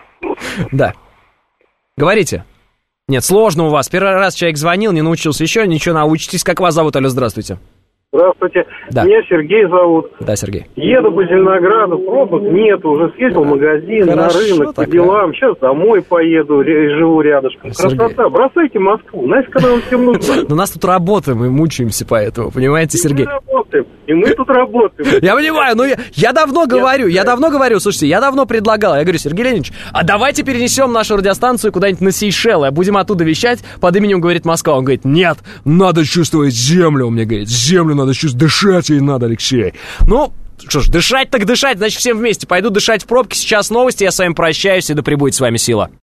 Да. Говорите. Нет, сложно у вас. Первый раз человек звонил, не научился еще, ничего научитесь. Как вас зовут, алло, здравствуйте? Здравствуйте. Да. Меня Сергей зовут. Да, Сергей. Еду по Зеленограду, пробок нет, уже съездил в магазин, Хорошо, на рынок, такая. по делам. Сейчас домой поеду, ре- живу рядышком. Сергей. Красота. Бросайте Москву. Нафиг она вам всем нужна? Но у нас тут работаем, мы мучаемся поэтому, понимаете, Сергей? Мы работаем, и мы тут работаем. Я понимаю, но я, я давно говорю, я давно говорю, слушайте, я давно предлагал, я говорю, Сергей Леонидович, а давайте перенесем нашу радиостанцию куда-нибудь на Сейшелы, а будем оттуда вещать под именем, говорит, Москва. Он говорит, нет, надо чувствовать землю, он мне говорит, землю надо чувствовать, дышать ей надо, Алексей. Ну, что ж, дышать так дышать, значит, всем вместе пойду дышать в пробке. Сейчас новости, я с вами прощаюсь, и да пребудет с вами сила.